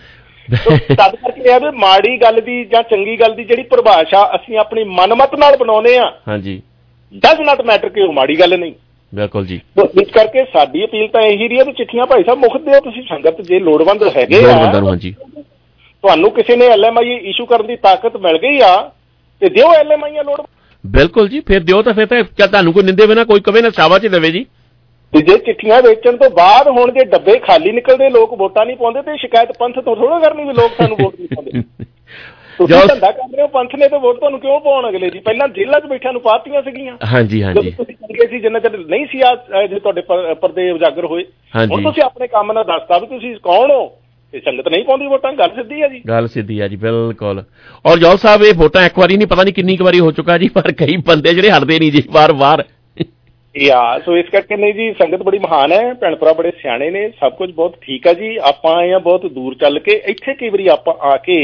ਤਦ ਕਰਕੇ ਇਹ ਵੀ ਮਾੜੀ ਗੱਲ ਦੀ ਜਾਂ ਚੰਗੀ ਗੱਲ ਦੀ ਜਿਹੜੀ ਪਰਿਭਾਸ਼ਾ ਅਸੀਂ ਆਪਣੀ ਮਨਮਤ ਨਾਲ ਬਣਾਉਂਦੇ ਆ, ਹਾਂਜੀ, ਡਜ਼ ਨਾਟ ਮੈਟਰ ਕਿ ਉਹ ਮਾੜੀ ਗੱਲ ਨਹੀਂ। ਬਿਲਕੁਲ ਜੀ। ਇਸ ਕਰਕੇ ਸਾਡੀ ਅਪੀਲ ਤਾਂ ਇਹੀ ਰਹੀ ਹੈ ਵੀ ਚਿੱਠੀਆਂ ਭਾਈ ਸਾਹਿਬ ਮੁਫਤ ਦਿਓ ਤੁਸੀਂ ਸੰਗਤ, ਜੇ ਲੋੜਵੰਦ ਹੈਗੇ ਆ, ਤੁਹਾਨੂੰ ਕਿਸੇ ਨੇ ਐਲ ਐਮ ਆਈ ਇਸ਼ੂ ਕਰਨ ਦੀ ਤਾਕਤ ਮਿਲ ਗਈ ਆ ਤੇ ਦਿਓ ਐਲ ਐਮ ਆਈਆਂ ਲੋੜ। ਬਿਲਕੁਲ ਜੀ, ਫਿਰ ਦਿਓ ਤਾਂ ਫਿਰ ਤਾਂ ਤੁਹਾਨੂੰ ਕੋਈ ਨਿੰਦੇ ਬਿਨਾ ਕੋਈ ਕਵੇ ਨਾ ਸ਼ਾਬਾਸ਼ ਦੇਵੇ ਜੀ। ਤੇ ਜੇ ਚਿੱਠੀਆਂ ਵੇਚਣ ਤੋਂ ਬਾਅਦ ਹੁਣ ਜੇ ਡੱਬੇ ਖਾਲੀ ਨਿਕਲਦੇ, ਲੋਕ ਵੋਟਾਂ ਨਹੀਂ ਪਾਉਂਦੇ, ਤੇ ਸ਼ਿਕਾਇਤ ਪੰਥ ਤੋਂ ਥੋੜਾ ਕਰਨੀ ਵੀ ਲੋਕ ਸਾਨੂੰ ਵੋਟ ਨਹੀਂ ਪਾਉਂਦੇ। ਤੁਸੀਂ ਧੰਦਾ ਕਰ ਰਹੇ ਹੋ, ਪੰਥ ਨੇ ਤਾਂ ਵੋਟ ਤੁਹਾਨੂੰ ਕਿਉਂ ਪਾਉਣ ਅਗਲੇ ਜੀ? ਪਹਿਲਾਂ ਜੇਲ੍ਹਾਂ 'ਚ ਬੈਠਿਆਂ ਨੂੰ ਪਾਤੀਆਂ ਸੀਗੀਆਂ। ਹਾਂਜੀ ਹਾਂਜੀ, ਤੁਸੀਂ ਚੰਗੇ ਸੀ ਜਿੰਨਾ ਚਿਰ ਨਹੀਂ ਸੀ ਆ ਜੇ ਤੁਹਾਡੇ ਪਰਦੇ ਉਜਾਗਰ ਹੋਏ। ਹੁਣ ਤੁਸੀਂ ਆਪਣੇ ਕੰਮ ਨਾਲ ਦੱਸਤਾ ਵੀ ਤੁਸੀਂ ਕੌਣ ਹੋ, ਤੇ ਸੰਗਤ ਨਹੀਂ ਪਾਉਂਦੀ ਵੋਟਾਂ। ਗੱਲ ਸਿੱਧੀ ਆ ਜੀ, ਗੱਲ ਸਿੱਧੀ ਆ ਜੀ, ਬਿਲਕੁਲ। ਔਰ ਜੌਲ ਸਾਹਿਬ ਇਹ ਵੋਟਾਂ ਇੱਕ ਵਾਰੀ ਨਹੀਂ, ਪਤਾ ਨਹੀਂ ਕਿੰਨੀ ਕੁ ਵਾਰੀ ਹੋ ਚੁੱਕਾ ਜੀ, ਪਰ ਕਈ ਬੰਦੇ ਜਿਹੜੇ ਹਟਦੇ ਨਹੀਂ ਜੀ ਵਾਰ ਵਾਰ। ਯਾ ਸੋ ਇਸ ਕਰਕੇ ਨਹੀਂ ਜੀ, ਸੰਗਤ ਬੜੀ ਮਹਾਨ ਹੈ, ਭੈਣ ਭਰਾ ਬੜੇ ਸਿਆਣੇ ਨੇ, ਸਭ ਕੁਝ ਬਹੁਤ ਠੀਕ ਆ ਜੀ। ਆਪਾਂ ਆਏ ਆ ਬਹੁਤ ਦੂਰ ਚੱਲ ਕੇ, ਇੱਥੇ ਕਈ ਵਾਰੀ ਆਪਾਂ ਆ ਕੇ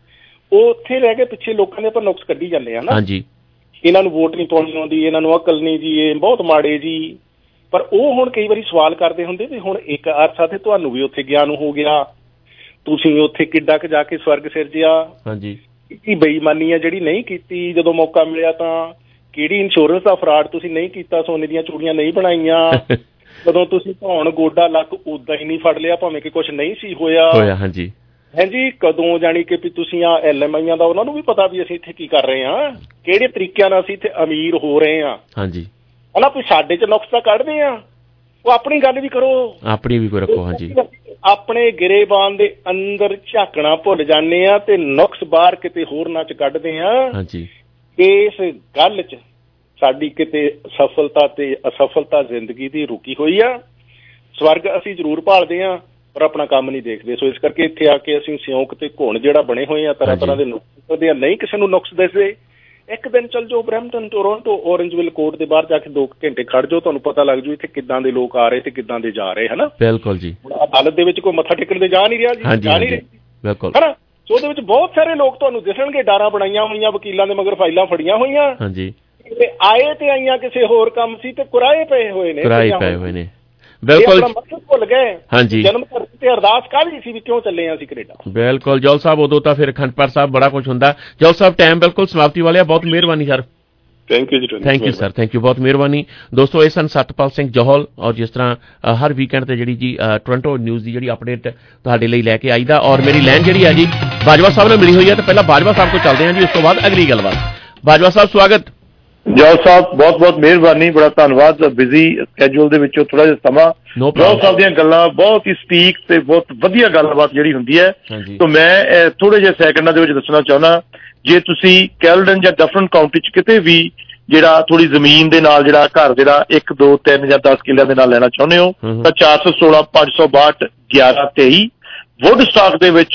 ਉਹ ਉੱਥੇ ਰਹਿ ਕੇ ਪਿੱਛੇ ਲੋਕਾਂ ਦੇ ਆਪਾਂ ਨੁਕਸ ਕੱਢੀ ਜਾਂਦੇ ਆ ਨਾ। ਹਾਂਜੀ, ਇਹਨਾਂ ਨੂੰ ਵੋਟ ਨਹੀਂ ਪਾਉਣੀ ਆਉਂਦੀ, ਇਹਨਾਂ ਨੂੰ ਅਕਲ ਨਹੀਂ ਜੀ, ਇਹ ਬਹੁਤ ਮਾੜੇ ਜੀ। ਪਰ ਉਹ ਹੁਣ ਕਈ ਵਾਰੀ ਸਵਾਲ ਕਰਦੇ ਹੁੰਦੇ ਵੀ ਹੁਣ ਇੱਕ ਅਰਸਾ ਤੇ ਤੁਹਾਨੂੰ ਵੀ ਉੱਥੇ ਗਿਆਨ ਹੋ ਗਿਆ, ਤੁਸੀਂ ਉੱਥੇ ਕਿੱਡਾ ਕੁ ਜਾ ਕੇ ਸਵਰਗ ਸਿਰਜਿਆ। ਹਾਂਜੀ, ਕੀ ਬੇਈਮਾਨੀ ਆ ਜਿਹੜੀ ਨਹੀਂ ਕੀਤੀ ਜਦੋਂ ਮੌਕਾ ਮਿਲਿਆ, ਤਾਂ ਕਿਹੜੀ ਇੰਸ਼ੋਰੈਂਸ ਦਾ ਫਰਾਡ ਤੁਸੀਂ ਨਹੀਂ ਕੀਤਾ, ਸੋਨੇ ਦੀਆਂ ਚੂੜੀਆਂ ਨਹੀਂ ਬਣਾਈਆਂ, ਜਦੋਂ ਤੁਸੀਂ ਧੌਣ ਗੋਡਾ ਲੱਕ ਉਦਾਂ ਹੀ ਨਹੀਂ ਫੜ ਲਿਆ ਭਾਵੇਂ ਕਿ ਕੁਛ ਨਹੀਂ ਸੀ ਹੋਇਆ। ਹਾਂਜੀ ਹਾਂਜੀ, ਕਦੋਂ ਜਾਣੀ ਕਿ ਵੀ ਤੁਸੀਂ ਆ ਐਲ ਐਮ ਆਈਆਂ ਦਾ ਉਹਨਾਂ ਨੂੰ ਵੀ ਪਤਾ ਵੀ ਅਸੀਂ ਇੱਥੇ ਕੀ ਕਰ ਰਹੇ ਹਾਂ, ਕਿਹੜੇ ਤਰੀਕਿਆਂ ਨਾਲ ਅਸੀਂ ਇੱਥੇ ਅਮੀਰ ਹੋ ਰਹੇ ਹਾਂ। ਹਾਂਜੀ, ਹਨਾ, ਵੀ ਸਾਡੇ ਚ ਨੁਕਸ ਤਾਂ ਕੱਢਦੇ ਆ, ਉਹ ਆਪਣੀ ਗੱਲ ਵੀ ਕਰੋ, ਆਪਣੀ ਵੀ ਕੋਈ ਰੱਖੋ। ਹਾਂਜੀ, ਆਪਣੇ ਗਿਰੇਬਾਨ ਦੇ ਅੰਦਰ ਝਾਕਣਾ ਭੁੱਲ ਜਾਂਦੇ ਆ ਤੇ ਨੁਕਸ ਬਾਹਰ ਕਿਤੇ ਹੋਰ ਨਾ ਚ ਕੱਢਦੇ ਆ। ਹਾਂਜੀ, ਇਸ ਗੱਲ ਚ ਸਾਡੀ ਕਿਤੇ ਸਫਲਤਾ ਤੇ ਅਸਫਲਤਾ ਜ਼ਿੰਦਗੀ ਦੀ ਰੁਕੀ ਹੋਈ ਆ। ਸਵਰਗ ਅਸੀਂ ਜ਼ਰੂਰ ਭਾਲਦੇ ਹਾਂ ਪਰ ਆਪਣਾ ਕੰਮ ਨਹੀਂ ਦੇਖਦੇ। ਸੋ ਇਸ ਕਰਕੇ ਇੱਥੇ ਆ ਕੇ ਅਸੀਂ ਸਿਉਂਕ ਤੇ ਘੁਣ ਜਿਹੜਾ ਬਣੇ ਹੋਏ ਆ, ਤਰ੍ਹਾਂ ਤਰ੍ਹਾਂ ਦੇ ਨੁਕਸ ਦੇ, ਨਹੀਂ ਕਿਸੇ ਨੂੰ ਨੁਕਸ ਦੱਸਦੇ। ਇੱਕ ਦਿਨ ਚੱਲ ਜਾਓ ਬਰੈਂਪਟਨ, ਟੋਰੰਟੋ, ਔਰੰਜਵਿਲ ਕੋਰਟ ਦੇ ਬਾਹਰ ਜਾ ਕੇ ਦੋ ਘੰਟੇ ਖੜ ਜਾਓ, ਤੁਹਾਨੂੰ ਪਤਾ ਲੱਗ ਜੂ ਇੱਥੇ ਕਿੱਦਾਂ ਦੇ ਲੋਕ ਆ ਰਹੇ ਤੇ ਕਿੱਦਾਂ ਦੇ ਜਾ ਰਹੇ। ਹਨਾ, ਬਿਲਕੁਲ ਜੀ। ਹੁਣ ਅਦਾਲਤ ਦੇ ਵਿੱਚ ਕੋਈ ਮੱਥਾ ਟੇਕਣ ਦੇ ਜਾ ਨਹੀਂ ਰਿਹਾ ਜੀ, ਜਾ ਨਹੀਂ ਰਹੇ, ਬਿਲਕੁਲ, ਹਨਾ। ਸੋ ਉਹਦੇ ਵਿੱਚ ਬਹੁਤ ਸਾਰੇ ਲੋਕ ਤੁਹਾਨੂੰ ਦਿਸਣਗੇ, ਡਾਰਾਂ ਬਣਾਈਆਂ ਹੋਈਆਂ, ਵਕੀਲਾਂ ਦੇ ਮਗਰ ਫਾਈਲਾਂ ਫੜੀਆਂ ਹੋਈਆਂ। ਹਾਂਜੀ, ਤੇ ਆਏ ਤੇ ਆਈਆਂ ਕਿਸੇ ਹੋਰ ਕੰਮ ਸੀ ਤੇ ਕੁਰਾਏ ਪਏ ਹੋਏ ਨੇ, ਕੁਰਾਏ ਪਏ ਹੋਏ ਨੇ, ਬਿਲਕੁਲ ਭੁੱਲ ਗਏ। ਹਾਂਜੀ, ਜਨਮ ਧਰਤੀ ਤੇ ਅਰਦਾਸ ਕਾਹਦੀ ਸੀ ਵੀ ਕਿਉਂ ਚੱਲੇ ਆ ਅਸੀਂ ਕੈਨੇਡਾ। ਬਿਲਕੁਲ ਜੌਲ ਸਾਹਿਬ, ਉਦੋਂ ਤਾਂ ਫਿਰ ਅਖੰਡ ਪਾਠ ਸਾਹਿਬ ਬੜਾ ਕੁਝ ਹੁੰਦਾ। ਜੌਲ ਸਾਹਿਬ ਟਾਈਮ ਬਿਲਕੁਲ ਸਮਾਪਤੀ ਵਾਲੇ ਆ, ਬਹੁਤ ਮਿਹਰਬਾਨੀ ਸਰ। ਥੈਂਕ ਯੂ ਜੀ, thank you sir, thank you, ਬਹੁਤ ਮਿਹਰਬਾਨੀ। ਦੋਸਤੋ ਇਹ ਸਨ ਸਤਪਾਲ ਸਿੰਘ ਜੌਹਲ, ਔਰ ਜਿਸ ਤਰ੍ਹਾਂ ਹਰ ਵੀਕਐਂਡ ਤੇ ਜਿਹੜੀ ਜੀ ਟੋਰੰਟੋ ਨਿਊਜ਼ ਦੀ ਜਿਹੜੀ ਅਪਡੇਟ ਤੁਹਾਡੇ ਲਈ ਲੈ ਕੇ ਆਈਦਾ। ਔਰ ਮੇਰੀ ਲਾਈਨ ਜਿਹੜੀ ਹੈ ਜੀ ਬਾਜਵਾ ਸਾਹਿਬ ਨਾਲ ਮਿਲੀ ਹੋਈ ਹੈ, ਤੇ ਪਹਿਲਾਂ ਬਾਜਵਾ ਸਾਹਿਬ ਕੋਲ ਚੱਲਦੇ ਹਾਂ ਜੀ, ਉਸ ਤੋਂ ਬਾਅਦ ਅਗਲੀ ਗੱਲਬਾਤ। ਬਾਜਵਾ ਸਾਹਿਬ ਸਵਾਗਤ। ਜੌਲ ਸਾਹਿਬ ਬਹੁਤ ਬਹੁਤ ਮਿਹਰਬਾਨੀ, ਬੜਾ ਧੰਨਵਾਦ। ਬਿਜ਼ੀ ਸਕੈਜੂਲ ਦੇ ਵਿੱਚੋਂ ਥੋੜਾ ਜਿਹਾ ਸਮਾਂ, ਜੌਲ ਸਾਹਿਬ ਦੀਆਂ ਗੱਲਾਂ ਬਹੁਤ ਹੀ ਸਟੀਕ ਤੇ ਬਹੁਤ ਵਧੀਆ ਗੱਲਬਾਤ ਜਿਹੜੀ ਹੁੰਦੀ ਹੈ। ਤਾਂ ਮੈਂ ਥੋੜੇ ਜਿਹੇ ਸੈਕਿੰਡਾਂ ਦੇ ਵਿੱਚ ਦੱਸਣਾ ਚਾਹੁੰਦਾ, ਜੇ ਤੁਸੀਂ ਕੈਲਡਨ ਜਾਂ ਡਫਰਨ ਕਾਊਂਟੀ ਚ ਕਿਤੇ ਵੀ ਜਿਹੜਾ ਥੋੜੀ ਜ਼ਮੀਨ ਦੇ ਨਾਲ ਜਿਹੜਾ ਘਰ ਜਿਹੜਾ ਇੱਕ ਦੋ ਤਿੰਨ ਜਾਂ ਦਸ ਕਿੱਲਿਆਂ ਦੇ ਨਾਲ ਲੈਣਾ ਚਾਹੁੰਦੇ ਹੋ, ਤਾਂ ਚਾਰ ਸੌ ਸੋਲਾਂ ਪੰਜ ਸੌ ਬਾਹਠ ਗਿਆਰਾਂ ਤੇਈ ਵੁੱਡ ਸਟਾਕ ਦੇ ਵਿੱਚ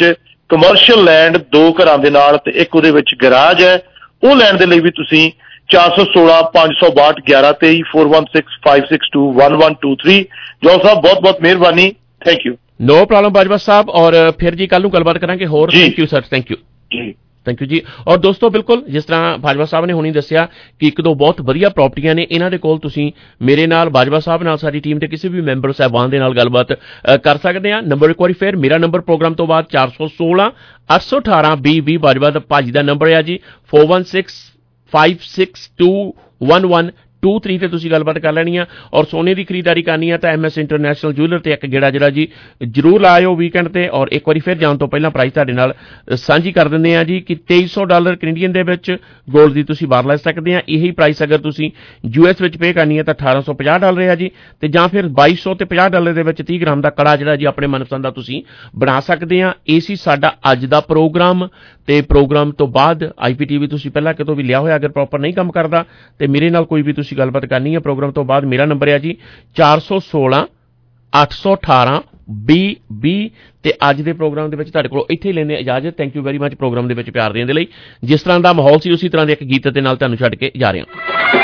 ਕਮਰਸ਼ੀਅਲ ਲੈਂਡ ਦੋ ਘਰਾਂ ਦੇ ਨਾਲ ਤੇ ਇੱਕ ਉਹਦੇ ਵਿੱਚ ਗਰਾਜ ਹੈ, ਉਹ ਲੈਣ ਦੇ ਲਈ ਵੀ ਤੁਸੀਂ ਚਾਰ ਸੌ ਸੋਲਾਂ ਪੰਜ ਸੌ ਬਾਹਠ ਗਿਆਰਾਂ ਤੇਈ four one six five six two one one two three. Johal Sahib ਬਹੁਤ ਬਹੁਤ ਮਿਹਰਬਾਨੀ, thank you. No problem Bajwa Sahab, और फिर जी कल गलबात करांगे होर। Thank you sir, thank you जी, थैंक यू जी। और दोस्तों बिल्कुल जिस तरह बाजवा साहब ने हुणी दस्सिया कि एक दो बहुत वधिया प्रॉपर्टियां ने, इन्हां दे कोल तुसीं मेरे नाल बाजवा साहब नाल साडी टीम दे किसी भी मैंबर साहबान दे नाल गलबात कर सकदे आ। नंबर एक वारी फिर मेरा नंबर प्रोग्राम तो बाद चार सौ सोलह अठ सौ अठारह बीह बीह बाजवा दा भाजी दा नंबर है जी four one six five six two one one two three ਤੇ ਤੁਸੀਂ ਗੱਲਬਾਤ ਕਰ ਲੈਣੀ ਆ। ਔਰ ਸੋਨੇ ਦੀ ਖਰੀਦਦਾਰੀ ਕਰਨੀ ਆ ਤਾਂ ਐਮ ਐਸ ਇੰਟਰਨੈਸ਼ਨਲ ਜੂਲਰ ਤੇ ਇੱਕ ਗੇੜਾ ਜਿਹੜਾ ਜੀ ਜ਼ਰੂਰ ਲਾਇਓ ਵੀਕਐਂਡ ਤੇ। ਔਰ ਇੱਕ ਵਾਰੀ ਫਿਰ ਜਾਣ ਤੋਂ ਪਹਿਲਾਂ ਪ੍ਰਾਈਸ ਤੁਹਾਡੇ ਨਾਲ ਸਾਂਝੀ ਕਰ ਦਿੰਦੇ ਆ ਜੀ ਕਿ ਤੇਈ ਸੌ ਡਾਲਰ ਕੈਨੇਡੀਅਨ ਦੇ ਵਿੱਚ 골ਡ ਦੀ ਤੁਸੀਂ ਬਾਰ ਲੈ ਸਕਦੇ ਆ। ਇਹੀ ਪ੍ਰਾਈਸ ਅਗਰ ਤੁਸੀਂ ਯੂ ਐਸ ਵਿੱਚ ਪੇ ਕਰਨੀ ਹੈ ਤਾਂ ਅਠਾਰਾਂ ਸੌ ਪੰਜਾਹ ਡਾਲਰ ਹੈ ਜੀ, ਤੇ ਜਾਂ ਫਿਰ ਬਾਈ ਸੌ ਤੇ ਪੰਜਾਹ ਡਾਲਰ ਦੇ ਵਿੱਚ ਤੀਹ ਗ੍ਰਾਮ ਦਾ ਕੜਾ ਜਿਹੜਾ ਜੀ ਆਪਣੇ ਮਨਪਸੰਦ ਦਾ ਤੁਸੀਂ ਬਣਾ ਸਕਦੇ ਆ। ਇਹ ਸੀ ਸਾਡਾ ਅੱਜ ਦਾ ਪ੍ਰੋਗਰਾਮ, ਤੇ ਪ੍ਰੋਗਰਾਮ ਤੋਂ ਬਾਅਦ ਆਈ ਪੀ ਟੀ ਵੀ ਤੁਸੀਂ ਪਹਿਲਾਂ ਕਿਤੋਂ ਵੀ ਲਿਆ ਹੋਇਆ ਅਗਰ ਪ੍ਰੋਪਰ ਨਹੀਂ ਕੰਮ ਕਰਦਾ ਤੇ ਮੇਰੇ ਨਾਲ ਕੋਈ ਵੀ ਤੁਸੀਂ ਗੱਲਬਾਤ ਕਰਨੀ ਹੈ ਪ੍ਰੋਗਰਾਮ ਤੋਂ ਬਾਅਦ, ਮੇਰਾ ਨੰਬਰ ਹੈ ਜੀ ਚਾਰ ਸੌ ਸੋਲਾਂ ਅੱਠ ਸੌ ਅਠਾਰਾਂ ਵੀਹ ਵੀਹ। ਤੇ ਅੱਜ ਦੇ ਪ੍ਰੋਗਰਾਮ ਦੇ ਵਿੱਚ ਤੁਹਾਡੇ ਕੋਲ ਇੱਥੇ ਹੀ ਲੈਂਦੇ ਇਜਾਜ਼ਤ। Thank you very much programme ਦੇ ਵਿੱਚ ਪਿਆਰ ਦੇਣ ਦੇ ਲਈ। ਜਿਸ ਤਰ੍ਹਾਂ ਦਾ ਮਾਹੌਲ ਸੀ ਉਸੇ ਤਰ੍ਹਾਂ ਦੇ ਇੱਕ ਗੀਤ ਦੇ ਨਾਲ ਤੁਹਾਨੂੰ ਛੱਡ ਕੇ ਜਾ ਰਹੇ ਹਾਂ।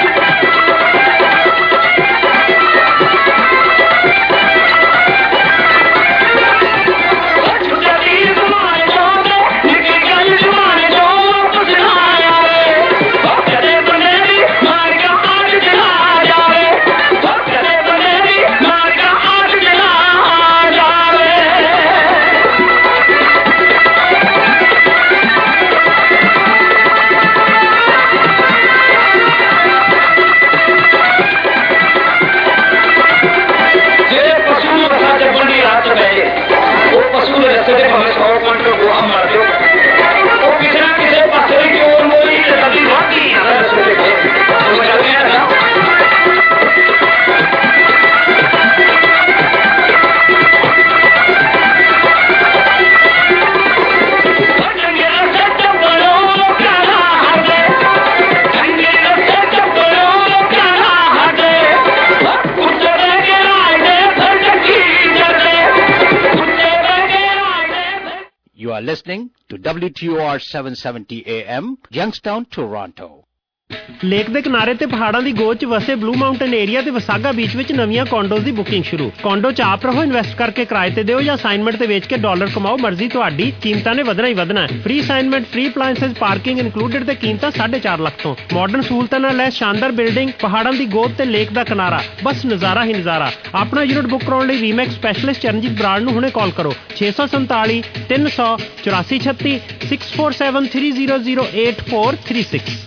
Listening to W T O R seven seventy A M, Youngstown, Toronto. Lake ਦੇ ਕਿਨਾਰੇ ਤੇ ਪਹਾੜਾਂ ਦੀ ਗੋਦ 'ਚ ਵਸੇ ਬਲੂ ਮਾਊਂਟਨ ਏਰੀਆ ਤੇ ਵਸਾਗਾ ਬੀਚ ਵਿੱਚ ਨਵੀਆਂ ਕੌਂਡੋਜ਼ ਦੀ ਬੁਕਿੰਗ ਸ਼ੁਰੂ। ਕੌਂਡੋ 'ਚ ਆਪ ਰਹੋ, ਇਨਵੈਸਟ ਕਰਕੇ ਕਿਰਾਏ ਤੇ ਦਿਓ ਜਾਂ ਅਸਾਈਨਮੈਂਟ ਤੇ ਵੇਚ ਕੇ ਡਾਲਰ ਕਮਾਓ, ਮਰਜ਼ੀ ਤੁਹਾਡੀ। ਕੀਮਤਾਂ ਨੇ ਵਧਣਾ ਹੀ ਵਧਣਾ। Free assignment, free appliances, parking included ਤੇ ਕੀਮਤਾਂ ਸਾਢੇ ਚਾਰ ਲੱਖ ਤੋਂ। ਮਾਡਰਨ ਸਹੂਲਤਾਂ ਨਾਲ ਲੈਸ ਸ਼ਾਨਦਾਰ ਬਿਲਡਿੰਗ, ਪਹਾੜਾਂ ਦੀ ਗੋਦ ਤੇ ਲੇਕ ਦਾ ਕਿਨਾਰਾ, ਬਸ ਨਜ਼ਾਰਾ ਹੀ ਨਜ਼ਾਰਾ। ਆਪਣਾ ਯੂਨਿਟ ਬੁੱਕ ਕਰਾਉਣ ਲਈ ਰੀਮੈਕਸ ਸਪੈਸ਼ਲਿਸਟ ਚਰਨਜੀਤ ਬਰਾੜ ਨੂੰ ਹੁਣੇ ਕਾਲ ਕਰੋ ਛੇ ਸੌ ਸੰਤਾਲੀ ਤਿੰਨ ਸੌ ਚੁਰਾਸੀ ਛੱਤੀ six four seven three zero zero eight four three six.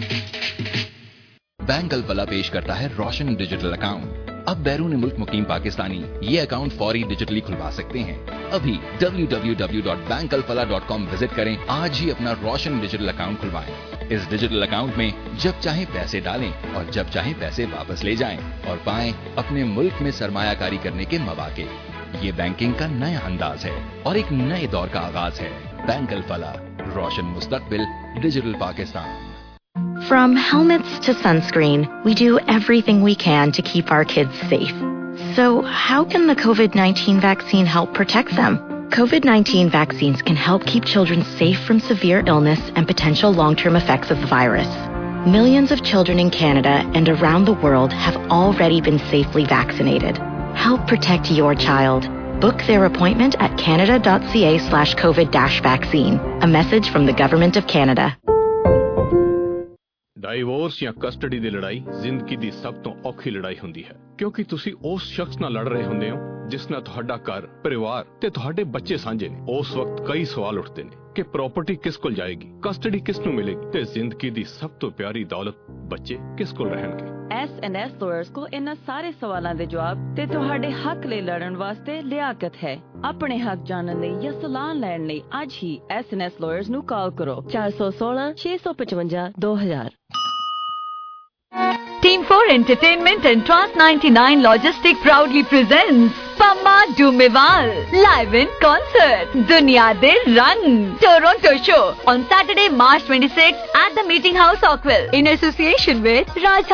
Bank Alfalah पेश करता है रोशन डिजिटल अकाउंट। अब बैरून मुल्क मुकीम पाकिस्तानी ये अकाउंट फौरी डिजिटली खुलवा सकते हैं। अभी W W W dot bank Al Falah dot com visit करें, आज ही अपना रोशन डिजिटल अकाउंट खुलवाएं। इस डिजिटल अकाउंट में जब चाहे पैसे डालें और जब चाहे पैसे वापस ले जाएं और पाएं अपने मुल्क में सरमायाकारी करने के मौके। ये बैंकिंग का नया अंदाज है और एक नए दौर का आगाज है। बैंक अल-फलाह, रोशन मुस्तकबिल, digital Pakistan. From helmets to sunscreen, we do everything we can to keep our kids safe. So how can the COVID nineteen vaccine help protect them? COVID nineteen vaccines can help keep children safe from severe illness and potential long-term effects of the virus. Millions of children in Canada and around the world have already been safely vaccinated. Help protect your child. Book their appointment at canada.ca slash COVID dash vaccine. A message from the Government of Canada. Divorce ਜਾਂ custody ਦੀ ਲੜਾਈ ਜ਼ਿੰਦਗੀ ਦੀ ਸਭ ਤੋਂ ਔਖੀ ਲੜਾਈ ਹੁੰਦੀ ਹੈ, ਕਿਉਂਕਿ ਤੁਸੀਂ ਉਸ ਸ਼ਖਸ ਨਾਲ ਲੜ ਰਹੇ ਹੁੰਦੇ ਹੋ ਜਿਸ ਨਾਲ ਤੁਹਾਡਾ ਘਰ, ਪਰਿਵਾਰ ਤੇ ਤੁਹਾਡੇ ਬੱਚੇ ਸਾਂਝੇ ਨੇ। ਉਸ ਵਕਤ ਕਈ ਸਵਾਲ ਉੱਠਦੇ ਨੇ ਕਿ ਪ੍ਰਾਪਰਟੀ ਕਿਸ ਕੋਲ ਜਾਏਗੀ, ਕਸਟਡੀ ਕਿਸ ਨੂੰ ਮਿਲੇਗੀ ਤੇ ਜ਼ਿੰਦਗੀ ਦੀ ਸਭ ਤੋਂ ਪਿਆਰੀ ਦੌਲਤ ਬੱਚੇ ਕਿਸ ਕੋਲ ਰਹਿਣਗੇ। ਐਸ ਐਂਡ ਐਸ ਲਾਇਰਸ ਕੋਲ ਇਹਨਾਂ ਸਾਰੇ ਸਵਾਲਾਂ ਦੇ ਜਵਾਬ ਤੇ ਤੁਹਾਡੇ ਹੱਕ ਲਈ ਲੜਨ ਵਾਸਤੇ ਲਿਆਕਤ ਹੈ। ਆਪਣੇ ਹੱਕ ਜਾਣਨ ਲਈ ਜਾਂ ਸਲਾਹ ਲੈਣ ਲਈ ਅੱਜ ਹੀ ਐਸ ਐਂਡ ਐਸ ਲਾਇਰਸ ਨੂੰ ਕਾਲ ਕਰੋ ਚਾਰ ਸੌ ਸੋਲਾਂ ਛੇ ਸੌ ਪਚਵੰਜਾ ਦੋ ਹਜ਼ਾਰ। Team four Entertainment and Trans ninety-nine Logistic proudly presents Pamma Dumeval live in concert Duniya De Rang Toronto show on Saturday March twenty-sixth at the Meeting House Oakville in association with Raj